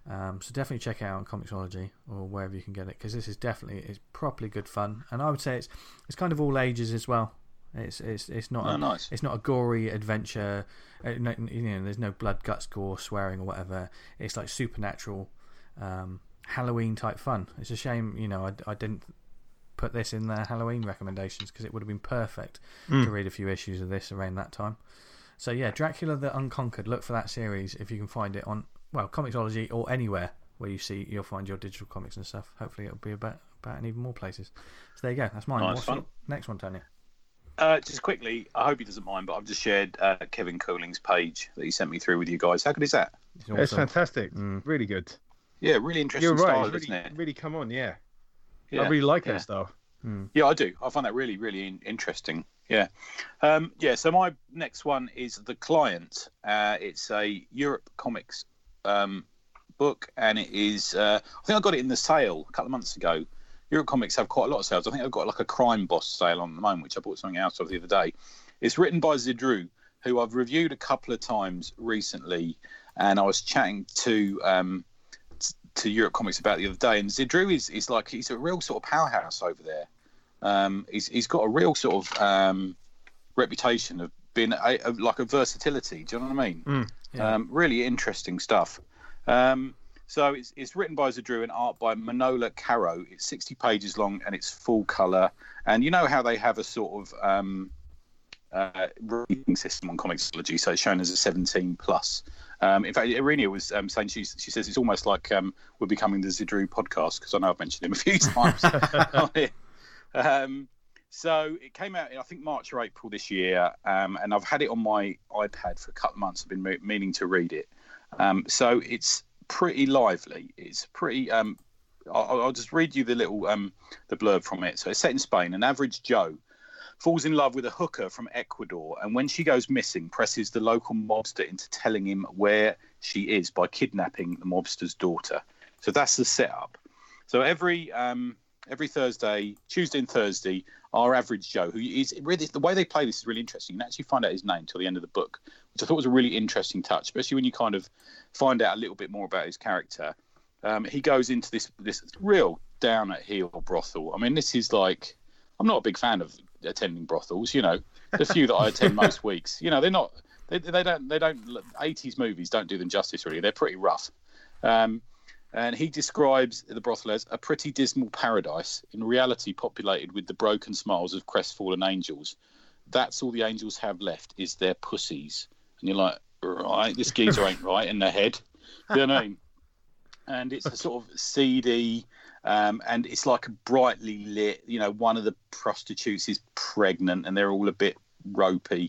So definitely check it out on Comixology or wherever you can get it, because this is it's properly good fun, and I would say it's kind of all ages as well. It's not nice. It's not a gory adventure. There's no blood, guts, gore, swearing or whatever. It's like supernatural, Halloween type fun. It's a shame I didn't put this in the Halloween recommendations, because it would have been perfect to read a few issues of this around that time. So yeah, Dracula the Unconquered. Look for that series if you can find it on Comixology or anywhere where you'll find your digital comics and stuff. Hopefully it'll be about in even more places. So there you go. That's mine. Nice. What's next one, Tony? Just quickly, I hope he doesn't mind, but I've just shared Kevin Cooling's page that he sent me through with you guys. How good is that? Awesome. It's fantastic. Really good. Yeah, really interesting. You're right. Style, isn't it? Really come on, yeah. I really like that style. Yeah, I do. I find that really, really interesting. Yeah. So my next one is The Client. It's a Europe Comics book, and it is. I think I got it in the sale a couple of months ago. Europe Comics have quite a lot of sales. I think I've got like a Crime Boss sale on at the moment, which I bought something out of the other day. It's written by Zidrou, who I've reviewed a couple of times recently, and I was chatting to Europe Comics about the other day. And Zidrou he's a real sort of powerhouse over there. He's got a real sort of reputation of being like a versatility. Do you know what I mean? Yeah. Really interesting stuff. So it's written by Zidrou and art by Manola Caro. It's 60 pages long and it's full colour. And you know how they have a sort of rating system on Comixology, so it's shown as a 17 plus. In fact, Irina was saying she says it's almost like we're becoming the Zidrou podcast, because I know I've mentioned him a few times on it. So it came out in, I think, March or April this year, and I've had it on my iPad for a couple of months. I've been meaning to read it. So it's pretty lively. It's pretty. I'll just read you the little the blurb from it. So it's set in Spain. An average Joe falls in love with a hooker from Ecuador, and when she goes missing, presses the local mobster into telling him where she is by kidnapping the mobster's daughter. So that's the setup. So every Thursday, Tuesday and Thursday, our average Joe, who is really, the way they play this is really interesting. You can actually find out his name till the end of the book, which I thought was a really interesting touch, especially when you kind of find out a little bit more about his character. He goes into this real down at heel brothel. I mean, this is like, I'm not a big fan of attending brothels. The few that I attend most weeks, they don't 80s movies don't do them justice really. They're pretty rough. And he describes the brothel as a pretty dismal paradise, in reality populated with the broken smiles of crestfallen angels. That's all the angels have left is their pussies. And you're like, right, this geezer ain't right in the head. Do you know what I mean? And it's a sort of seedy, and it's like brightly lit. One of the prostitutes is pregnant, and they're all a bit ropey.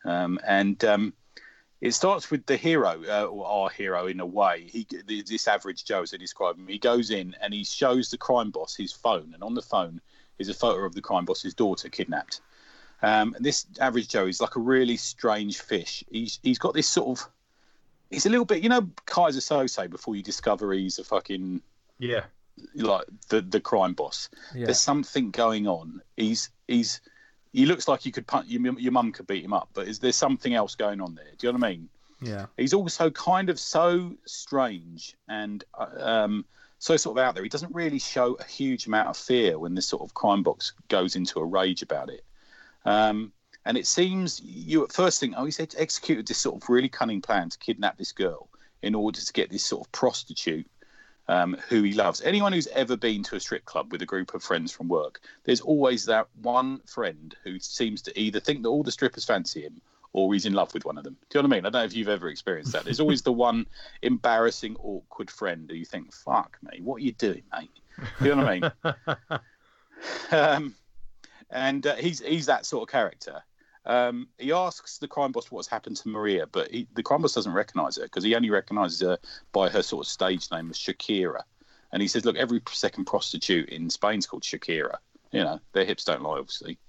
It starts with the hero, or our hero in a way. This average Joe, as I described him, he goes in and he shows the crime boss his phone, and on the phone is a photo of the crime boss's daughter kidnapped. This average Joe is like a really strange fish. He's got this sort of, he's a little bit, Kaiser Sose before you discover he's a fucking like the crime boss. Yeah. There's something going on. He looks like you could punch your mum could beat him up, but there's something else going on there. Do you know what I mean? Yeah. He's also kind of so strange and so sort of out there. He doesn't really show a huge amount of fear when this sort of crime boss goes into a rage about it. And it seems you at first think, he's executed this sort of really cunning plan to kidnap this girl in order to get this sort of prostitute who he loves. Anyone who's ever been to a strip club with a group of friends from work, there's always that one friend who seems to either think that all the strippers fancy him or he's in love with one of them. Do you know what I mean? I don't know if you've ever experienced that. There's always the one embarrassing, awkward friend who you think, fuck me, what are you doing, mate? Do you know what I mean? And he's that sort of character. He asks the crime boss what's happened to Maria, but the crime boss doesn't recognise her because he only recognises her by her sort of stage name of Shakira. And he says, look, every second prostitute in Spain's called Shakira. Their hips don't lie, obviously.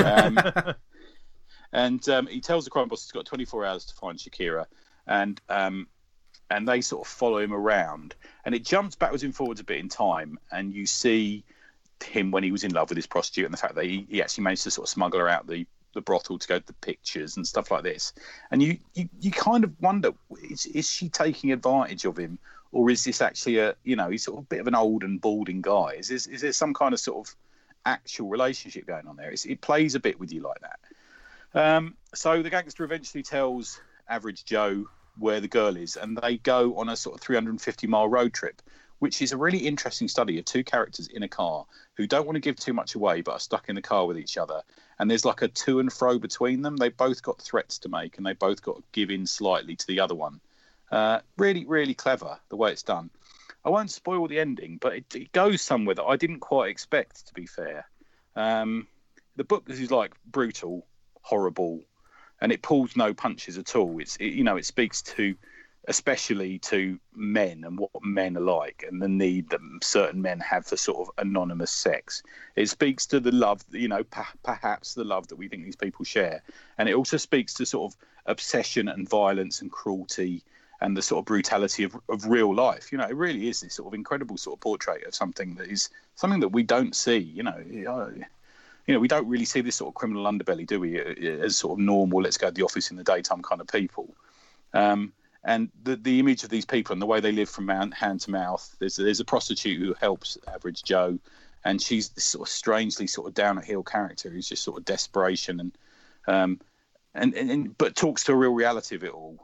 And he tells the crime boss he's got 24 hours to find Shakira. And they sort of follow him around. And it jumps backwards and forwards a bit in time. And you see him when he was in love with his prostitute and the fact that he actually managed to sort of smuggle her out the brothel to go to the pictures and stuff like this. And you kind of wonder, is she taking advantage of him, or is this actually he's sort of a bit of an old and balding guy? Is there some kind of sort of actual relationship going on there? It plays a bit with you like that. So the gangster eventually tells Average Joe where the girl is, and they go on a sort of 350-mile road trip, which is a really interesting study of two characters in a car who don't want to give too much away but are stuck in the car with each other. And there's like a to and fro between them. They both got threats to make, and they both got to give in slightly to the other one. Really, really clever, the way it's done. I won't spoil the ending, but it goes somewhere that I didn't quite expect, to be fair. The book is like brutal, horrible, and it pulls no punches at all. It speaks to, especially to men and what men are like and the need that certain men have for sort of anonymous sex. It speaks to the love, perhaps the love that we think these people share. And it also speaks to sort of obsession and violence and cruelty and the sort of brutality of real life. It really is this sort of incredible sort of portrait of something that we don't see. We don't really see this sort of criminal underbelly, do we, as sort of normal, let's go to the office in the daytime kind of people. And the image of these people and the way they live from hand to mouth. There's a prostitute who helps Average Joe, and she's this sort of strangely sort of down at heel character who's just sort of desperation and but talks to a real reality of it all.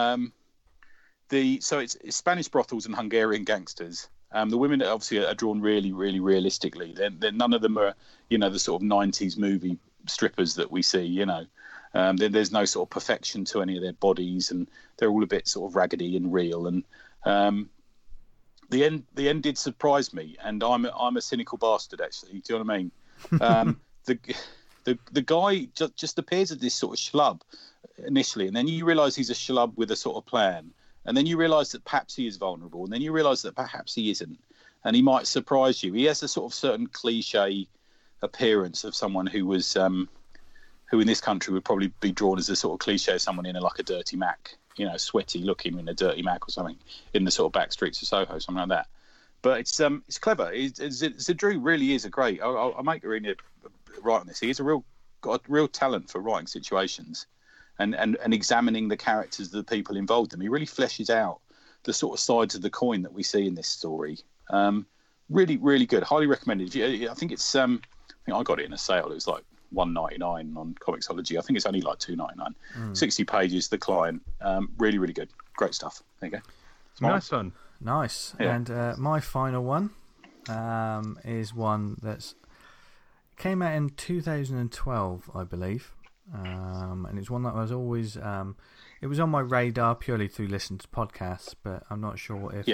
So it's Spanish brothels and Hungarian gangsters. The women obviously are drawn really, really realistically. They're none of them are, the sort of 90s movie strippers that we see, There's no sort of perfection to any of their bodies, and they're all a bit sort of raggedy and real. And the end did surprise me, and I'm a cynical bastard, actually. Do you know what I mean? The guy just appears as this sort of schlub initially, and then you realise he's a schlub with a sort of plan. And then you realise that perhaps he is vulnerable, and then you realise that perhaps he isn't, and he might surprise you. He has a sort of certain cliche appearance of someone who was, who in this country would probably be drawn as a sort of cliche of someone in a dirty Mac, sweaty looking in a dirty Mac or something in the sort of back streets of Soho, something like that. But it's clever. Zadru really is a great. I'll make Irina right on this. He's got a real talent for writing situations. And examining the characters of the people involved in them. He really fleshes out the sort of sides of the coin that we see in this story. Really, really good. Highly recommended. I think I got it in a sale. It was like $1.99 on Comixology. I think it's only like $2.99. 60 pages. The Client. Really, really good. Great stuff. There you go. Nice one. Nice. Yeah. And my final one is one that's came out in 2012, I believe. And it's one that was always it was on my radar purely through listening to podcasts, but I'm not sure if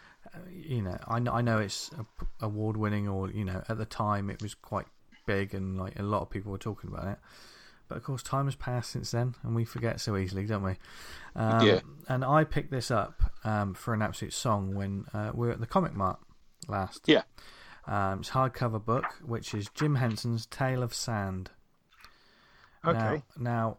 I know it's award winning, or at the time it was quite big and like a lot of people were talking about it, but of course time has passed since then and we forget so easily, don't we? And I picked this up for an absolute song when we were at the Comic Mart last. It's a hardcover book, which is Jim Henson's Tale of Sand. Okay. Now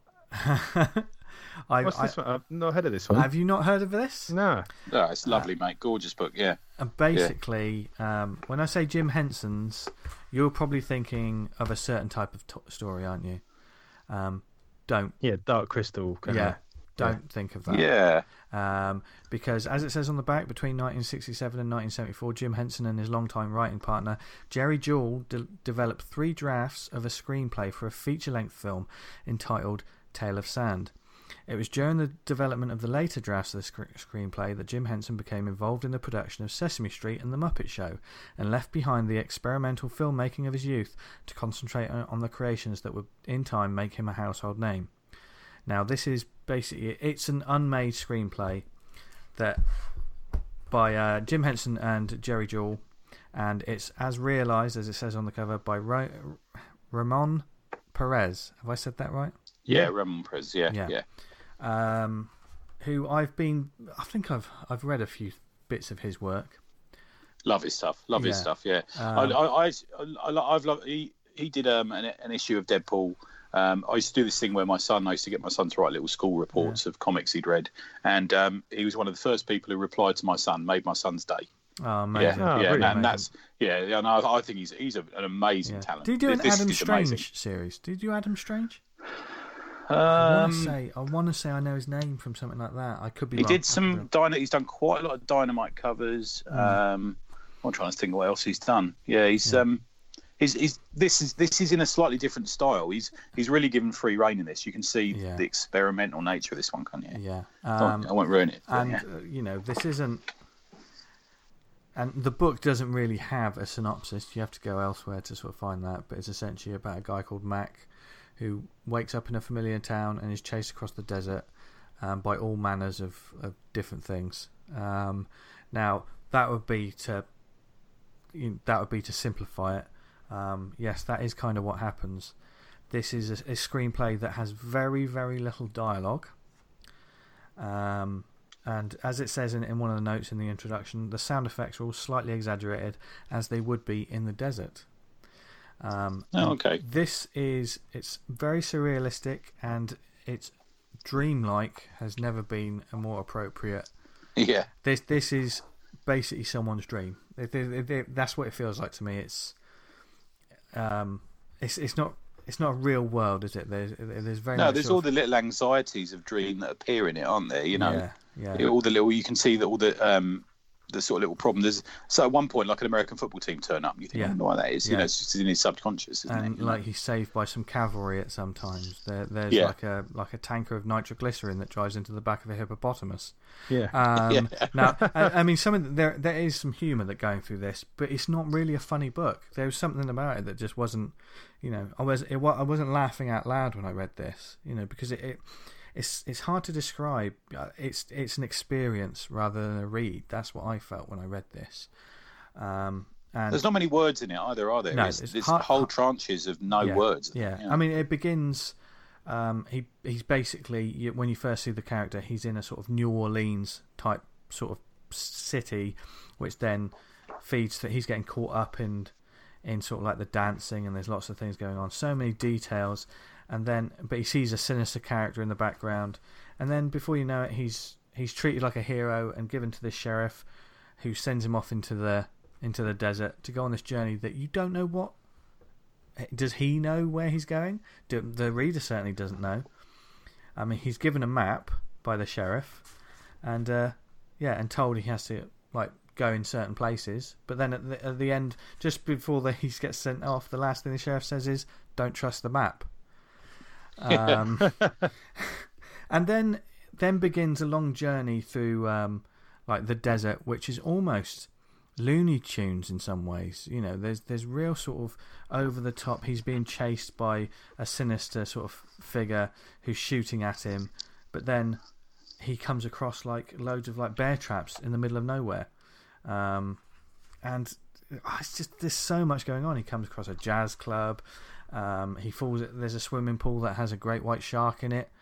what's this one? I've not heard of this one. Have you not heard of this? No. No, it's lovely, mate. Gorgeous book, yeah. And basically, when I say Jim Henson's, you're probably thinking of a certain type of story, aren't you? Don't. Yeah, Dark Crystal. Don't think of that. Yeah. Because as it says on the back, between 1967 and 1974, Jim Henson and his longtime writing partner Jerry Jewell developed 3 drafts of a screenplay for a feature-length film entitled Tale of Sand. It was during the development of the later drafts of the screenplay that Jim Henson became involved in the production of Sesame Street and The Muppet Show, and left behind the experimental filmmaking of his youth to concentrate on the creations that would in time make him a household name. Now, this is basically, it's an unmade screenplay that by Jim Henson and Jerry Jewell, and it's as realised, as it says on the cover, by Ramon Perez. Have I said that right? Yeah, Ramon Perez. Yeah. Who I think I've read a few bits of his work. Love his stuff. His stuff. Yeah. I've loved. He did an issue of Deadpool. I used to do this thing where I used to get my son to write little school reports of comics he'd read, and he was one of the first people who replied to my son, made my son's day. Oh, amazing! And that's I think he's an amazing talent. Did you do an Adam Strange series? Did you Adam Strange? I want to say I know his name from something like that. I could be wrong. He's done quite a lot of Dynamite covers. I'm trying to think what else he's done. Yeah, this is in a slightly different style. He's really given free rein in this. You can see the experimental nature of this one, can't you? Yeah. I won't ruin it. This isn't. And the book doesn't really have a synopsis. You have to go elsewhere to sort of find that. But it's essentially about a guy called Mac who wakes up in a familiar town and is chased across the desert by all manners of different things. Now, that would be to simplify it. Yes, that is kind of what happens. This is a screenplay that has very, very little dialogue. And as it says in one of the notes in the introduction, the sound effects are all slightly exaggerated, as they would be in the desert. Okay. It's very surrealistic, and it's dreamlike has never been a more appropriate. Yeah. This is basically someone's dream. That's what it feels like to me. It's not a real world, is it? There's very there's all the little anxieties of dream that appear in it, aren't there? Yeah. All the little, you can see that all the sort of little problems. So at one point, like an American football team turn up, and you think, I don't know why that is. Yeah. It's just in his subconscious, isn't it? He's saved by some cavalry at some times. There's like a tanker of nitroglycerin that drives into the back of a hippopotamus. Yeah. Now, I mean, there is some humour that going through this, but it's not really a funny book. There was something about it that just wasn't. I wasn't laughing out loud when I read this. Because it's hard to describe. It's an experience rather than a read. That's what I felt when I read this. And there's not many words in it either, are there? No, it's whole tranches of no words. Yeah. I mean, it begins. He's basically, when you first see the character, he's in a sort of New Orleans type sort of city, which then feeds that he's getting caught up in sort of like the dancing, and there's lots of things going on. So many details. But he sees a sinister character in the background, and then before you know it, he's treated like a hero and given to this sheriff, who sends him off into the desert to go on this journey that you don't know what. Does he know where he's going? The reader certainly doesn't know. I mean, he's given a map by the sheriff, and told he has to go in certain places. But then at the end, just before he gets sent off, the last thing the sheriff says is, "Don't trust the map." And then begins a long journey through the desert, which is almost Looney Tunes in some ways. There's real sort of over the top. He's being chased by a sinister sort of figure who's shooting at him, but then he comes across loads of bear traps in the middle of nowhere, and it's just, there's so much going on. He comes across a jazz club. He falls. There's a swimming pool that has a great white shark in it.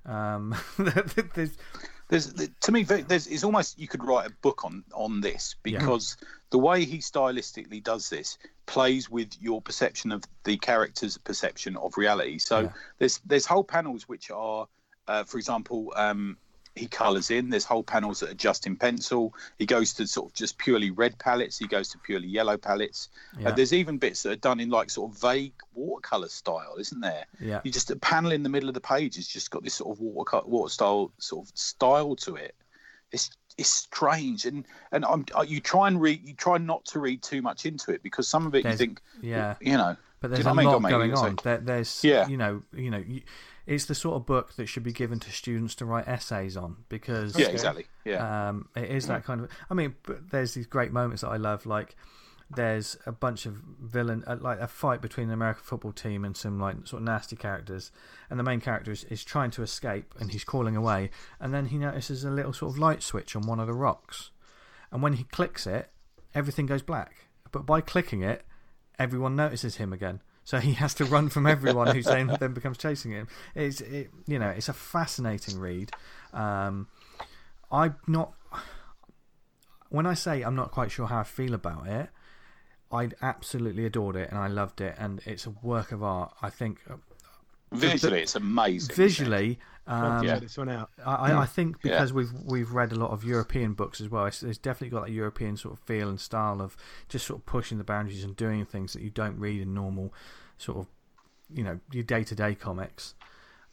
To me, it's almost, you could write a book on this, because the way he stylistically does this plays with your perception of the character's perception of reality. So there's whole panels which are, for example, he colours in. There's whole panels that are just in pencil. He goes to sort of just purely red palettes. He goes to purely yellow palettes. There's even bits that are done in sort of vague watercolour style, isn't there? Yeah. You just, a panel in the middle of the page has just got this sort of water style sort of style to it. It's strange, and you try not to read too much into it, because some of it you think, but there's a lot going on. There's it's the sort of book that should be given to students to write essays on, because it is that kind of. I mean, but there's these great moments that I love, there's a bunch of a fight between an American football team and some sort of nasty characters, and the main character is trying to escape, and he's crawling away, and then he notices a little sort of light switch on one of the rocks, and when he clicks it, everything goes black. But by clicking it, everyone notices him again. So he has to run from everyone, who then becomes chasing him. It's a fascinating read. When I say I'm not quite sure how I feel about it, I absolutely adored it and I loved it, and it's a work of art. I think visually it's amazing. Visually, this one out. I think because we've read a lot of European books as well, it's definitely got that European sort of feel and style of just sort of pushing the boundaries and doing things that you don't read in normal sort of your day-to-day comics.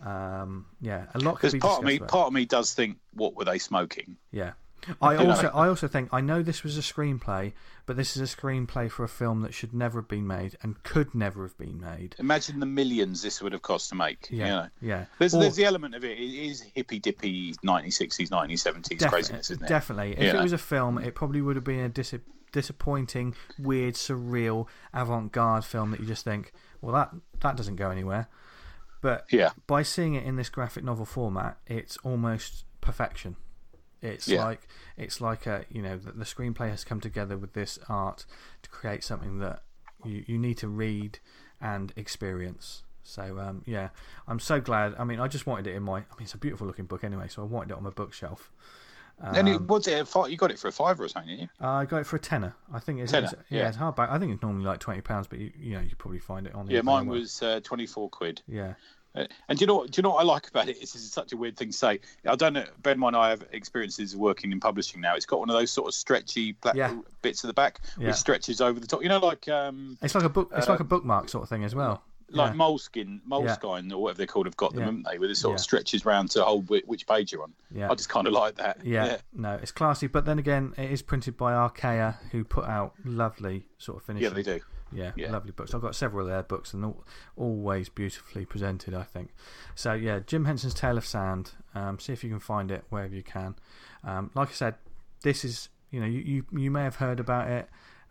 A lot. Because part of me does think, what were they smoking? Yeah. I also think, I know this was a screenplay, but this is a screenplay for a film that should never have been made and could never have been made. Imagine the millions this would have cost to make. Yeah. There's the element of it. It is hippy dippy 1960s, 1970s craziness, isn't it? Definitely. If it was a film, it probably would have been a disappointing, weird, surreal, avant-garde film that you just think, well, that doesn't go anywhere. But by seeing it in this graphic novel format, it's almost perfection. It's like the screenplay has come together with this art to create something that you need to read and experience. So I'm so glad. I mean, I just wanted it in it's a beautiful looking book anyway, so I wanted it on my bookshelf. And you got it for a £5 or something, didn't you? I got it for a tenner. I think it's tenner. It's hardback. I think it's normally like £20, but you probably find it on. Yeah, mine was £24. Yeah. And do you know what I like about it? This is such a weird thing to say. I don't know. Ben and I have experiences working in publishing now. It's got one of those sort of stretchy black bits at the back, which stretches over the top. You know, like it's like a book. It's like a bookmark sort of thing as well. Like Moleskine or whatever they're called have got them, haven't they? Where it sort of stretches round to hold which page you're on. Yeah. I just kind of like that. Yeah. No, it's classy. But then again, it is printed by Archaea, who put out lovely sort of finishing. Yeah, they do. Yeah, lovely books. I've got several of their books, and always beautifully presented, I think. So yeah, Jim Henson's Tale of Sand. See if you can find it wherever you can. Like I said, this is you may have heard about it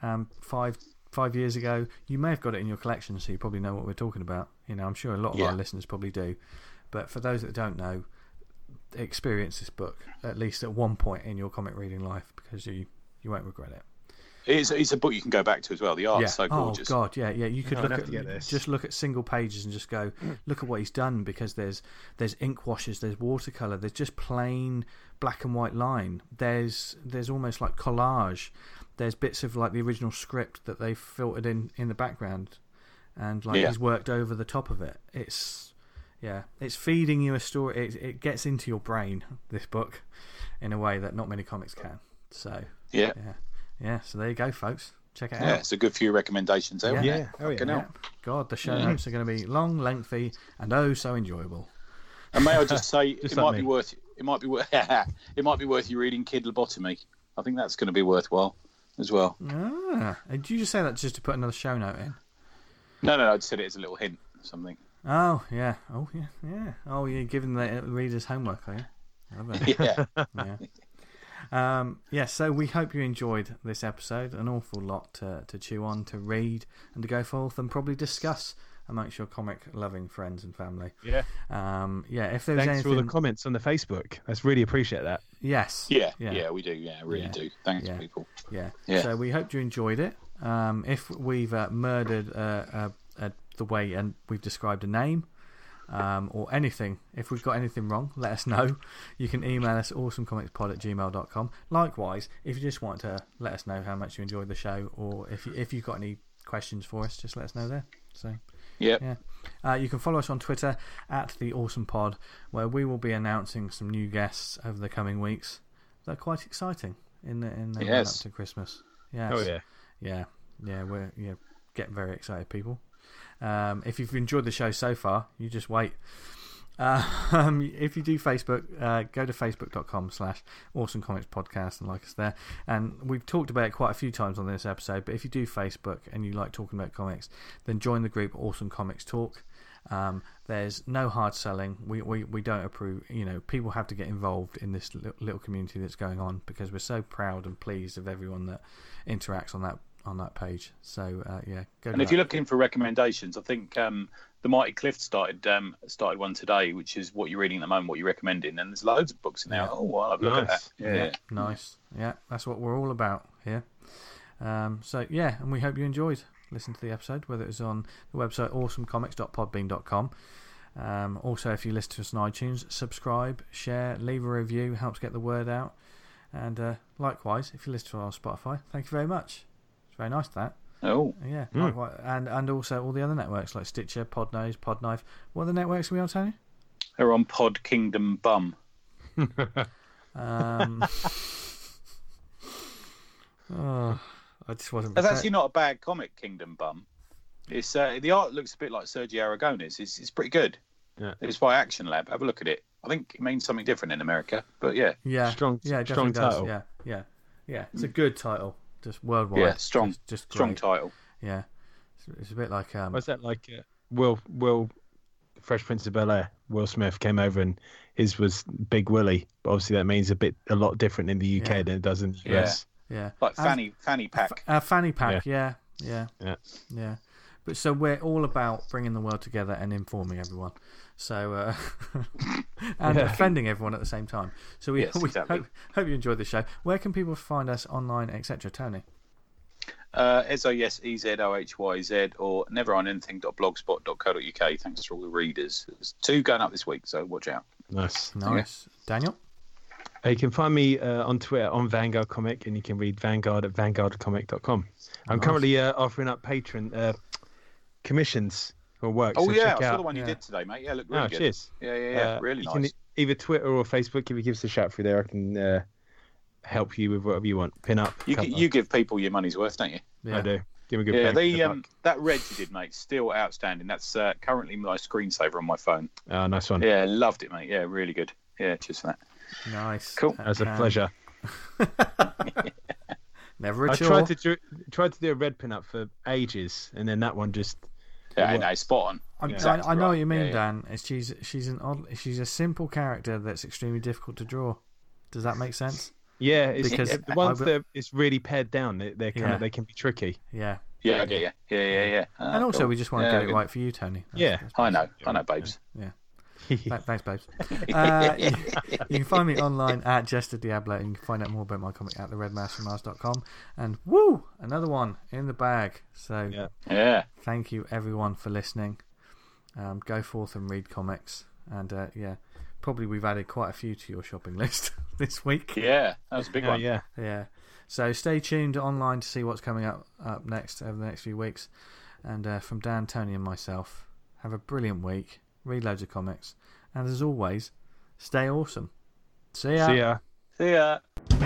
5 years ago. You may have got it in your collection, so you probably know what we're talking about. I'm sure a lot of our listeners probably do. But for those that don't know, experience this book at least at one point in your comic reading life, because you won't regret it. It's a book you can go back to as well. The art's so gorgeous. Oh God, yeah. You could look at single pages and just go, look at what he's done, because there's ink washes, there's watercolor, there's just plain black and white line. There's almost like collage. There's bits of like the original script that they filtered in the background, and he's worked over the top of it. It's feeding you a story. It gets into your brain, this book, in a way that not many comics can. So so there you go, folks. Check it out. Yeah, it's a good few recommendations there. Yeah. God, the show notes are going to be long, lengthy, and oh so enjoyable. And may I just say, it might be worth you reading Kid Lobotomy. I think that's going to be worthwhile as well. Did you just say that just to put another show note in? No, I just said it as a little hint or something. Oh yeah. Oh, you're giving the readers homework, are you? I love it. Yeah. So we hope you enjoyed this episode. An awful lot to chew on, to read, and to go forth and probably discuss amongst your comic-loving friends and family. Yeah. If there's Thanks for all the comments on the Facebook. Let's really appreciate that. Yes. Yeah, we do. Yeah, really do. Thanks, people. Yeah. So we hope you enjoyed it. If we've murdered the way and we've described a name, or anything, if we've got anything wrong, let us know. You can email us awesomecomicspod@gmail.com. Likewise, if you just want to let us know how much you enjoyed the show, or if you've got any questions for us, just let us know there. So you can follow us on Twitter @TheAwesomePod, where we will be announcing some new guests over the coming weeks. They're quite exciting in the run up to Christmas. Yes. Oh yeah. We're getting very excited, people. If you've enjoyed the show so far, you just wait. If you do Facebook, go to facebook.com/awesomecomicspodcast and like us there. And we've talked about it quite a few times on this episode, but if you do Facebook and you like talking about comics, then join the group Awesome Comics Talk. There's no hard selling. We don't approve. People have to get involved in this little community that's going on, because we're so proud and pleased of everyone that interacts on that page. So go. And if you're looking for recommendations, I think the Mighty Cliff started one today, which is what you're reading at the moment, what you're recommending, and there's loads of books in there. Oh, well, I'll have a look at that. Yeah, nice. Yeah, that's what we're all about here. And we hope you enjoyed listening to the episode, whether it was on the website awesomecomics.podbean.com. Also, if you listen to us on iTunes, subscribe, share, leave a review, helps get the word out. And likewise, if you listen to us on Spotify, thank you very much. It's very nice, that. Oh. Yeah. And also all the other networks like Stitcher, Podnose, Podknife. What are the networks are we on, Tony? They're on Pod Kingdom Bum. I just wasn't. That's actually not a bad comic, Kingdom Bum. It's the art looks a bit like Sergio Aragonés. It's pretty good. Yeah. It's by Action Lab. Have a look at it. I think it means something different in America, but yeah. Yeah. Strong definitely title. Does. Yeah. It's a good title, just worldwide. Yeah, strong. Just strong great. title. Yeah. It's a bit like. What's that like? Will Fresh Prince of Bel-Air. Will Smith came over and his was Big Willie, but obviously that means a lot different in the UK than it does in the US. Yeah. Like fanny pack. Fanny pack. Yeah. Yeah. But so we're all about bringing the world together and informing everyone. So and offending everyone at the same time. So we exactly. hope you enjoyed the show. Where can people find us online, etc., Tony? SOYEZOHYZ or neveronanything.blogspot.co.uk. Thanks to all the readers. There's 2 going up this week, so watch out. Nice. Daniel? You can find me on Twitter on Vanguard Comic, and you can read Vanguard at vanguardcomic.com. I'm currently offering up patron commissions for work. Oh, so yeah, check I saw out. the one you did today, mate. Yeah, look really good. Cheers. Yeah, really you nice. Can either Twitter or Facebook, if you give us a shout through there, I can help you with whatever you want. Pin up. You give people your money's worth, don't you? Yeah. I do. Give me a good that red you did, mate, still outstanding. That's currently my screensaver on my phone. Oh, nice one. Yeah, loved it, mate. Yeah, really good. Yeah, cheers for that. Nice. Cool. As a pleasure. Never a I chore. tried to do a red pin up for ages, and then that one just. Yeah, no, spot on. I know what you mean, Dan. She's a simple character that's extremely difficult to draw. Does that make sense? Yeah, because the ones that it's really pared down, they can be tricky. Yeah. Yeah, I get you. Yeah. And also, we just want to get it right for you, Tony. That's I know, babes. Yeah. Thanks, babes. You can find me online at Jester Diablo, and you can find out more about my comic at theredmaskfrommars.com. And woo, another one in the bag. So thank you everyone for listening. Go forth and read comics, and probably we've added quite a few to your shopping list this week. Yeah, that was a big one. Yeah. So stay tuned online to see what's coming up next over the next few weeks. And from Dan, Tony, and myself, have a brilliant week. Read loads of comics. And as always, stay awesome. See ya. See ya.